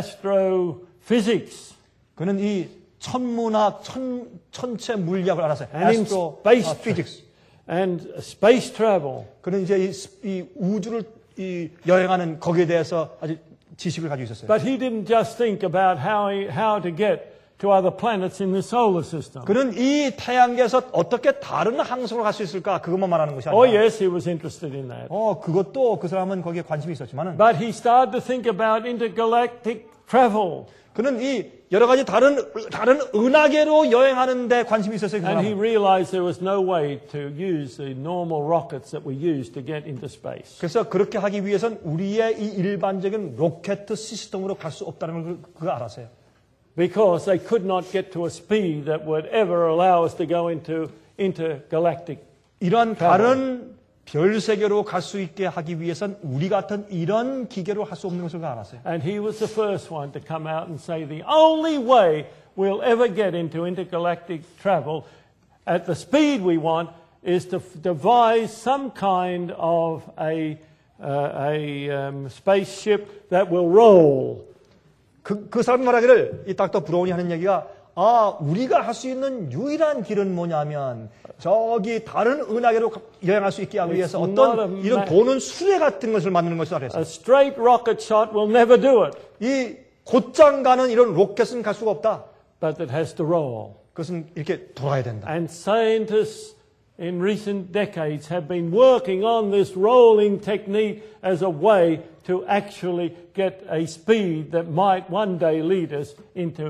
astrophysics 그는 이 천문학, 천, 천체 물리학을 알았어요. and in Astro space, 아, physics. and space travel. 그는 이제 이, 이 우주를 이 여행하는 거기에 대해서 아주 지식을 가지고 있었어요. But he didn't just think about how, he, how to get to other planets in the solar system. 그는 이 태양계에서 어떻게 다른 항성으로 갈 수 있을까 그것만 말하는 것이 Oh 아니라. yes, he was interested in that. 어 그것도 그 사람은 거기에 관심이 있었지만은. But he started to think about intergalactic travel. 그는 이 여러 가지 다른 다른 은하계로 여행하는 데 관심이 있었어요. 그 And he 사람은. realized there was no way to use the normal rockets that we use to get into space. 그래서 그렇게 하기 위해선 우리의 이 일반적인 로켓 시스템으로 갈 수 없다는 걸 그거 알았어요. Because they could not get to a speed that would ever allow us to go into intergalactic. 이런 다른 별 세계로 갈 수 있게 하기 위해선 우리 같은 이런 기계로 할 수 없는 것을 알았어요. And he was the first one to come out and say the only way we'll ever get into intergalactic travel at the speed we want is to f- devise some kind of a, uh, a um, spaceship that will roll. 그, 그 사람 말하기를 이 닥터 브라운이 하는 얘기가 아 우리가 할 수 있는 유일한 길은 뭐냐면 저기 다른 은하계로 여행할 수 있게 하기 위해서 It's 어떤 not a 이런 ma- 도는 수레 같은 것을 만드는 것이다 A 그랬어요. straight rocket shot will never do it, 이 곧장 가는 이런 로켓은 갈 수가 없다. but it has to roll. 그것은 이렇게 돌아야 된다. And scientists in recent decades have been working on this rolling technique as a way to actually get a speed that might one day lead us into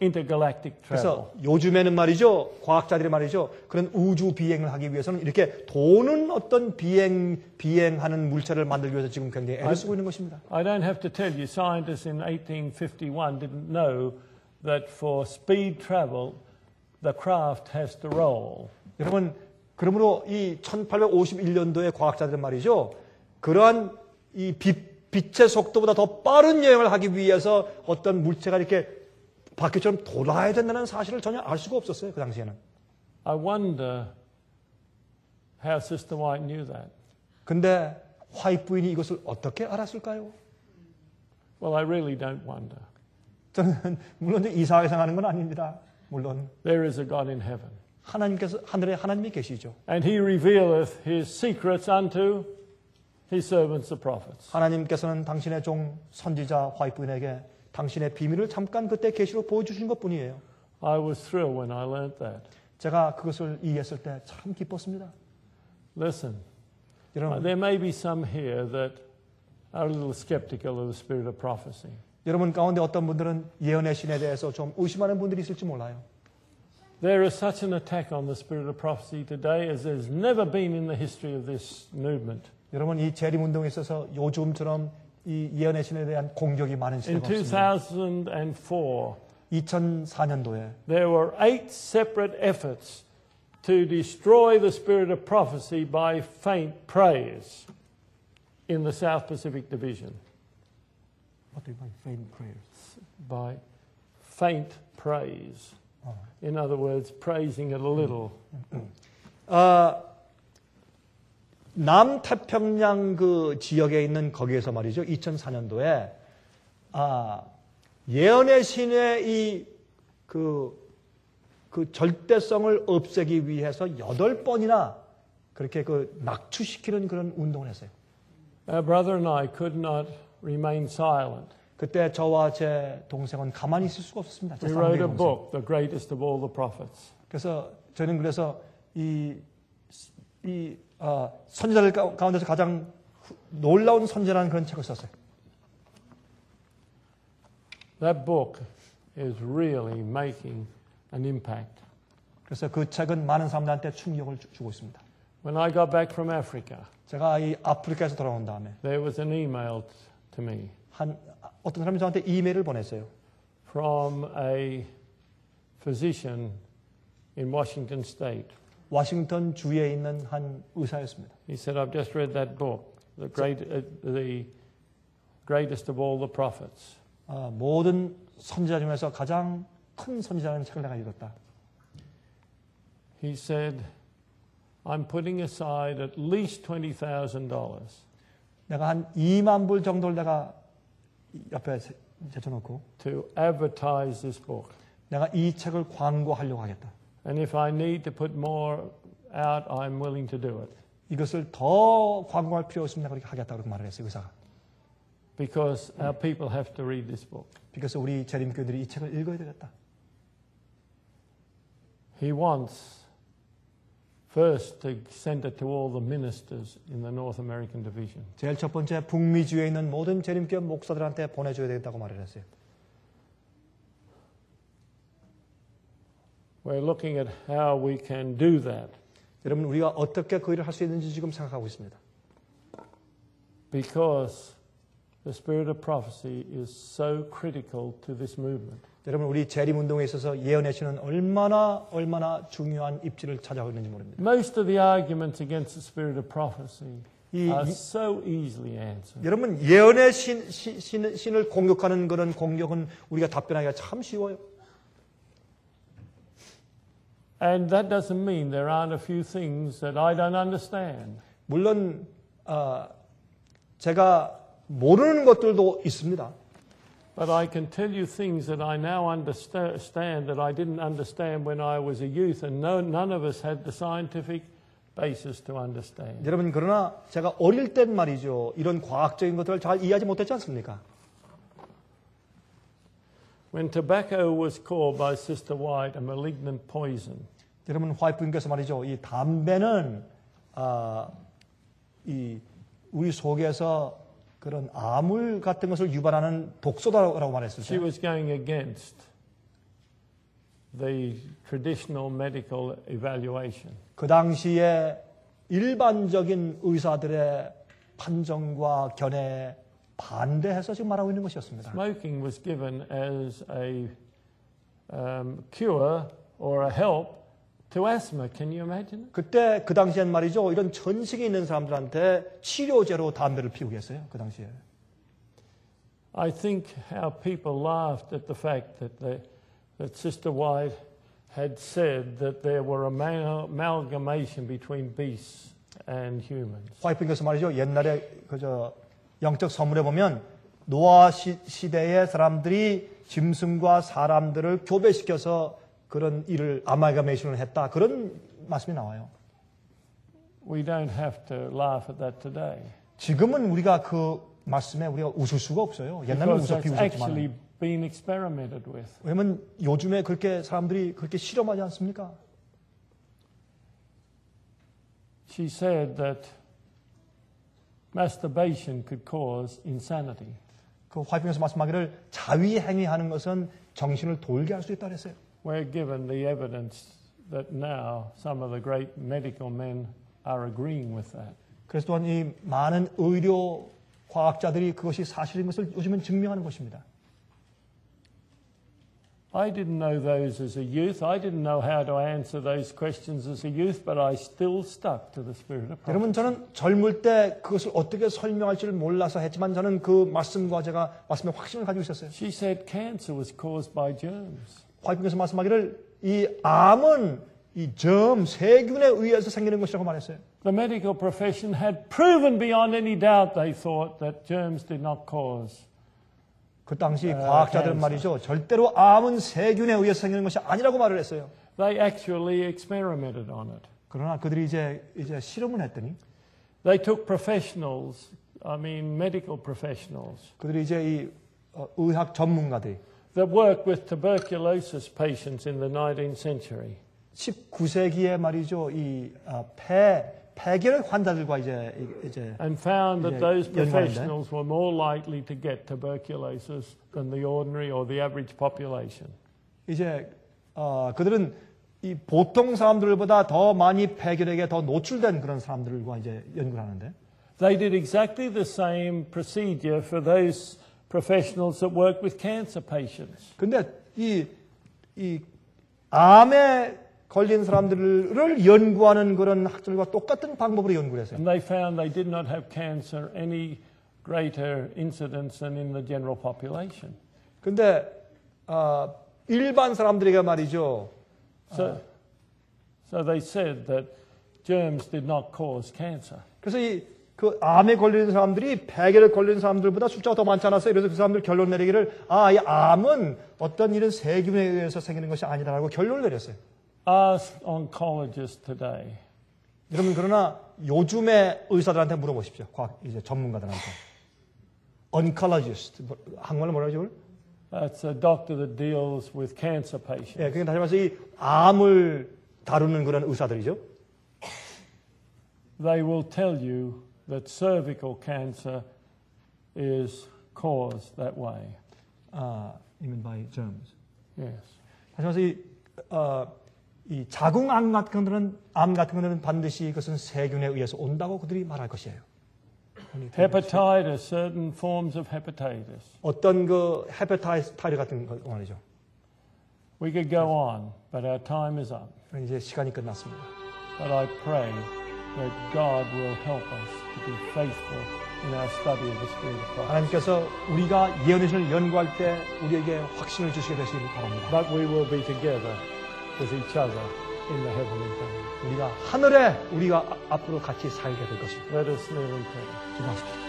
intergalactic travel. 그래서 요즘에는 말이죠, 과학자들이 말이죠, 그런 우주 비행을 하기 위해서는 이렇게 도는 어떤 비행 비행하는 물체를 만들기 위해서 지금 굉장히 애를 쓰고 있는 것입니다. I don't have to tell you, scientists in eighteen fifty-one didn't know that for speed travel, the craft has to roll. 여러분, 그러므로 이 천팔백오십일 년도의 과학자들은 말이죠, 그러한 이 빛, 빛의 속도보다 더 빠른 여행을 하기 위해서 어떤 물체가 이렇게 바퀴처럼 돌아야 된다는 사실을 전혀 알 수가 없었어요, 그 당시에는. I wonder how Sister White knew that. 근데 화이트 부인이 이것을 어떻게 알았을까요? Well, I really don't wonder. 저는 물론 이상하게 생각하는 건 아닙니다. 물론 There is a God in heaven. 하나님께서 하늘에 하나님이 계시죠. And he revealeth his secrets unto his servants the prophets. 하나님께서는 당신의 종 선지자 화이트 부인에게 당신의 비밀을 잠깐 그때 계시로 보여주신 것뿐이에요. I was thrilled when I learnt that. 제가 그것을 이해했을 때 참 기뻤습니다. Listen, 여러분, there may be some here that are a little skeptical of the spirit of prophecy. 여러분 가운데 어떤 분들은 예언의 신에 대해서 좀 의심하는 분들이 있을지 몰라요. There is such an attack on the spirit of prophecy today as there's never been in the history of this movement. 여러분 이 재림 운동에 있어서 요즘처럼 이 예언의 신에 대한 공격이 많은 In 시대가 two 없습니다. thousand four, 이천사 년도에 there were eight separate efforts to destroy the spirit of prophecy by faint praise in the South Pacific Division. What do you mean, faint prayers? By faint praise. In other words, praising it a little. 아, 남태평양 그 지역에 있는 거기에서 말이죠. 이천사 년도에 아, 예언의 신의 이 그 그 절대성을 없애기 위해서 여덟 번이나 그렇게 그 낙추시키는 그런 운동을 했어요. Our brother and I could not remain silent. 그때 저와 제 동생은 가만히 있을 수가 없었습니다. 제 We 쌍둥이 wrote a 동생. book, The Greatest of All the Prophets. 그래서 저는 그래서 이, 이 어, 선지자들 가- 가운데서 가장 후- 놀라운 선지자라는 그런 책을 썼어요. That book is really making an impact. 그래서 그 책은 많은 사람들한테 충격을 주, 주고 있습니다. When I got back from Africa, 제가 이 아프리카에서 돌아온 다음에 there was an email to me 한 어떤 사람이 저한테 이메일을 보냈어요. from a physician in Washington State. 워싱턴 주에 있는 한 의사였습니다. He said, "I've just read that book, the great, uh, the greatest of all the prophets." 아, 모든 선지자 중에서 가장 큰 선지자라는 책을 내가 읽었다. He said, "I'm putting aside at least twenty thousand dollars 내가 한 이만 불 정도를 내가 옆에 세- 제쳐놓고 to advertise this book, 내가 이 책을 광고하려고 하겠다. and if I need to put more out, I'm willing to do it 이것을 더 광고할 필요 없으면 내가 그렇게 하겠다 그렇게 말을 했어요, 의사가. because our people have to read this book." 그래서 우리 재림교들이 이 책을 읽어야 되겠다. He wants first to send it to all the ministers in the North American Division. 제일 첫 번째 북미주에 있는 모든 재림교 목사들한테 보내줘야 되겠다고 말을 했어요. We're looking at how we can do that 여러분 우리가 어떻게 그 일을 할 수 있는지 지금 생각하고 있습니다. because the spirit of prophecy is so critical to this movement. 여러분 우리 재림 운동에 있어서 예언의 신은 얼마나 얼마나 중요한 입지를 차지하고 있는지 모릅니다. Most of the arguments against the spirit of prophecy 이- are 이- so easily answered. 여러분 예언의 신, 신, 신, 신을 공격하는 그런 공격은 우리가 답변하기가 참 쉬워요. And that doesn't mean there aren't a few things that I don't understand. 물론 아, 제가 모르는 것들도 있습니다. But I can tell you things that I now understand that I didn't understand when I was a youth, and no, none of us had the scientific basis to understand. 여러분 그러나 제가 어릴 땐 말이죠. 이런 과학적인 것들을 잘 이해하지 못했지 않습니까? When tobacco was called by Sister White a malignant poison, 여러분 화이트님께서 말이죠. 이 담배는 아, 이 우리 속에서 그런 암울 같은 것을 유발하는 독소다라고 말했을 she 때 was going against the traditional medical evaluation. 그 당시에 일반적인 의사들의 판정과 견해에 반대해서 지금 말하고 있는 것이었습니다. Smoking was given as a um, cure or a help to asthma. Can you imagine? 그때 그 당시엔 말이죠. 이런 전식이 있는 사람들한테 치료제로 담배를 피우게 했어요. 그 당시에. I think how people laughed at the fact that, the, that Sister White had said that there were amal- amalgamation between beasts and humans. 화이트핑크에서 말이죠. 옛날에 그저 영적 서문에 보면 노아 시, 시대의 사람들이 짐승과 사람들을 교배시켜서 그런 일을 아말가메이션을 했다. 그런 말씀이 나와요. We don't have to laugh at that today. 지금은 우리가 그 말씀에 우리가 웃을 수가 없어요. 옛날에 Because 웃었기 that's actually 웃었지만. been experimented with. 왜냐면 요즘에 그렇게 사람들이 그렇게 실험하지 않습니까? She said that masturbation could cause insanity. 그 화이트핑크에서 말씀하기를 자위 행위하는 것은 정신을 돌게 할 수 있다 그랬어요. We're given the evidence that now some of the great medical men are agreeing with that. 그래서 또한 이 많은 의료 과학자들이 그것이 사실인 것을 요즘은 증명하는 것입니다. I didn't know those as a youth. I didn't know how to answer those questions as a youth, but I still stuck to the spirit of prophecy. 여러분 저는 젊을 때 그것을 어떻게 설명할지를 몰라서 했지만 저는 그 말씀과 제가 말씀에 확신을 가지고 있었어요. She said cancer was caused by germs. 화이트핑크에서 말씀하기를 이 암은 이 점, 세균에 의해서 생기는 것이라고 말했어요. The medical profession had proven beyond any doubt, they thought, that germs did not cause. 그 당시 아, 과학자들은 cancer. 말이죠. 절대로 암은 세균에 의해서 생기는 것이 아니라고 말을 했어요. They actually experimented on it. 그러나 그들이 이제 이제 실험을 했더니 They took professionals, I mean medical professionals, 그들이 이제 이 어, 의학 전문가들이 that worked with tuberculosis patients in the nineteenth century. 십구 세기에 말이죠. 이 어, 폐 폐결 환자들과 이제 이제 And found that 이제 those 연구하는데 professionals were more likely to get tuberculosis than the ordinary or the average population. 이제 어, 그들은 이 보통 사람들보다 더 많이 폐결에게 더 노출된 그런 사람들과 이제 연구를 하는데 They did exactly the same procedure for those professionals that work with cancer patients. 근데 이, 이 암에 걸린 사람들을 연구하는 그런 학자들과 똑같은 방법으로 연구를 했어요. And they found they did not have cancer any greater incidence than in the general population. 근데 어, 일반 사람들에게 말이죠. So, so they said that germs did not cause cancer. 그래서 이 그 암에 걸리는 사람들이 폐결에 걸리는 사람들보다 숫자가 더 많지 않았어요. 그래서 그 사람들 결론 내리기를 아, 이 암은 어떤 이런 세균에 의해서 생기는 것이 아니다라고 결론을 내렸어요. Ask oncologists today. 여러분 그러나 요즘의 의사들한테 물어보십시오. 과학 이제 전문가들한테. oncologist 한국말로 뭐라고 하죠? That's a doctor that deals with cancer patients. 예, 그게 다시 말해서 이 암을 다루는 그런 의사들이죠. They will tell you that cervical cancer is caused that way. 아, even by germs. Yes. 다시 말해서 이, 어, 이 자궁암 같은 것들은 암 같은 것들은 반드시 이것은 세균에 의해서 온다고 그들이 말할 것이에요. Hepatitis, certain forms of hepatitis. 어떤 그 헤파타이티스 같은 거 말이죠. We could go on, but our time is up. 이제 시간이 끝났습니다. But I pray that God will help us to be faithful in our study of the Spirit of prophecy. 하나님께서 우리가 예언의 연구할 때 우리에게 확신을 주시게 되시길 바랍니다. But we will be together with each other in the heavenly kingdom. 우리가 하늘에 우리가 앞으로 같이 살게 될 것입니다. Let us kneel in prayer. 기도하십시오.